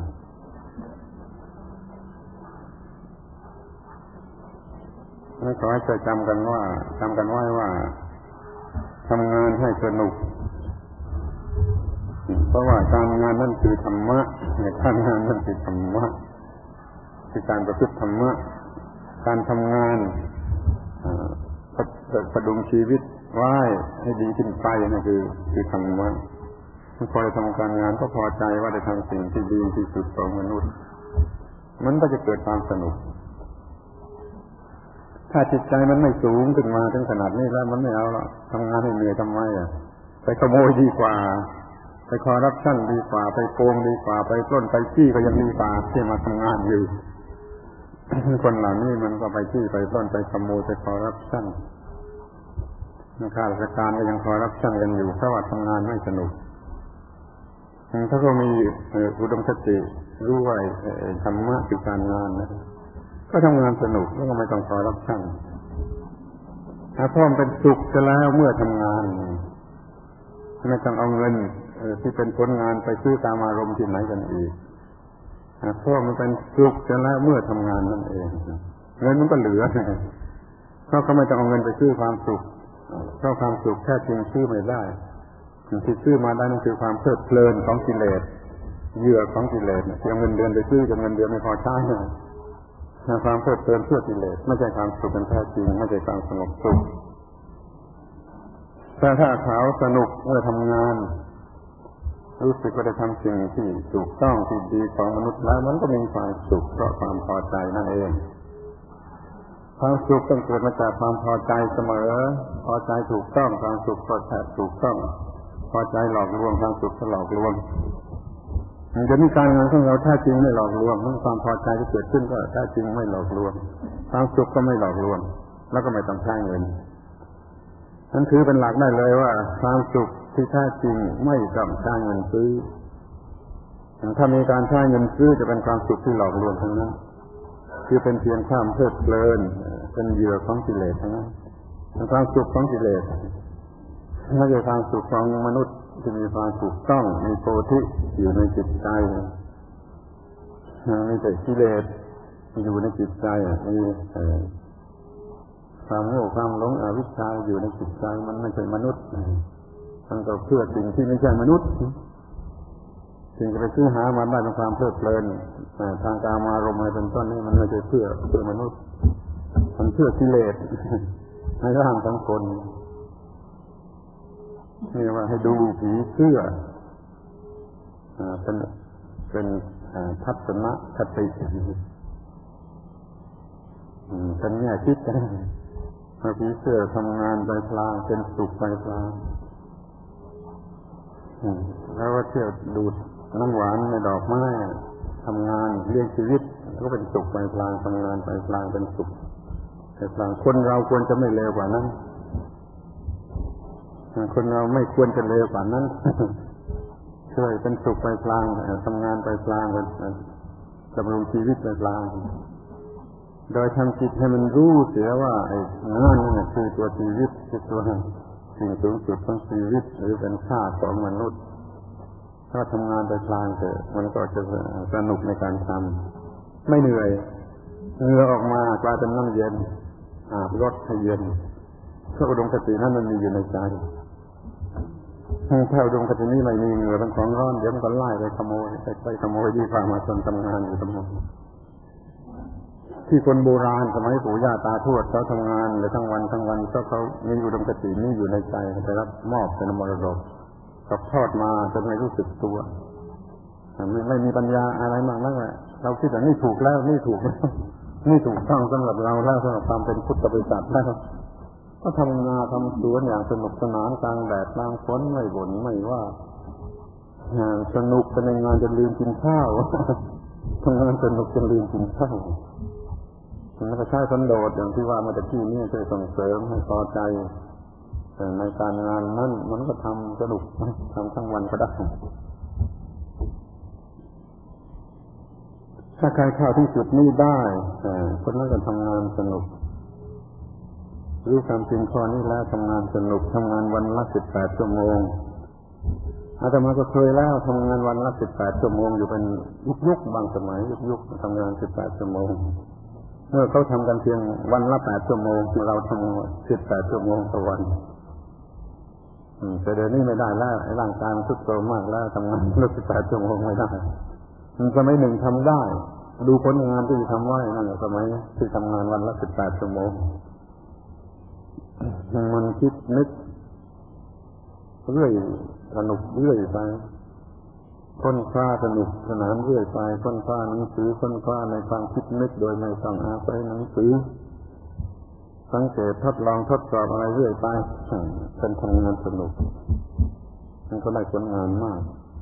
Speaker 1: ไม่ขอให้จำกันว่าจำกันไว้ว่าทำงานให้สนุกเพราะว่าการงานนั่นคือธรรมะการงานนั่นคือธรรมะคือการประพฤติธรรมะการทำงานประดุงชีวิตว่าให้ดีขึ้นไปนั่นคือคือธรรมะพอได้ทำการงานก็พอใจว่าได้ทำสิ่งที่ดีที่สุดของมนุษย์มันก็จะเกิดความสนุกถ้าจิตใจมันไม่สูงขึ้นมาถึงขนาดนี้แล้วมันไม่เอาละทำงานให้เหนื่อยทำไมอ่ะไปขโมยดีกว่าไปคอร์รัปชั่นดีกว่าไปโกงดีกว่าไปปล้นไปจี้ก็ยังดีกว่าที่มาทำงานอยู่ คนเหล่านี้มันก็ไปจี้ไปปล้นไปขโมยไปคอร์รัปชั่นข้าราชการก็ยังคอร์รัปชั่นกันอยู่เพราะว่าทำงานไม่สนุกถ้าเขามีอุดมคติรู้ว่าธรรมะคือการงานนะก็ทำงานสนุกแล้วก็ไม่ต้องคอยรับชั่งถ้าพร้อมเป็นสุขจะแล้วเมื่อทำงานไม่ต้องเอาเงินที่เป็นผลงานไปซื้อตามอารมณ์ที่ไหนกันอีกพร้อมมันเป็นสุขจะแล้วเมื่อทำงานนั่นเองเงินมันก็เหลือเพราะเขาไม่ต้องเอาเงินไปซื้อความสุขเพราะความสุขแค่จริงซื้อไม่ได้ที่ซื้อมาได้นั่นคือความเพลิดเพลินของกิเลสเหยื่อของกิเลสที่เอาเงินเดือนไปซื้อจนเงินเดือนไม่พอใช้ความเพลิดเพลินเพื่อกิเลสไม่ใช่ความสุขเป็นแท้จริงไม่ใช่ความสงบสุขแต่ถ้าเขาสนุกเมื่อทำงานรู้สึกว่าได้ทำสิ่งที่ถูกต้องที่ดีของมนุษย์แล้วมันก็มีความสุขเพราะความพอใจนั่นเองความสุขต้องเกิดมาจากความพอใจเสมอพอใจถูกต้องความสุขก็แท้ถูกต้องพอใจหลอกลวงความสุขก็หลอกลวงจะมีการงานของเราแท้จริงไม่หลอกลวงความพอใจที่เกิดขึ้นก็แท้จริงไม่หลอกลวงความสุขก็ไม่หลอกลวงแล้วก็ไม่ต้องใช้เงินนั่นถือเป็นหลักได้เลยว่าความสุขที่แท้จริงไม่ต้องใช้เงินซื้อถ้ามีการใช้เงินซื้อจะเป็นความสุขที่หลอกลวงทั้งนั้นคือเป็นเพียงความเพลิดเพลินเป็นเหยื่อของกิเลสทั้งนั้นเป็นความสุขของกิเลสไม่ใช่ความสุขของมนุษย์ที่มีความถูกต้องมีโพธิอยู่ในจิตใจมีแต่กิเลสอยู่ในจิตใจมีความโง่ความหลงอวิชชาอยู่ในจิตใจมันไม่ใช่มนุษย์มันก็เพื่อสิ่งที่ไม่ใช่มนุษย์สิ่งที่ไปซื้อหามาได้เป็นความเพลิดเพลินทางกามารมณ์อะไรเป็นต้นนี่มันไม่ใช่เพื่อเพื่อมนุษย์มันเพื่อกิเลสในร่างของคนนี่ว่าให้ดูผีเสื้อเป็นเป็นทัศนคติเป็นแง่คิดกันว่าผีเสื้อทำงานไปพลางเป็นสุขไปพลางแล้วว่าเที่ยวดูดน้ำหวานในดอกไม้ทำงานเลี้ยงชีวิตก็เป็นสุขไปพลางทำงานไปพลางเป็นสุขไปพลางคนเราควรจะไม่เลวกว่านั้นคนเราไม่ควรจะเลวกว่านั้นช่วยเป็นสุขไปพลางทำงานไปพลางดำรงชีวิตไปพลางโดยทำจิตให้มันรู้เสียว่าไอ้งานนี่คือตัวชีวิตคือตัวสิ่งสูงสุดของชีวิตหรือเป็นค่าของมนุษย์ถ้าทำงานไปพลางเถอะมันก็จะสนุกในการทำไม่เหนื่อยเหงื่อออกมากลายเป็นน้ำเย็นอาบรดให้เย็นเพราะอุดมคตินั้นมันมีอยู่ในใจถ้าอุดมคตินี้ไม่มีเหงื่อเป็นของร้อนเดี๋ยวมันก็ไล่ไปขโมยไปไปขโมยดีกว่ามาทนทำงานอยู่ทั้งหมดที่คนโบราณสมัยปู่ย่าตาทวดเขาทำงานเลยทั้งวันทั้งวันก็เขามีอุดมคตินี้อยู่ในใจได้รับมอบเป็นมรดกกับทอดมาจนไม่รู้สึกตัวไม่ไม่มีปัญญาอะไรมากนักแหละเราคิดว่านี่ถูกแล้วนี่ถูกแล้วนี่ถูกต้องสำหรับเราแล้วสำหรับความเป็นพุทธบริษัทแล้วก็ทำนาทำสวนอย่างสนุกสนานกลางแดดกลางฝนไม่บ่นไม่ว่าสนุกเป็นงานจนลืมกินข้าวทำงานสนุกจนลืมกินข้าวมันก็ใช้สันโดษอย่างที่ว่าเมื่อกี้นี้ช่วยส่งเสริมให้พอใจแต่ในการงานนั้นมันก็ทำสนุกทำทั้งวันก็ได้ถ้าใครเข้าที่จุดนี้ได้คนนั้นก็ทำงานสนุกรู้ความจริงข้อนี้แล้วทำงานสนุกทำงานวันละสิบแปดชั่วโมงอาตมาก็เคยแล้วทำงานวันละสิบแปดชั่วโมงอยู่เป็นยุคๆบางสมัยยุคๆทำงานสิบแปดชั่วโมงเมื่อเขาทำกันเพียงวันละแปดชั่วโมงเราทำสิบแปดชั่วโมงต่อวันแต่เดี๋ยวนี้ไม่ได้แล้วร่างกายมันทรุดโทรมมากแล้วทำงานละสิบแปดชั่วโมงไม่ได้สมัยหนึ่งทำได้ดูผลงานที่ทำไว้นั่นแหละสมัยที่ทำงานวันละสิบแปดชั่วโมงมันคิดนึกเรื่อยสนุกเรื่อยไปค้นคว้าสนุกสนานเรื่อยไปค้นคว้าหนังสือค้นคว้าในความคิดนึกโดยไม่ต้องอาศัยหนังสือสังเกตทดลองทดสอบอะไรเรื่อยไปเป็นทำงานสนุกมันก็ได้ผลงานมาก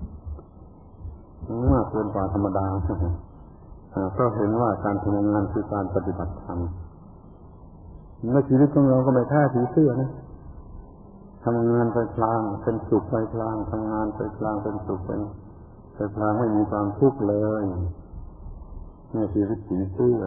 Speaker 1: มากเกินกว่าธรรมดาก็เห็นว่าการทำงานคือการปฏิบัติธรรมในชีวิตของเราก็ไม่แท้ผีเสื้อนะทำงานไปพลางเป็นสุขไปพลางทำงานไปพลางเป็นสุขเป็นไปพลางไม่มีความทุกข์เลยนี่ชีวิตผีเสื้อ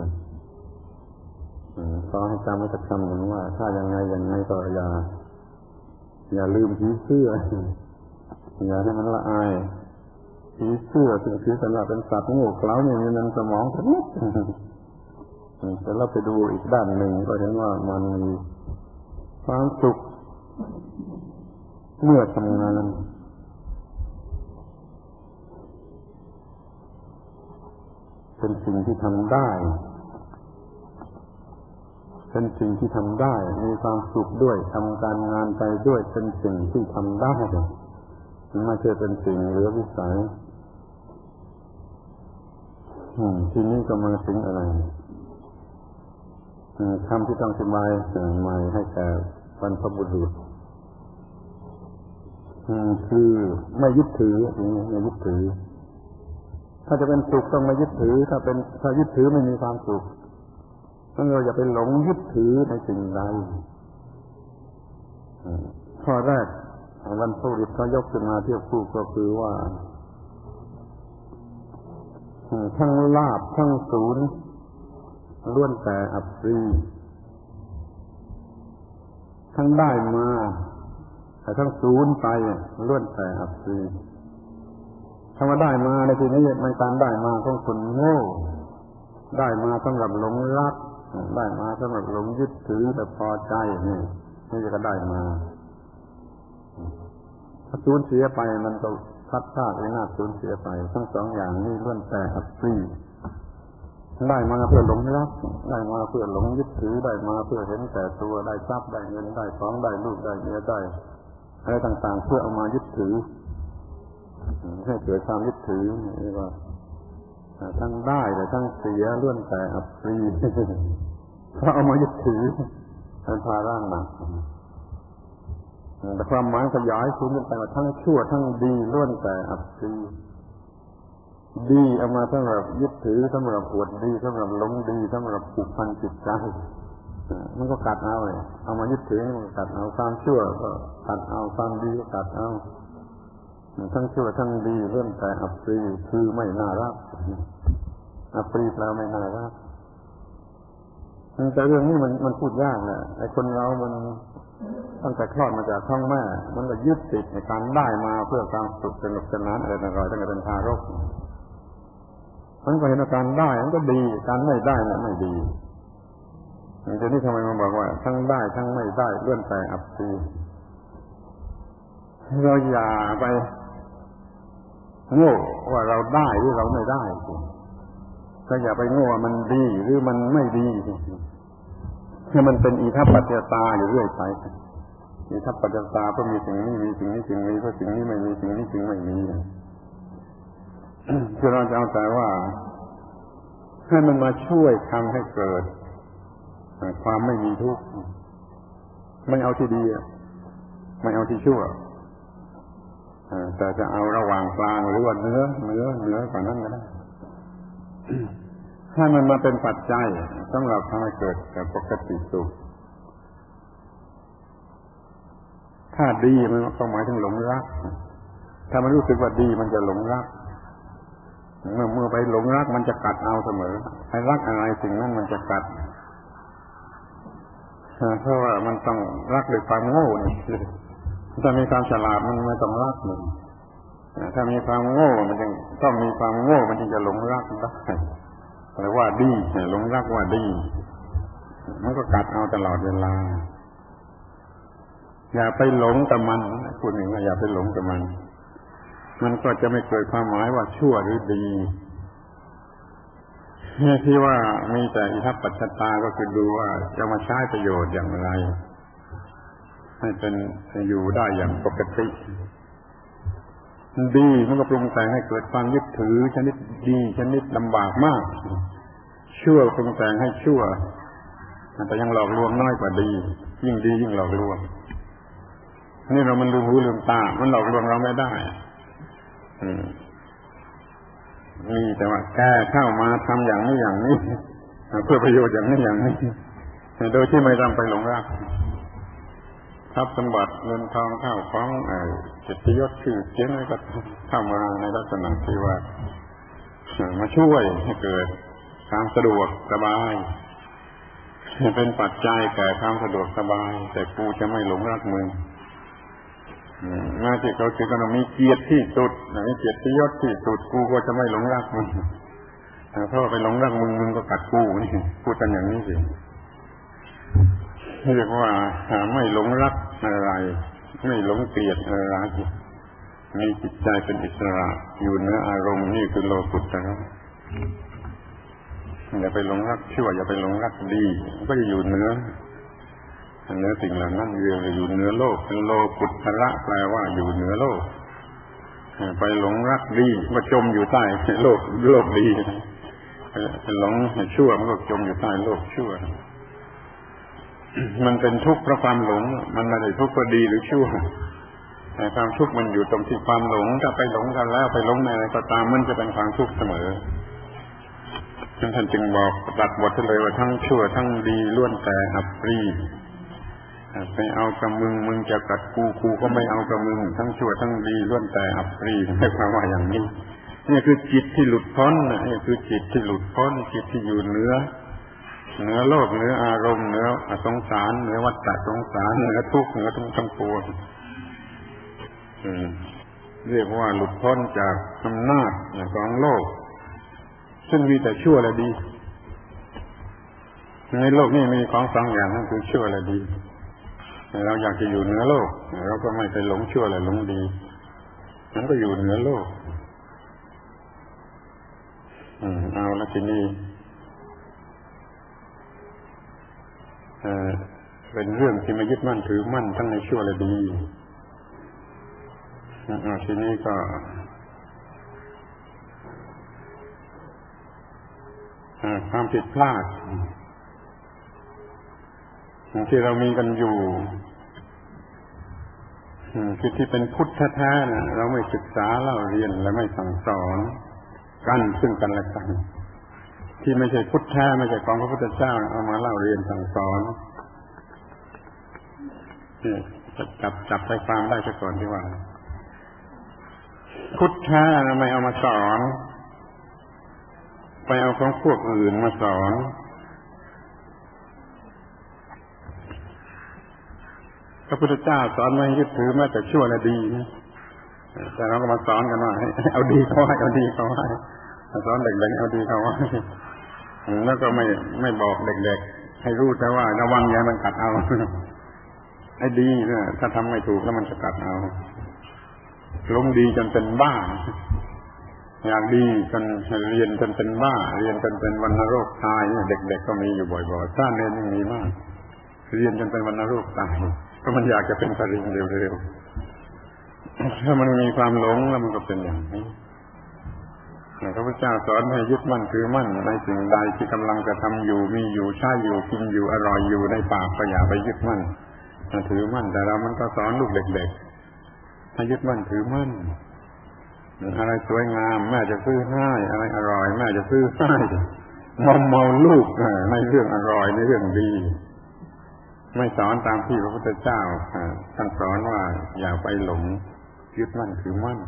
Speaker 1: ขอให้จำไว้สักคำหนึ่งว่าถ้ายังไงยังไงก็อย่าอย่าลืมผีเสื้ออย่าให้มันละอายผีเสื้อถึงผีสำหรับเป็นสัตว์โง่เขลาเนี่ยมีมันสมองกันนิดแต่เราไปดูอีกด้านหนึ่งก็เห็นว่ามันมีความสุขเมื่อทำงานเป็นสิ่งที่ทำได้เป็นสิ่งที่ทำได้มีความสุขด้วยทำการงานไปด้วยเป็นสิ่งที่ทำได้ไม่ใช่เป็นสิ่งเหลือวิสัยทีนี้ก็มาถึงอะไรคำที่ต้องอธิบายใหม่ให้แก่บรรพบุรุษคือไม่ยึดถือไม่ยึดถือถ้าจะเป็นสุขต้องไม่ยึดถือถ้าเป็นถ้ายึดถือไม่มีความสุขต้องเราอย่าไปหลงยึดถือในสิ่งใดข้อแรกบรรพบุรุษเขายกขึ้นมาเทียบคู่ก็คือว่าทั้งลาภทั้งสูญล้วนแต่อัปรีทั้งได้มาแต่ทั้งสูญไปล้วนแต่อัปรีคำว่าได้มาในที่นี้ในการได้มาของคนโง่ได้มาสำหรับหลงรักได้มาสำหรับหลงยึดถือแต่พอใจนี่นี่ก็ได้มาถ้าสูญเสียไปมันก็พัดพลาดวินาศสูญเสียไปทั้งสองอย่างนี้ล้วนแต่อัปรีได้มาเพื่อหลงรักได้มาเพื่อหลงยึดถือได้มาเพื่อเห็นแก่ตัวได้ทรัพย์ได้เงินได้ของได้ลูกได้เมียได้อะไรต่างๆเพื่อเอามายึดถือให้เกิดความยึดถือนี่ว่าทั้งได้แต่ทั้งเสียล้วนแต่อัปรีเพราะเอามายึดถือเป็นภาระหนักแต่ความหมายขยายสูงขึ้นไปว่าทั้งชั่วทั้งดีล้วนแต่อัปรีดีเอามาสำหรับยึดถือสำหรับอวดดีสำหรับหลงดีสำหรับผูกพันจิตใจมันก็กัดเอาเลยเอามายึดถือมันก็กัดเอาความชั่วก็กัดเอาความดีก็กัดเอาทั้งชั่วทั้งดีเริ่มแต่อัปรีคือไม่น่ารักอัปรีแปลไม่น่ารักแต่เรื่องนี้มันมันพูดยากแหละไอ้คนเรามันตั้งแต่คลอดมาจากท้องแม่มันก็ยึดติดในการได้มาเพื่อความสุขสนุกสนานอะไรต่างๆตั้งแต่เป็นทารกมันก็เห็นว่าการได้มันก็ดีการไม่ได้น่ะไม่ดีแต่นี่ทำไมมันบอกว่าทั้งได้ทั้งไม่ได้ล้วนแต่อัปรีเราอย่าไปโง่ว่าเราได้หรือเราไม่ได้ก็อย่าไปโง่ว่ามันดีหรือมันไม่ดีให้มันเป็นอิทัปปัจจตาอยู่เรื่อยไปอิทัปปัจจตาก็มีสิ่งนี้มีสิ่งนี้สิ่งนี้ก็สิ่งนี้ไม่มีสิ่งนี้สิ่งไม่มีคือเราจะเอาแต่ว่าให้มันมาช่วยทำให้เกิดความไม่มีทุกข์ไม่เอาที่ดีไม่เอาที่ชั่วแต่จะเอาระหว่างกลางหรือว่าเนื้อเนื้อเนื้อกว่านั้นก็ได้ให้มันมาเป็นปัจจัยสำหรับทำให้เกิดปกติสุขถ้าดีมันก็หมายถึงหลงรักถ้ามันรู้สึกว่าดีมันจะหลงรักเมื่อเมื่อไปหลงรักมันจะกัดเอาเสมอให้รักอะไรสิ่งนั้นมันจะกัดเพราะว่ามันต้องรักด้วยความโง่นี่ถ้ามีความฉลาดมันไม่ต้องรักมันถ้ามีความโง่มันจึงต้องมีความโง่มันจึงจะหลงรักได้หรือว่าดีหลงรักว่าดีมันก็กัดเอาตลอดเวลาอย่าไปหลงกับมันพูดหนึ่งว่าอย่าไปหลงกับมันมันก็จะไม่เกิดความหมายว่าชั่วหรือดีที่ว่ามีแต่อิทัปปัจจตาก็คือดูว่าจะมาใช้ประโยชน์อย่างไรให้เป็นอยู่ได้อย่างปกติดีมันก็ปรุงแต่งให้เกิดความยึดถือชนิดดีชนิดลำบากมากชั่วปรุงแต่งให้ชั่วแต่ยังหลอกลวงน้อยกว่าดียิ่งดียิ่งหลอกลวงนี่เรามันลืมหูลืมตามันหลอกลวงเราไม่ได้นี่แต่ว่าแกเข้ามาทำอย่างนี้อย่างนี้เพื่อประโยชน์อย่างนี้อย่างนี้โดยที่ไม่ต้องไปหลงรักทรัพย์สมบัติเงินทองข้าวของเกียรติยศชื่อเสียงอะไรก็เข้ามาในลักษณะที่ว่ามาช่วยให้เกิดความสะดวกสบายเป็นปัจจัยแก่ความสะดวกสบายแต่กูจะไม่หลงรักมึงแม้ที่เขาถือกันมีเกียรติที่สุดมีเกียรติยศที่สุดกูก็จะไม่หลงรักมึงเพราะไปหลงรักมึงมึงก็กัดกูนี่พูดกันอย่างนี้สิเรียกว่าไม่หลงรักอะไรไม่หลงเกลียดอะไรมีจิตใจเป็นอิสระอยู่เหนืออารมณ์นี่คือโลกุตระอย่าไปหลงรักชั่วอย่าไปหลงรักดีก็จะอยู่เหนือเหนือสิ่งเหล่านั้นเรียกว่าอยู่เหนือโลกเป็นโลกุตระแปลว่าอยู่เหนือโลกไปหลงรักดีก็จมอยู่ใต้โลกโลกดีไปหลงชั่วมันก็จมอยู่ใต้โลกชั่วมันเป็นทุกข์เพราะความหลงมันไม่ได้ทุกข์เพราะดีหรือชั่วแต่ความทุกข์มันอยู่ตรงที่ความหลงถ้าไปหลงกันแล้วไปหลงในอะไรก็ตามมันจะเป็นความทุกข์เสมอท่านจึงบอกตัดบทเลยว่าทั้งชั่วทั้งดีล้วนแต่อัปรีไปเอากับมึงมึงจะกัดกูกูก็ไม่เอากับมึงทั้งชั่วทั้งดีล้วนแต่อัปรีให้ความว่าอย่างนี้นี่คือจิตที่หลุดพ้นนี่คือจิตที่หลุดพ้นจิตที่อยู่เหนือเหนือโลกเหนืออารมณ์เหนือสงสารเหนือวัฏฏะสงสารเหนือทุกข์เหนือทั้งทั้งปวงเรียกว่าหลุดพ้นจากอำนาจของโลกซึ่งมีแต่ชั่วและดีในโลกนี้มีของสองอย่างนั่นคือชั่วและดีเราอยากจะอยู่เหนือโลกเราก็ไม่ไปหลงชั่วและหลงดีนั้นก็อยู่เหนือโลกอืมเอาละทีนี้เอ่อเป็นเรื่องที่ไม่ยึดมั่นถือมั่นทั้งในชั่วและดีอ่าทีนี้ก็ความผิดพลาดที่เรามีกันอยู่คือที่เป็นพุทธแท้ๆนะเราไม่ศึกษาเล่าเรียนและไม่สั่งสอนกันซึ่งกันและกันที่ไม่ใช่พุทธแท้ไม่ใช่ของพระพุทธเจ้าเอามาเล่าเรียนสั่งสอนนี่จับจับใจความได้ซะก่อนที่ว่าพุทธแท้ไม่เอามาสอนไปเอาของพวกอื่นมาสอนพระพุทธเจ้าสอนไม่ยึดถือแม้แต่ชั่วและดีแต่เราก็มาสอนกันว่าเอาดีเขาไว้เอาดีเขาไว้สอนเด็กๆเอาดีเขาไว้แล้วก็ไม่ไม่บอกเด็กๆให้รู้แต่ว่าระวังอย่ามันกัดเอาไอ้ดีเนี่ยถ้าทำไม่ถูกแล้วมันจะกัดเอาหลงดีจนเป็นบ้าอยากดีจนเรียนจนเป็นบ้าเรียนจนเป็นวัณโรคตายเนี่ยเด็กๆก็มีอยู่บ่อยๆท่านเรียนยังมีมากเรียนจนเป็นวัณโรคตายเพราะมันอยากจะเป็นปริญญาเร็วๆถ้ามันมีความหลงแล้วมันก็เป็นอย่างนี้พระพุทธเจ้าสอนให้ยึดมั่นถือมั่นในสิ่งใดที่กำลังจะทำอยู่มีอยู่ใช้อยู่กินอยู่อร่อยอยู่ในปากก็อย่าไปยึดมั่นถือมั่นแต่เรามันก็สอนลูกเด็กๆให้ยึดมั่นถือมั่นอะไรสวยงามแม่จะซื้อให้อะไรอร่อยแม่จะซื้อให้มอมเมาลูกในเรื่องอร่อยในเรื่องดีไม่สอนตามที่พระพุทธเจ้าท่านสอนว่าอย่าไปหลงยึดมั่นถือมั่น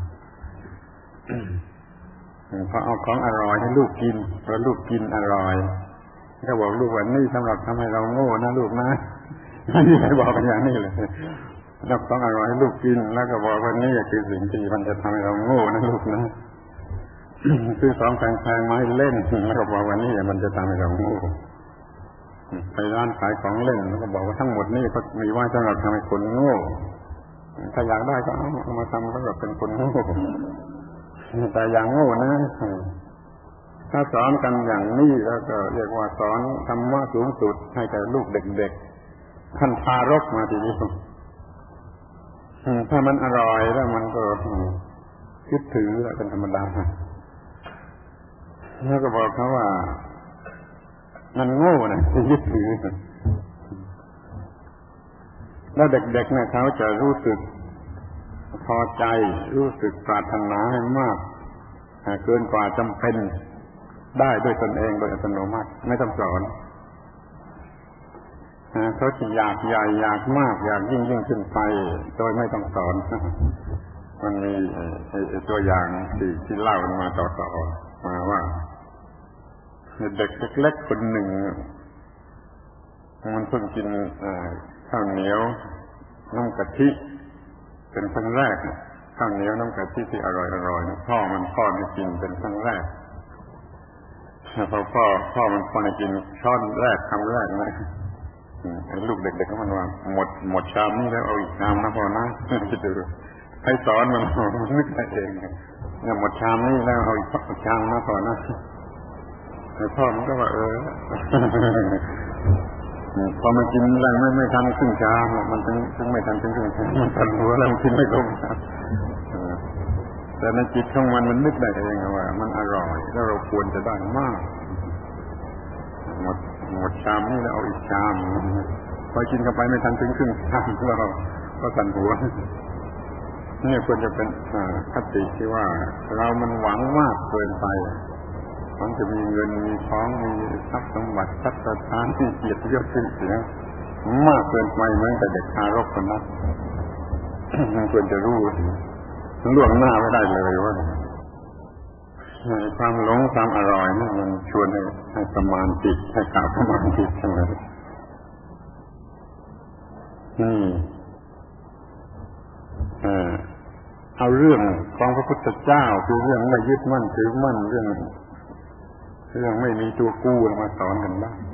Speaker 1: พอเอาของอร่อยให้ลูกกินพอลูกกินอร่อยก็บอกลูกว่านี่สำหรับทำให้เราโง่นะลูกนะนี่ใครบอกกันอย่างนี้เลยรับของอร่อยให้ลูกกินแล้วก็บอกว่านี่คือสิ่งที่มันจะทำให้เราโง่นะลูกนะซื้อของแพงๆมาให้เล่นแล้วก็บอกว่านี่มันจะทำให้เราโง่ไปร้านขายของเล่นแล้วก็บอกว่าทั้งหมดนี่ก็มีไว้สำหรับทำให้คนโง่ถ้าอยากได้ก็เอาเอามาทำสำหรับเป็นคนโง่แต่อย่างโง่นะถ้าสอนกันอย่างนี้แล้วก็เรียกว่าสอนธรรมะสูงสุดให้แก่ลูกเด็กๆท่านทารกมาทีนี้ถ้ามันอร่อยแล้วมันก็ยึดถือเป็นธรรมดาแล้วก็บอกเขาว่ามันโง่นะที่ยึดถือแล้วเด็กๆเนี่ยเขาจะรู้สึกพอใจรู้สึกปรารถนาให้มากเกินกว่าจำเป็นได้ด้วยตนเองโดยอัตโนมัติไม่ต้องสอนเขาจะอยากใหญ่อยากมากอยากยิ่งยิ่งขึ้นไปโดยไม่ต้องสอนมันมีตัวอย่างที่ที่เล่ากันมาต่อๆมาว่าเด็กเล็กๆคนหนึ่งมันเพิ่งกินข้าวเหนียวน้ำกะทิเป็นครั้งแรกข้าวเหนียวน้ำกะทิที่อร่อยๆพ่อมันป้อนให้กินเป็นครั้งแรกพอพ่อพ่อมันป้อนให้กินช้อนแรกคำแรกนะไอ้ลูกเด็กๆมันว่าหมดหมดชามนี้แล้วเอาอีกชามนะพ่อนะคิดดูให้สอนมันมันนึกได้เองเนี่ยหมดชามนี้แล้วเอาอีกชามนะพ่อนะไอ้พ่อมันก็ว่าเออพอมันกินแล้วไม่ไม่ทันครึ่งชามมันถึงถึงไม่ทันถึงครึ่งชามมันทันหัวแล้วมันกินไม่ลงแต่ในจิตของมันมันนึกได้เองว่ามันอร่อยแล้วเราควรจะได้มากหมดหมดชามนี่แล้วเอาอีกชามพอกินเข้าไปไม่ทันถึงครึ่งชามเราก็สั่นหัวนี่ควรจะเป็นคติที่ว่าเรามันหวังมากเกินไปหวังจะมีเงินมีทองมีทรัพย์สมบัติทรัพย์สถานที่เกียรติยศชื่อเสียงมากเกินไปเหมือนกับเด็กทารกคนนั้นควรจะรู้ล่วงหน้าไม่ได้เลยว่าความหลงความอร่อยนี่มันชวนให้ให้ประมาณจิตให้กล่าวประมาณจิตทั้งนั้นนี่เออเอาเรื่องของพระพุทธเจ้าคือเรื่องไม่ยึดมั่นถือมั่นเรื่องเรื่องไม่มีตัวกู้มาสอนกันบ้าง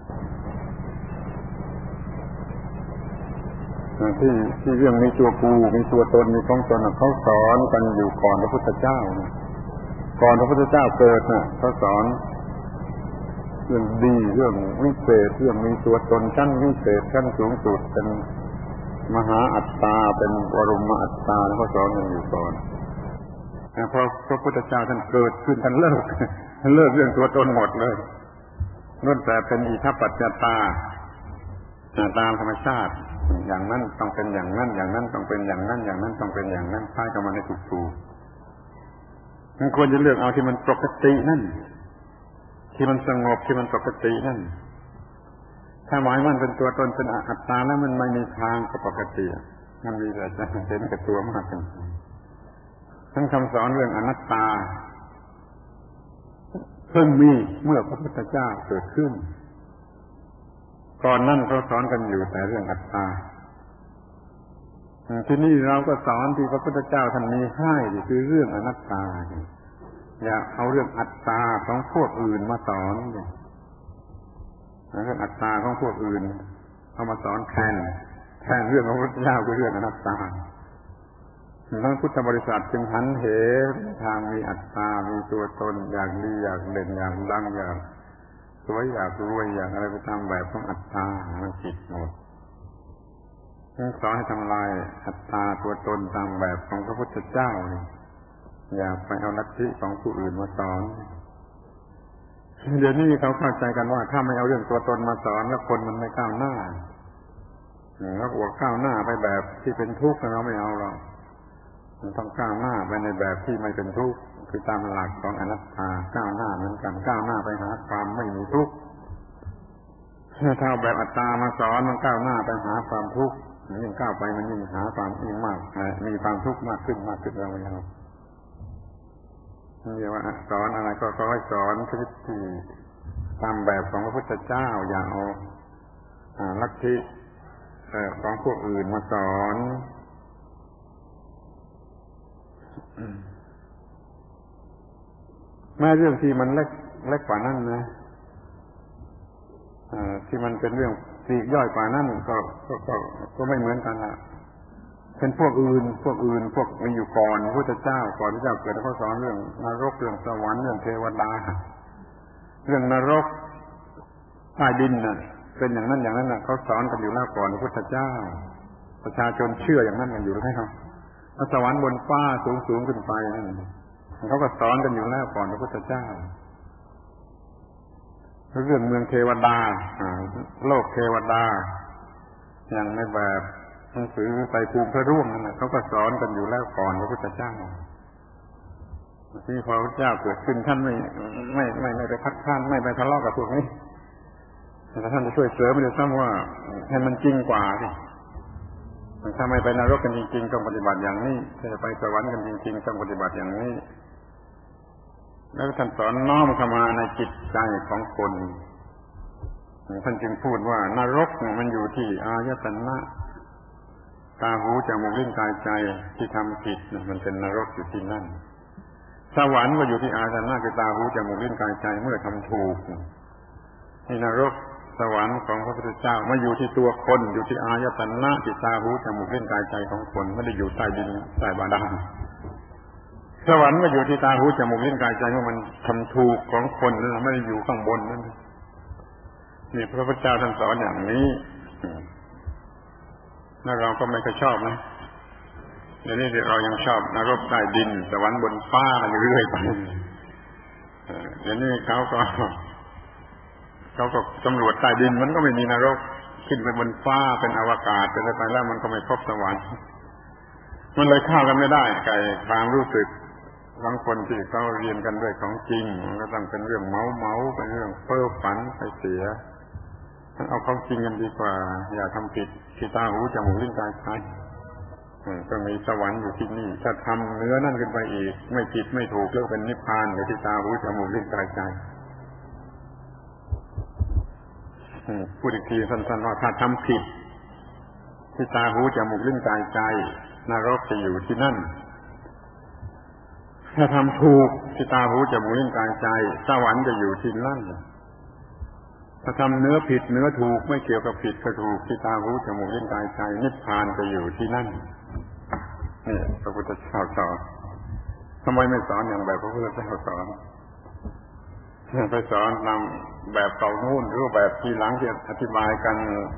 Speaker 1: ที่ที่เรื่องมีตัวกูมีตัวตนมีของตนเขาสอนกันอยู่ก่อนพระพุทธเจ้าก่อนพระพุทธเจ้าเกิดน่ะเขาสอนเรื่องดีเรื่องวิเศษเรื่องมีตัวตนชั้นวิเศษชั้นสูงสุดเป็นมหาอัตตาเป็นวรมอัตตาเขาสอนกันอยู่ก่อนพอพระพุทธเจ้าท่านเกิดขึ้นท่านเลิกเลิกเรื่องตัวตนหมดเลยนั่นแต่เป็นอิทัปปัจจตาตามธรรมชาติอย่างนั้นต้องเป็นอย่างนั้นอย่างนั้นต้องเป็นอย่างนั้นอย่างนั้นต้องเป็นอย่างนั้นใช้กันมาให้ถูกๆมันควรจะเลือกเอาที่มันปกตินั่นที่มันสงบที่มันปกตินั่นถ้าหมายมันเป็นตัวตนเป็นอัตตาแล้วมันไม่มีทางกับปกติมันมีแต่จะเห็นกับตัวมากขึ้นทั้งคำสอนเรื่องอนัตตาเพิ่งมีเมื่อพระพุทธเจ้าเกิดขึ้นก่อนนั่นเขาสอนกันอยู่แต่เรื่องอัตตาที่นี่เราก็สอนที่พระพุทธเจ้าท่านมีให้คือเรื่องอนัตตาอย่าเอาเรื่องอัตตาของพวกอื่นมาสอนเรื่องอัตตาของพวกอื่นเอามาสอนแทนแทนเรื่องของพระพุทธเจ้าคือเรื่องอนัตตาทั้งพุทธบริษัทจึงหันเหทางมีอัตตามีตัวตนอยากดีอยากเด่นอยากดังอยากสวยอยากรวยอยากอะไรไปตามแบบของอัตตามันผิดหมดสอนให้ทำลายอัตตาตัวตนตามแบบของพระพุทธเจ้าอย่าไปเอาลัทธิของผู้อื่นมาสอนเดี๋ยวนี้เขาเข้าใจกันว่าถ้าไม่เอาเรื่องตัวตนมาสอนแล้วคนมันไม่ก้าวหน้าแล้วอวดก้าวหน้าไปแบบที่เป็นทุกข์เราไม่เอาหรอกมันต้องก้าวหน้าไปในแบบที่ไม่เป็นทุกข์คือตามหลักของอนัตตาก้าวหน้าเหมือนกันก้าวหน้าไปหาความไม่มีทุกข์ถ้าแบบอัตตามาสอนมันก้าวหน้าไปหาความทุกข์ยิ่งก้าวไปมันยิ่งหาความยิ่งมากมีความทุกข์มากขึ้นมากขึ้นเราไม่เอาเรียกว่าสอนอะไรก็ขอให้สอนชีวิตที่ตามแบบของพระพุทธเจ้าอย่าเอาลัทธิของพวกอื่นมาสอนแม้เรื่องที่มันเล็กเล็กกว่านั้นนะที่มันเป็นเรื่องปลีกย่อยกว่านั้นก็ก็ก็ก็ไม่เหมือนกันละเป็นพวกอื่นพวกอื่นพวกมีอยู่ก่อนพระพุทธเจ้าก่อนที่จะเกิดเขาสอนเรื่องนรกเรื่องสวรรค์เรื่องเทวดาเรื่องนรกใต้ดินน่ะเป็นอย่างนั้นอย่างนั้นน่ะเขาสอนกันอยู่แล้วก่อนพระพุทธเจ้าประชาชนเชื่ออย่างนั้นกันอยู่แล้วสวรรค์บนฟ้าสูงๆขึ้นไปนั่นเขาก็สอนกันอยู่แล้วก่อนพระพุทธเจ้าเรื่องเมืองเทวดาโลกเทวดาอย่างในแบบหนังสือไตรภูมิพระร่วงนั่นแหละเขาก็สอนกันอยู่แล้วก่อนพระพุทธเจ้าที่พระพุทธเจ้าเกิดขึ้นท่านไม่ไม่ไม่ไม่ไปคัดค้านไม่ไปทะเลาะกับพวกนี้แต่ท่านจะช่วยเสริมไม่ได้ซ้ำว่าให้มันจริงกว่าสิถ้าไม่ไปนรกกันจริงๆต้องปฏิบัติอย่างนี้ถ้าจะไปสวรรค์กันจริงๆต้องปฏิบัติอย่างนี้แล้วท่านสอนน้อมเข้ามาในจิตใจของคนท่านจึงพูดว่านรกมันอยู่ที่อายตนะตาหูจมูกลิ้นกายใจที่ทำผิดมันเป็นนรกอยู่ที่นั่นสวรรค์ก็อยู่ที่อายตนะคือตาหูจมูกลิ้นกายใจเมื่อทำถูกที่นรกสวรรค์ของพระพุทธเจ้ามาอยู่ที่ตัวคนอยู่ที่อายตนะที่ตาหูจมูกลิ้นกายใจของคนไม่ได้อยู่ใต้ดินใต้บาดาลสวรรค์ก็อยู่ที่ตาหูจมูกลิ้นกายใจเมื่อมันทำถูกของคนนั่นไม่ได้อยู่ข้างบนนั่นนี่พระพุทธเจ้าท่านสอนอย่างนี้แล้วเราก็ไม่ค่อยชอบนะเดี๋ยวนี้เรายังชอบนรกใต้ดินสวรรค์บนฟ้ากันอยู่เรื่อยไปเดี๋ยวนี้เขาก็เขาก็สำรวจใต้ดินมันก็ไม่มีนรกขึ้นไปบนฟ้าเป็นอวกาศเป็นอะไรไปแล้วมันก็ไม่พบสวรรค์มันเลยเข้ากันไม่ได้ไก่ความรู้สึกบางคนที่เขาเรียนกันด้วยของจริงมันก็ต้องเป็นเรื่องเมาเมาเป็นเรื่องเพ้อฝันไปเสียเอาของจริงกันดีกว่าอย่าทำผิดที่ตาหูจมูกลิ้นกายใจต้องมีสวรรค์อยู่ที่นี่ถ้าทำเนื้อนั่นขึ้นไปอีกไม่ผิดไม่ถูกแล้วเป็นนิพพานอยู่ที่ตาหูจมูกลิ้นกายใจพูดอีกทีสั้นๆว่าถ้าทำผิดที่ตาหูจมูกลิ้นกายใจนรกจะอยู่ที่นั่นถ้าทำถูกที่ตาหูจมูกลิ้นกายใจสวรรค์จะอยู่ที่นั่นถ้าทำเนื้อผิดเนื้อถูกไม่เกี่ยวกับผิดกับถูกที่ตาหูจมูกลิ้นกายใจนิพพานจะอยู่ที่นั่นนี่พระพุทธเจ้าสอนทำไมไม่สอนอย่างแบบพระพุทธเจ้าสอนไปสอนนำแบบเก่านู่นหรือแบบทีหลังที่อธิบายกัน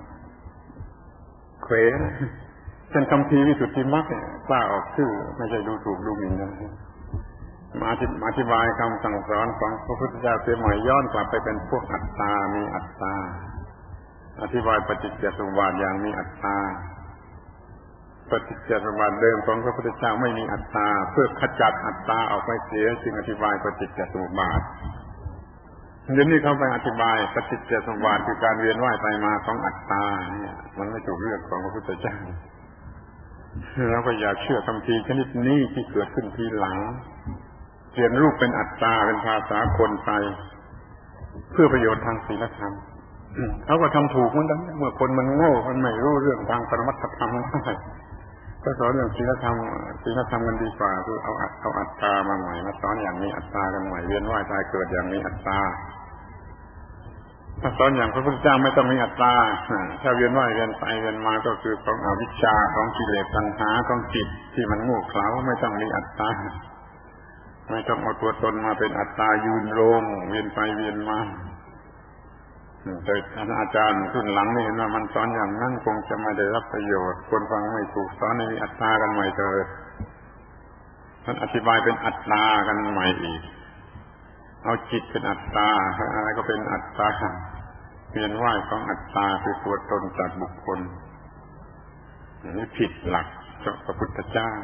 Speaker 1: เขวเช่นคำพีวิสุทธิมรรคเนี่ยกล้าออกชื่อไม่ใช่ดูถูกดูหมิ่นนะมาอธิบายคำสั่งสอนของพระพุทธเจ้าเสียใหม่ย้อนกลับไปเป็นพวกอัตตามีอัตตาอธิบายปฏิจจสมุปบาทอย่างมีอัตตาปฏิจจสมุปบาทเดิมของพระพุทธเจ้าไม่มีอัตตาเพื่อขจัดอัตตาออกไปเสียจึงอธิบายปฏิจจสมุปบาทเดี๋ยวนี้เขาไปอธิบายปฏิจจสมุปบาทคือการเวียนว่ายไปมาของอัตตาเนี่ยมันไม่ถูกเรื่องของพระพุทธเจ้าเราก็อย่าเชื่อคำพีชนิดนี้ที่เกิดขึ้นทีหลังเปลี่ยนรูปเป็นอัตตาเป็นภาษาคนไปเพื่อประโยชน์ทางศีลธรรมเขาก็ทำถูกเหมือนกันเมื่อคนมันโง่มันไม่รู้เรื่องทางปรมัตถธรรมได้ก็สอนเรื่องศีลธรรมศีลธรรมกันดีกว่าคือเอาอัตเอาอัตตามาใหม่มาสอนอย่างนี้อัตตากันใหม่เวียนว่ายตายเกิดอย่างนี้อัตตาถ้าสอนอย่างพระพุทธเจ้าไม่ต้องมีอัตตาถ้าเวียนว่ายเวียนไปเวียนมาก็คือของอวิชชาของกิเลสตัณหาของจิตที่มันโง่เขลาไม่ต้องมีอัตตาไม่ต้องเอาตัวตนมาเป็นอัตตายืนโรงเวียนไปเวียนมาแต่อาจารย์รุ่นหลังนี่เห็นว่ามันสอนอย่างนั้นคงจะไม่ได้รับประโยชน์คนฟังไม่ถูกสอนในอัตตากันใหม่เถิดท่านอธิบายเป็นอัตตากันใหม่อีกเอาจิตเป็นอัตตาอะไรก็เป็นอัตตาเวียนว่ายของอัตตาคือตัวตนจากบุคคลนี่ผิดหลักจากพระพุทธเจ้า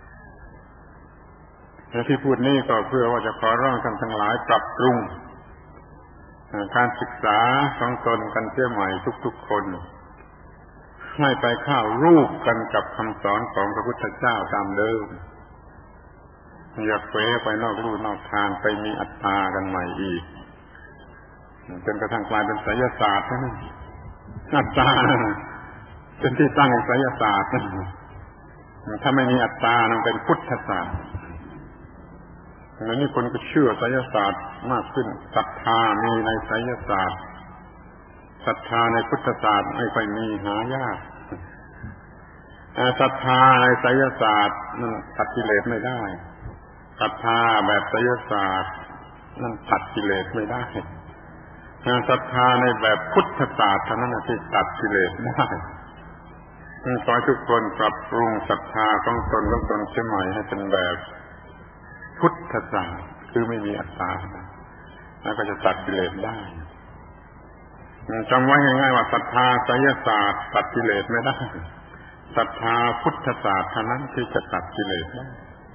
Speaker 1: และที่พูดนี้ก็เพื่อว่าจะขอร้องท่านทั้งหลายปรับปรุงการศึกษาของตนกันเสียใหม่ทุกๆคนให้ไปเข้ารูปกันกับคำสอนของพระพุทธเจ้าตามเดิมอย่าเฟ้ไปนอกรูนอกทางไปมีอัตตากันใหม่อีกจนกระทั่งกลายเป็นไสยศาสตร์นะอัตตาเป็นที่ตั้งของไสยศาสตร์ถ้าไม่มีอัตตามันเป็นพุทธศาสตร์แล้วนี่คนก็เชื่อไสยศาสตร์มากขึ้นศรัทธามีในไสยศาสตร์ศรัทธาในพุทธศาสตร์ไม่ค่อยมีหายากศรัทธาในไสยศาสตร์มันตัดกิเลสไม่ได้ศรัทธาแบบไสยศาสตร์นั่นตัดกิเลสไม่ได้ศรัทธาในแบบพุทธศาสตร์เท่านั้นที่ตัดกิเลสได้ขอให้ทุกคนปรับปรุงศรัทธาของตนของตนเสียใหม่ให้เป็นแบบพุทธศาสนาคือไม่มีอัตตาแล้วก็จะตัดกิเลสได้จำไว้ง่ายๆว่าศรัทธาไสยศาสตร์ตัดกิเลสไม่ได้ศรัทธาพุทธศาสตร์เท่านั้นที่จะตัดกิเลสได้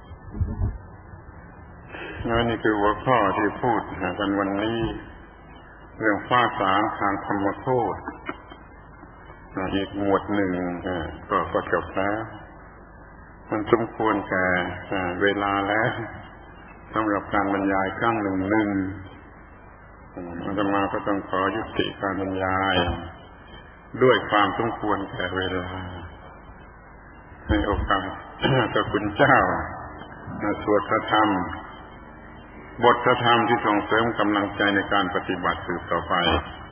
Speaker 1: นี่คือหัวข้อที่พูดกันวันนี้เรื่องฟ้าสางทางธรรมโทษอีกหมวดหนึ่งก็ก็จบแล้วมันสมควรแก่เวลาแล้วสำหรับการบรรยายครั้งหนึ่งหนึ่งอาตมาก็ต้องขอยุติการบรรยายด้วยความสมควรแก่เวลาในโอกาสพระคุณเจ้าสวดพระธรรมบทพระธรรมที่ส่งเสริมกำลังใจในการปฏิบัติสืบต่อไป